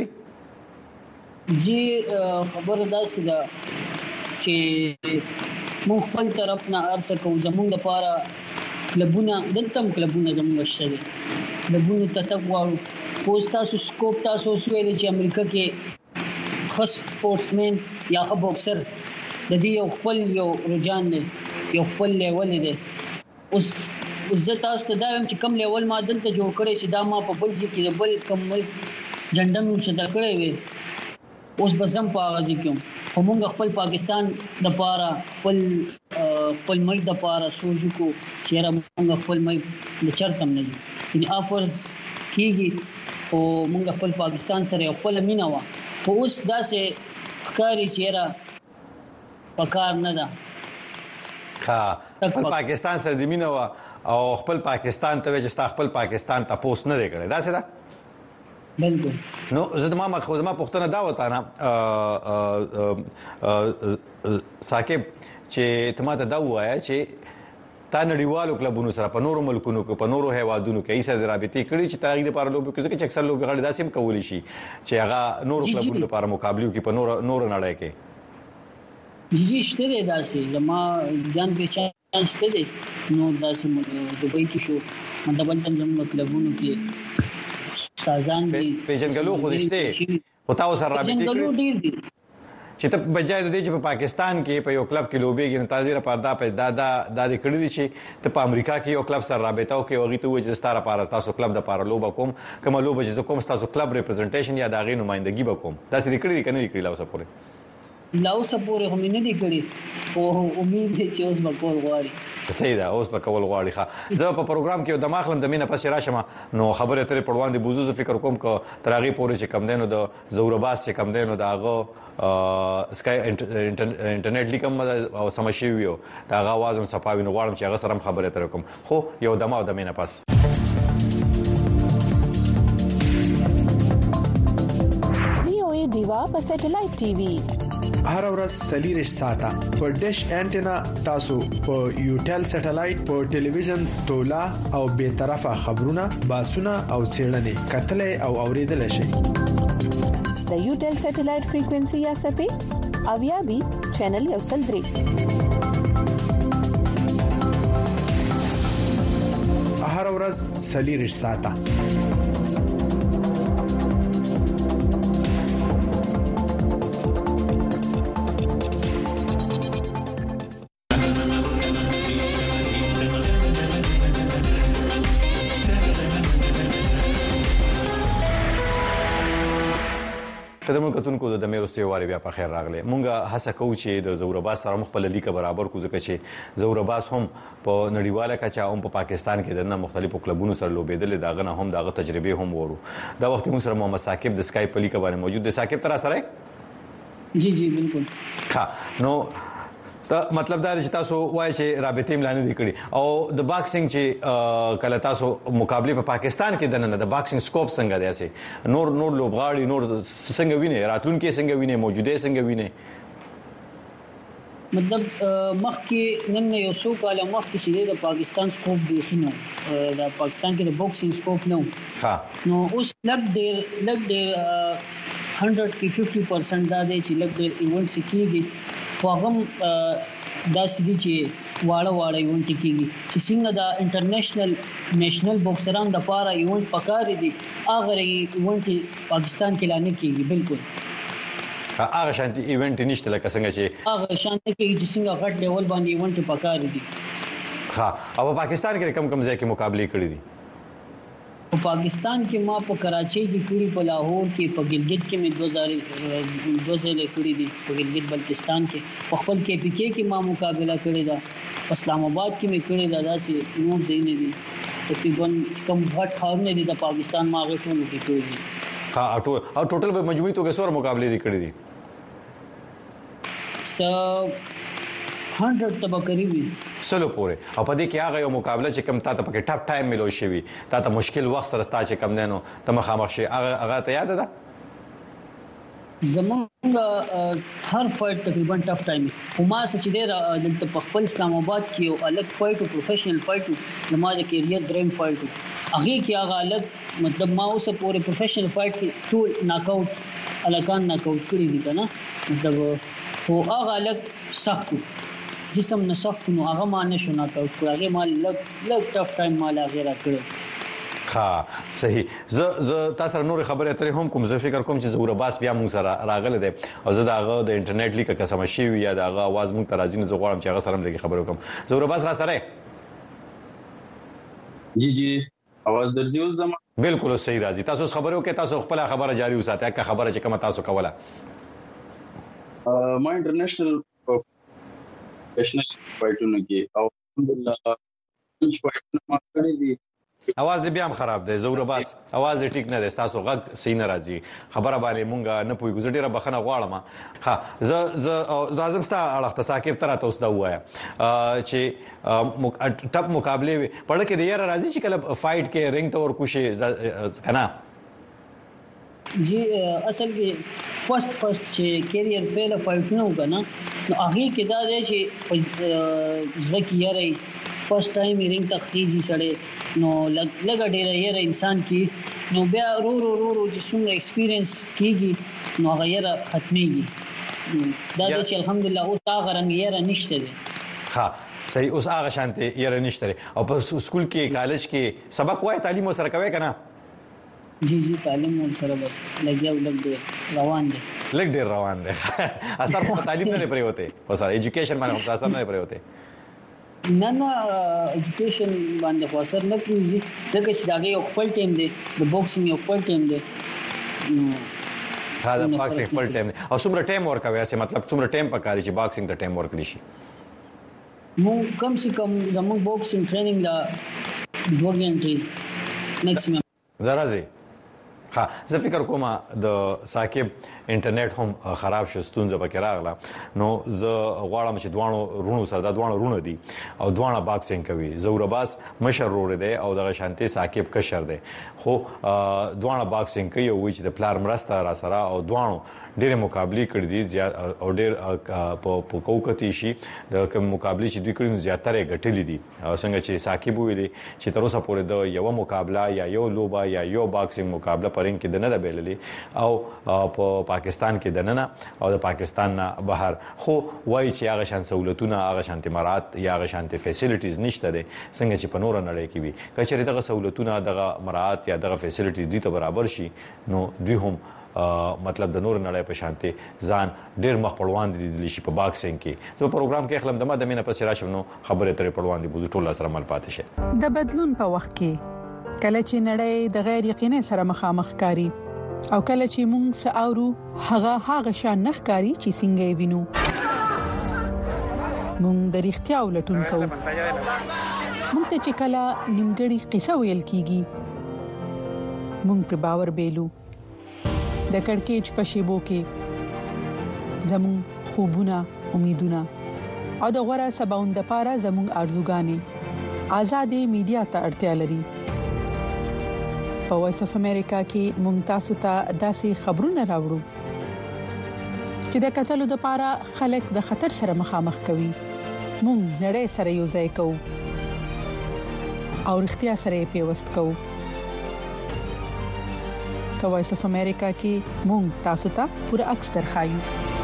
دي جی خبره دا سي دا چې مو خپل طرف نه ارسه کوم زمونږ لپاره کلبونه دلته کلبونه زمونږ شته کلبونه ته تاسو پوسټا سکوپ تاسو ویل چې امریکا کې خاص سپورټسمن یا خو باکسر د دې یو خپل یو رجحان دی یو خپل لیول دی اوس زه تاسو ته دا هم چې کم لیول ما دلته جوړ کړی چې دا ما په بل ځای کې د بل کم ملک جنډم چې دا کړی وي اوس بزم په غازی کوم همغه خپل پاکستان د پاره خپل خپل ملک د پاره سوچو کو چې موږ خپل ملک د چرتم نه دي ان افرز کیږي او موږ خپل پاکستان سره خپل مینا وا خو اوس دا سه ښکاری چې را پکار نه ده ها خپل پاکستان سره د مینا وا او خپل پاکستان ته چې خپل پاکستان ته پوس نه دی کړی دا څه ده بالکل نو زه د ما مخه ما پښتنه دا وته نه ساکب چې تماته دا وایا چې تا نړیوالو کلبونو سره په نورو ملکونو کې په نورو هیوادونو کې ایسه رابطې کړې چې تاریخ لپاره لوبي کې چې اکثر لوبي غړي داسې هم کولی شي چې هغه نورو کلبونو لپاره مقابله کې په نور نور نړۍ کې جی شته دی داسې زما جان به چانس ته دی نو داسې دوبۍ کې شو مطلب تم زموږ کلبونو کې استادان دي پیژنګلو خو دشته او تاسو سره رابطې پیژنګلو ډیر دي چې ته بجای د دې چې په پاکستان کې په یو کلب کې لوبېږي نو تاسو لپاره دا په دا دا د کړي دي چې ته په امریکا کې یو کلب سره رابطه وکړي او غي ته وځي ستاره لپاره تاسو کلب د لپاره لوبه کوم کوم لوبه چې کوم تاسو کلب ریپرزنټیشن یا د غي نمائندګي وکوم دا څه کړي دي کنه کړي لا اوسه پورې لا اوسه پورې هم نه دي کړي او امید دي چې اوس به کول غواړي صحیح ده اوس په کول غواړي ښه زه په پروګرام کې د ماخلم د مینه پس راشم نو خبره ترې پړوان دي بوزو فکر کوم ک ترغي پورې چې کم دینو د زورباس چې کم دینو د هغه سکای انټرنیټ لیکم او سمشي ویو دا هغه आवाज هم صفاوي نو غواړم چې هغه سره خبره ترې کوم خو یو دمه د مینه پس وی او ای دیوا په سټلایټ ټي وي هر ورځ سلیریش ساته په ډیش انټینا تاسو په یوټل سټلایټ په ټلویزیون تولا او به طرفه خبرونه باسونه او چیرنې کتلې او اوریدل شي د یوټل سټلایټ فریکوئنسي یا سپې او یا بي چینل یو سل درې هر ورځ سلیریش ساته قدمونو کتونکو د میروستي واري بیا په خیر راغله مونږه هڅه کوو چې د زورباس سره مخبل لیکه برابر کو ځکه چې زورباس هم په نړیواله کچا هم په پاکستان کې د مختلفو کلبونو سره لوبېدل داغه نه هم داغه تجربه هم ورو دا وخت موږ سره محمد ثاقب د سکای په لیکه باندې موجود دی ثاقب تر سره جی جی بالکل ښه نو دا مطلب دا چې تاسو وایي چې رابطې ملانه دي کړی او د باکسینګ چې کله تاسو مقابله په پاکستان کې دنه د باکسینګ سکوپ څنګه دی اسه نور نور لوبغاړي نور څنګه ویني راتلونکي څنګه ویني موجوده څنګه ویني مطلب مخکې نن یو څو کال مخکې چې د پاکستان سکوپ دی خنو د پاکستان کې د باکسینګ سکوپ نو ها نو اوس لګ ډیر لګ ډیر one hundred کې fifty percent دا دی چې لګ ډیر ایونت سکیږي واغم دا سدي چې واړه واړه ایونت کیږي چې څنګه دا انټرنیشنل نېشنل بوکسران د پاره ایونت پکاري دي اگر ایونت پاکستان کې لانه کیږي بالکل هغه شانتي ایونت نشته لکه څنګه چې هغه شانتي کې چې څنګه غټ لیول باندې ایونت پکاري دي ها او پاکستان کې کم کم ځای کې مقابله کړې دي په پاکستان کې ما په کراچۍ کې کړي په لاهور کې په ګلګت کې مې دو هزار دو هزار کړي دي په ګلګت بلتستان کې په خپل کې پی کې کې ما مقابله کړې ده اسلام آباد کې مې کړې ده داسې نور ځای نه دي تقریبا کم غټ خاورونه دي د پاکستان ما غټو کې کړې دي ها او ټوټل به مجموعي توګه څومره مقابله دي کړې دي هندرد تبا قریبي سلو پورې او په دې کې هغه یو مقابله چې کم تاسو پکې ټاپ ټایم ملو شي تا ته مشکل وخت سره تاسو چې کم دینو ته مخامخ شي هغه هغه ته یاد ده زمونږ هر فایټ تقریبا ټاپ ټایم وما چې ډېر د خپل اسلام آباد کې یو الګ فایټ او پروفیشنل فایټ زموږ کیریئر دریم فایټ هغه کې هغه الګ مطلب ما اوسه پورې پروفیشنل فایټ کې ټول ناک آؤٹ الکان ناک آؤٹ کړی دي کنه مطلب هو هغه الګ سخت جسم نه سخت نو هغه ما نشو نه کاوه هغه ما لګ لګ ټف ټایم مال هغه را کړو ها صحیح ز ز تاسو نور خبره ترې هم کوم زه فکر کوم چې زورباس بیا موږ سره راغله ده او زه داغه د انټرنیټ لیکه قسم شي یا داغه आवाज موږ ترازی نه زغوړم چې هغه سره لګي خبرو کوم زورباس را سره جی جی आवाज درځي اوس دما بالکل صحیح راځي تاسو خبرو کې تاسو خپل خبره جاری وساته که خبره چې کوم تاسو کوله ما انټرنیشنل پروفیشنل فایټونه کې او الحمدلله هیڅ فایټ نه کړی دي आवाज دې بیا هم خراب دی زورباس आवाज دې ټیک نه دی تاسو غږ صحیح نه راځي خبره باندې مونږه نه پوي ګزړه بخنه غواړم ها ز ز لازم ستا اړه ثاقب تر تاسو دا وایا چې ټپ مقابله پړ کې دی یاره راځي چې کله فایټ کې رنګ تور کوشي کنه جی اصل کې فرست فرست چې کیریئر پهله فایټونه وکنه نو هغه کې دا دی چې ځکه یاره فرست ټایم رینګ ته خېږي سره نو لګ ډېر یاره انسان کې نو بیا رو رو رو رو چې څومره ایکسپیرینس کیږي نو هغه یاره ختميږي دا دی چې الحمدلله اوس هغه رنګ یاره نشته دی ها صحیح اوس هغه شانته یاره نشته او په سکول کې کالج کې سبق وای تعلیم سره کوي کنه جی جی تعلیم سره بس لګیا ولګ دی روان دی لګ ډیر روان دي اثر په تعلیم نه پرې وته او سره ایجوکیشن باندې هم اثر نه پرې وته نه نه ایجوکیشن باندې خو اثر نه کوي ځکه چې دا یو خپل ټیم دی د بوکسینګ یو خپل ټیم دی دا د باکسینګ خپل ټیم او څومره ټیم ورکوي چې مطلب څومره ټیم پکاري چې باکسینګ ته ټیم ورکړي شي مو کم سے کم زموږ باکسینګ ټریننګ دا دوه غنټې میکسیمم درازي ها زه فکر کوم د ساکب انټرنیټ هم خراب شو ستونزه پکې راغله نو زه غواړم چې دوانو رونو سره دا دوانو رونه دي او دوانه باکسینګ کوي زور باس مشر رور دی او دغه شانتي ساکب کشر دی خو دوانه باکسینګ کوي او چې د پلار مرسته را سره او دوانو ډېر مقابله کړې دي او ډېر په کوکتی شي د کوم مقابله چې دوی کړي زیاتره غټلې دي څنګه چې ساکب ویلي چې تر اوسه پورې د یو مقابله یا یو لوبا یا یو باکسینګ مقابله پرین کې د نه د بیللې او په پاکستان کې د نه او د پاکستان نه بهر خو وایي چې هغه شان سہولتونه هغه شان تمرات یا هغه شان فیسیلیټیز نشته دي څنګه چې په نور نړۍ کې وي کچې دغه سہولتونه دغه مرات یا دغه فیسیلیټیز دي ته برابر شي نو دوی هم مطلب د نور نړۍ په شانتي ځان ډېر مخ پړوان دي د شي په باکسینګ کې زه پروګرام کې خلم دمه د مینه پس راشم نو خبره ترې پړوان دي بوزو ټول سره مل پاتې شه د بدلون په وخت کې کله چې نړۍ د غیر یقیني سره مخامخ کاری او کله چې موږ ساورو هغه هغه شان نخکاری چې څنګه وینو موږ د اړتیا ولټون کوو موږ ته چې کله نیمګړی قصه ویل کیږي موږ پر باور بیلو د کڑکېچ په شیبو کې زمون خوبونه امیدونه او د غوړه سباوند لپاره زمون ارزوګانی آزادې میډیا ته اړتیا لري په وایس اف امریکا کې مونږ تاسو ته داسې خبرونه راوړو چې د قتل لپاره خلک د خطر سره مخامخ کوي مونږ نړۍ سره یو ځای کوو او اړتیا سره پیوست کوو په وایس اف امریکا کې مونږ تاسو ته پوره عکس درخایو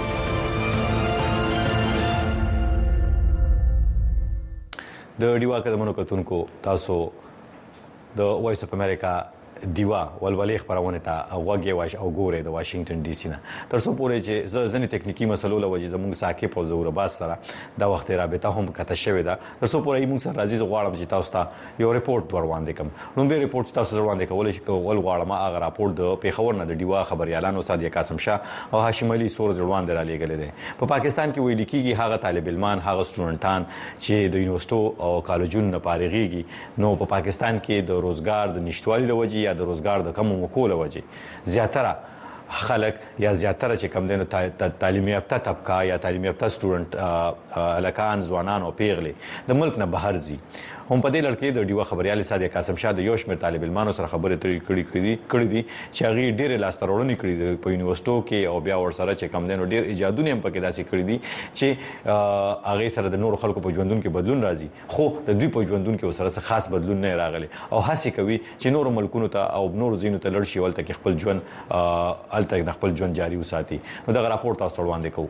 د ډیوا قدمونو کتونکو تاسو د وایس اف امریکا دیوا ولولې خبرونه ته اوګه واش او ګوره د واشنگټن ډي سي نه تر څو پورې چې ځنې ټکنیکی مسلو لوجه زموږ ساکه په زور باز سره دا وخت رابطه هم کته شوې ده تر څو پورې موږ سره عزیز غواړم چې تاسو ته یو ریپورت ورواندې کوم نو به ریپورت تاسو وړاندې کول شي کول غواړم هغه راپورټ د پیښور نه د ډیوا خبريالانو استاد قاسم شاه او هاشم علي سور ځوړوان درالې غلې ده په پاکستان کې ویل کېږي هغه طالب علمان هغه سټوډنټان چې د یونیورسيټو او کالجونو نه فارغيږي نو په پاکستان کې د روزګار د نشټوالي لوجه یا د روزګار د کم مکوله وجه زیاتره خلک یا زیاتره چې کم دینو تعلیم یافته طبقه یا تعلیم یافته سټوډنټ الکان ځوانان او پیغلي د ملک نه بهر زی هم په دې لړ کې د ډیوا خبريال صادق قاسم شاه د یوشمیر طالب علمانو سره خبرې ترې کړې کړې کړې دي چې هغه ډېر لاسترولنې کړې دي په یونیورسيټو کې او بیا ور سره چې کم دینو ډېر ایجادونه هم پکې داسې کړې دي چې هغه سره د نور خلکو په ژوندون کې بدلون راځي خو د دوی په ژوندون کې سره خاص بدلون نه راغلي او هڅه کوي چې نور ملکونو ته او نور زینو ته لړ شي ولته کې خپل ژوند الته خپل ژوند جاری وساتي نو دا راپور تاسو وړاندې کوو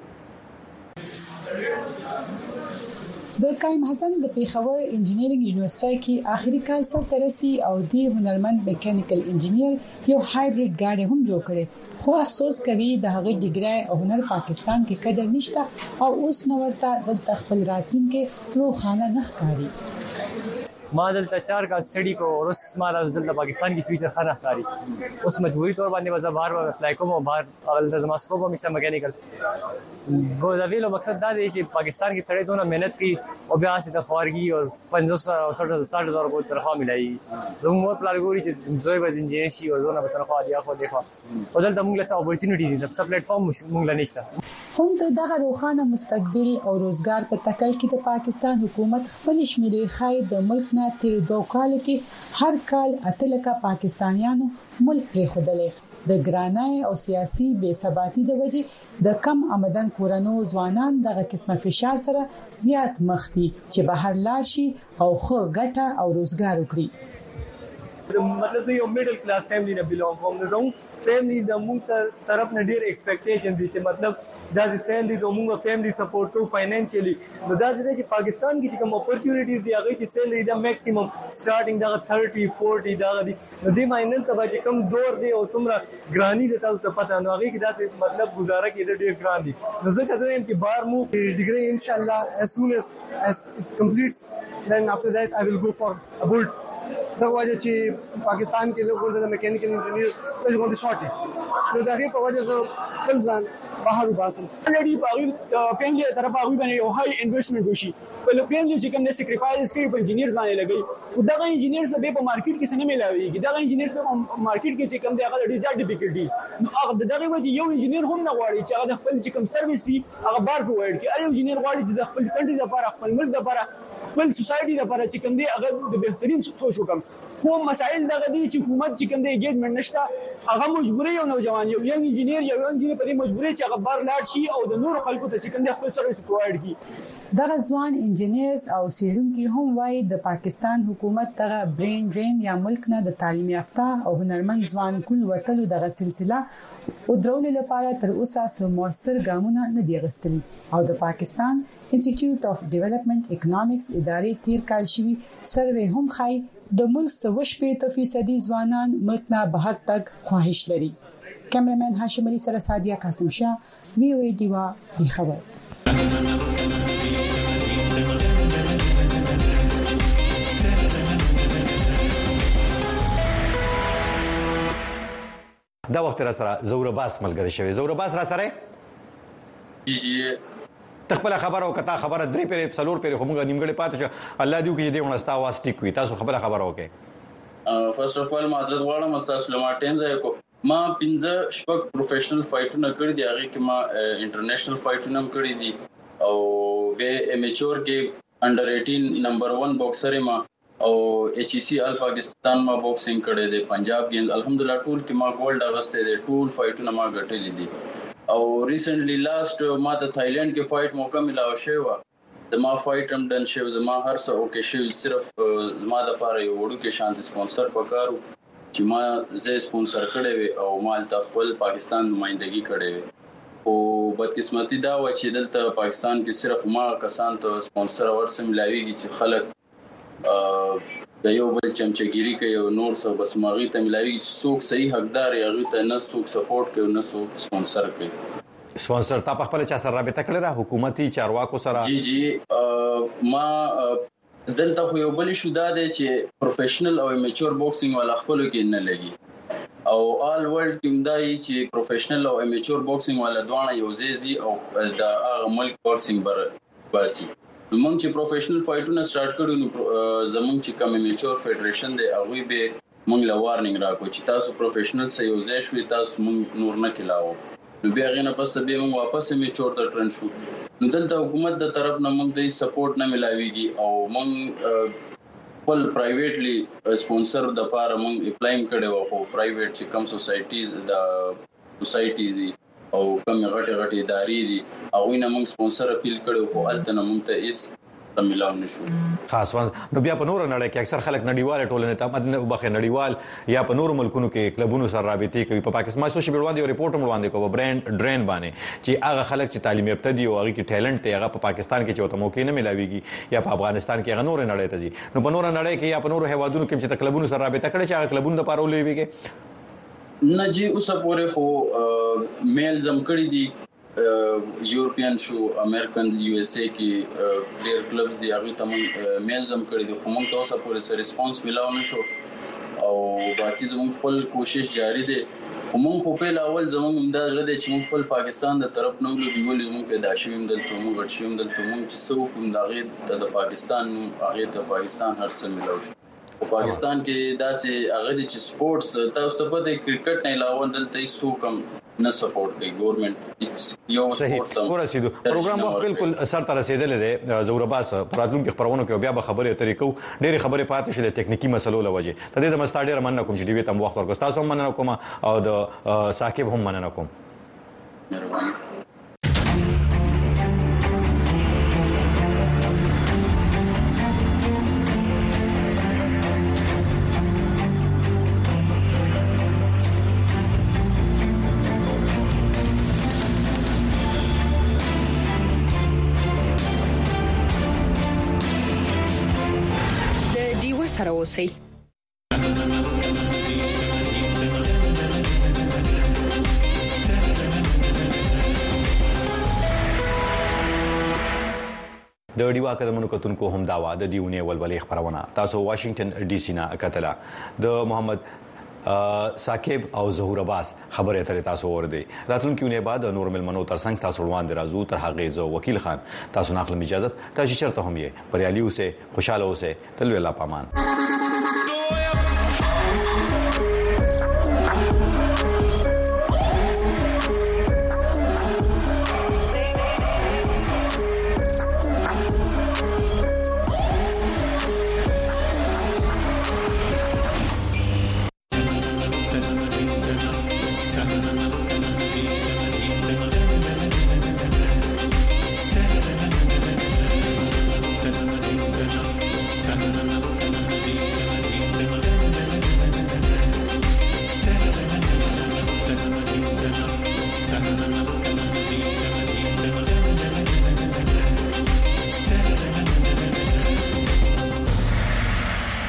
د قائم حسن د پیښور انجینرینګ یونیورسيټي کې آخري کال سره ترسي او دی هنرمند میکانیکل انجینیر یو هایبرید ګاډي هم جوړ کړي خو افسوس کوي د هغه ډیګري او هنر پاکستان کې قدر نشته او اوس نو ورته د خپل راتلونکي روخانه نخکاری ما دلته چار کال سټڈی کو اور اس ما دلته پاکستان کی فیوچر خانه کاری اوس مجبوری طور باندې وځه بهر اپلای کوم او بهر اول د زماسکو په مشه میکانیکل ګو دا ویلو مقصد دا دی چې پاکستان کې سړی دونه مهنت کوي او بیا سي د فارغي او پنځوس او ساठ هزار کو تنخواه ملایي زموږ پلانګوري چې دوی به انجینر شي او دونه تنخواه دی خو دی خو او دلته موږ له اپورتونټیز د څه پلیټ فارم موږ لا نشته هم دغه روخانه مستقبل او روزګار په تکل کې د پاکستان حکومت خپل شمیرې خای د ملک نه تیر دوه کال کې هر کال اتلکه پاکستانیانو ملک پرې خودلې د ګرانای او سیاسي بے ثباتی د وجې د کم آمدن کورونو ځوانان دغه قسمه فشار سره زیات مخ دي چې بهر لاړ شي او خو ګټه او روزګار وکړي مطلب زه یو میډل کلاس فیملی نه بیلونګ کوم نو زموږ فیملی د موږ طرف نه ډیر ایکسپیکټیشن دي چې مطلب دا چې سیلري د موږ فیملی سپورټ کوو فاینانشلی نو دا چې چې پاکستان کې کوم اپورتونټیز دي هغه کې سیلري دا میکسیمم سٹارټینګ دا thirty forty دا دي نو دې ماینن سبا چې کوم دور دی او څومره ګرانی د تاسو ته پته نو هغه کې دا مطلب گزاره کې ډیر ګران دي نو زه کله چې بار مو degree inshallah as soon as as it completes then after that I will go for a bolt دا وایي چې پاکستان کې لوګو د میکانیکل انجینیرز په کوم شارټ نو دا هی په وجه سره بل ځان بهر وباسل already په فیملی طرف هغه باندې یو هاي انویسټمنټ وشي په فیملی چې کوم نه سیکریفایس کوي په انجینیرز باندې لګي خو دا انجینیرز به په مارکیټ کې څنګه ملاويږي دا انجینیر په مارکیټ کې چې کوم دی هغه ډیر ډیفیکلټي نو هغه دغه وجه یو انجینیر هم نه غواړي چې هغه خپل چې کوم سرویس دی هغه بار پرووايډ کړي اړ انجینیر غواړي چې د خپل کنټری لپاره خپل ملک لپاره خپل سوسایټي لپاره چې کوم دی هغه د بهترین سوچ وکم خو مسائل دغه دي چې حکومت چې کوم دی انګیجمنت نشته هغه مجبوري یو نوجوان یو ینګ انجینیر یو انجینیر په دې مجبوري چې هغه بار لاړ شي او د نور خلکو ته چې کوم دی خپل سرویس پرووايډ کړي دغه ځوان انجینیرز او سیډونکو هم وایي د پاکستان حکومت دغه برین ډرین یا ملک نه د تعلیم یافته او هنرمند ځوان کول وټلو دغه سلسله او درول لپاره تر اوسه سم موثر ګامونه نه دی غستلي او د پاکستان انسټیټیوټ اف ډیولپمنٹ اکونومکس ادارې تیر کال شوی سروې هم خای د ملک سوشپېته فیصدي ځوانان ملک نه بهر تک خواهش لري کیمرمن هاشم علي سره سادیا قاسم شاه وی او ای دیوا دی خبر دا وخت را سره زوره باس ملګری شوی زوره باس را سره جی جی تخپل خبر او کتا خبره درې پیری څلور پیری کومه نیمګړې پاتې شو الله دې کې دې ونستا واس ټیک وي تاسو خبره خبر اوکې فرست اف ال معذرت غواړم تاسو لما ټیم ځای کو ما پنځه شپږ پروفیشنل فایټونه کړی دي هغه کې ما انټرنیشنل فایټونه کړی دي او به امیچور کې انډر eighteen نمبر one باکسر ما او ایچ ای سی ال پاکستان ما باکسینګ کړی دی پنجاب کې الحمدلله ټول کې ما ګولډ اغسته دي ټول فایټونه ما ګټلې دي او ریسنټلی لاست ما د تایلند کې فایټ موقع ملاو شوی د ما فایټ هم ډن شوی د ما هر څه اوکې شوی صرف ما د پاره یو وړو کې شانت سپانسر پکارو چې ما زه سپانسر کړی وي او مال ته خپل پاکستان نمائندګي کړې وي او بدقسمتي دا و چې دلته پاکستان کې صرف ما کسان ته سپانسر ورسم ملاويږي چې خلک د یو بل چمچګيري کوي او نور څه بس ماغي ته ملاويږي چې څوک صحیح حقدار یې هغه ته نه څوک سپورټ کوي نه څوک سپانسر کوي سپانسر تا په خپل چا سره رابطه کړې ده حکومتي چارواکو سره جی جی ما دلته خو یو بل شو دا دی چې پروفیشنل او میچور باکسینګ والا خپل کې نه لګي او آل ورلد ټیم دای چې پروفیشنل او میچور باکسینګ والا دوانه یو زیزي او د هغه ملک باکسینګ بر باسي موږ چې پروفیشنل فایټونه سٹارټ کړو نو زموږ چې کوم میچور فدریشن دی هغه به موږ لا وارنینګ راکو چې تاسو پروفیشنل سه یو ځای شوي تاسو موږ نور نه کلاو نو بیا غینه پس به موږ واپس میچور ته ټرن شو نو دلته حکومت د طرف نه موږ د سپورټ نه ملاويږي او موږ خپل پرایویټلی سپانسر د پاره موږ اپلایم کړو او پرایویټ چې کوم سوسایټیز د سوسایټیز دي او کوم غټه غټه ادارې دي او وینه موږ سپانسر اپیل کړو خو الته نه موږ ته اس تملام نشو خاص نو بیا په نور نړۍ کې اکثر خلک نړیواله ټولنې ته مدنه وبخه نړیوال یا په نور ملکونو کې کلبونو سره رابطې کوي په پاکستان ما سوشل میډیا باندې ریپورت مړاندې کوو برانډ ډرین باندې چې هغه خلک چې تعلیم یافته دي او هغه کې ټیلنټ دی هغه په پاکستان کې چې وته موقع نه ملاويږي یا په افغانستان کې هغه نور نړۍ ته ځي نو په نور نړۍ کې یا په نور هیوادونو کې چې کلبونو سره رابطه کړي چې هغه کلبونو د پاره ولويږي نه جی اوس پورې خو میل زم کړی دي یورپین شو امریکن یو اس اے کې ډېر کلبز دی هغه ته میل زم کړی دي خو موږ ته اوس پورې سره ریسپانس ملاو نشو او باقي زموږ خپل کوشش جاری دی موږ خو په اول زموږ امداد غوډه چې موږ خپل پاکستان د طرف نو دیولې موږ پیدا شوم دلته موږ ورشوم دلته موږ چې څو کوم دغه د پاکستان هغه ته پاکستان هر څه ملاو شو په پاکستان کې داسې هغه چې سپورتس تاسو ته په کرکټ نه علاوه دلته هیڅ کم نه سپورټ کوي ګورنمنت یو سپورټ ورسېدو پروګرام وخت بالکل سر ته رسیدل دي زورباس پراتلونکو خبرونو کې بیا به خبرې طریقو ډېری خبرې پاتې شې د ټکنیکی مسلو لوجه ته دې د مستا ډېر مننه کوم چې ډیوی تم وخت ورکوم تاسو هم مننه کوم او د ساکب هم مننه کوم مهرباني سره اوسئ. د ډیوا قدمونو کتونکو هم داوا د دیونه ولولې خبرونه تاسو واشنگټن ډي سي نه کتله د محمد ساکب او ظهور عباس خبره اترې تاسو ورده راتلونکي نه بعد نور ملمنو ترڅنګ تاسو روان دي رازو تر هغه زو وکیل خان تاسو ناخله اجازه تاسو چرته هم یې پريالي اوسه خوشاله اوسه تل ویلا پامان.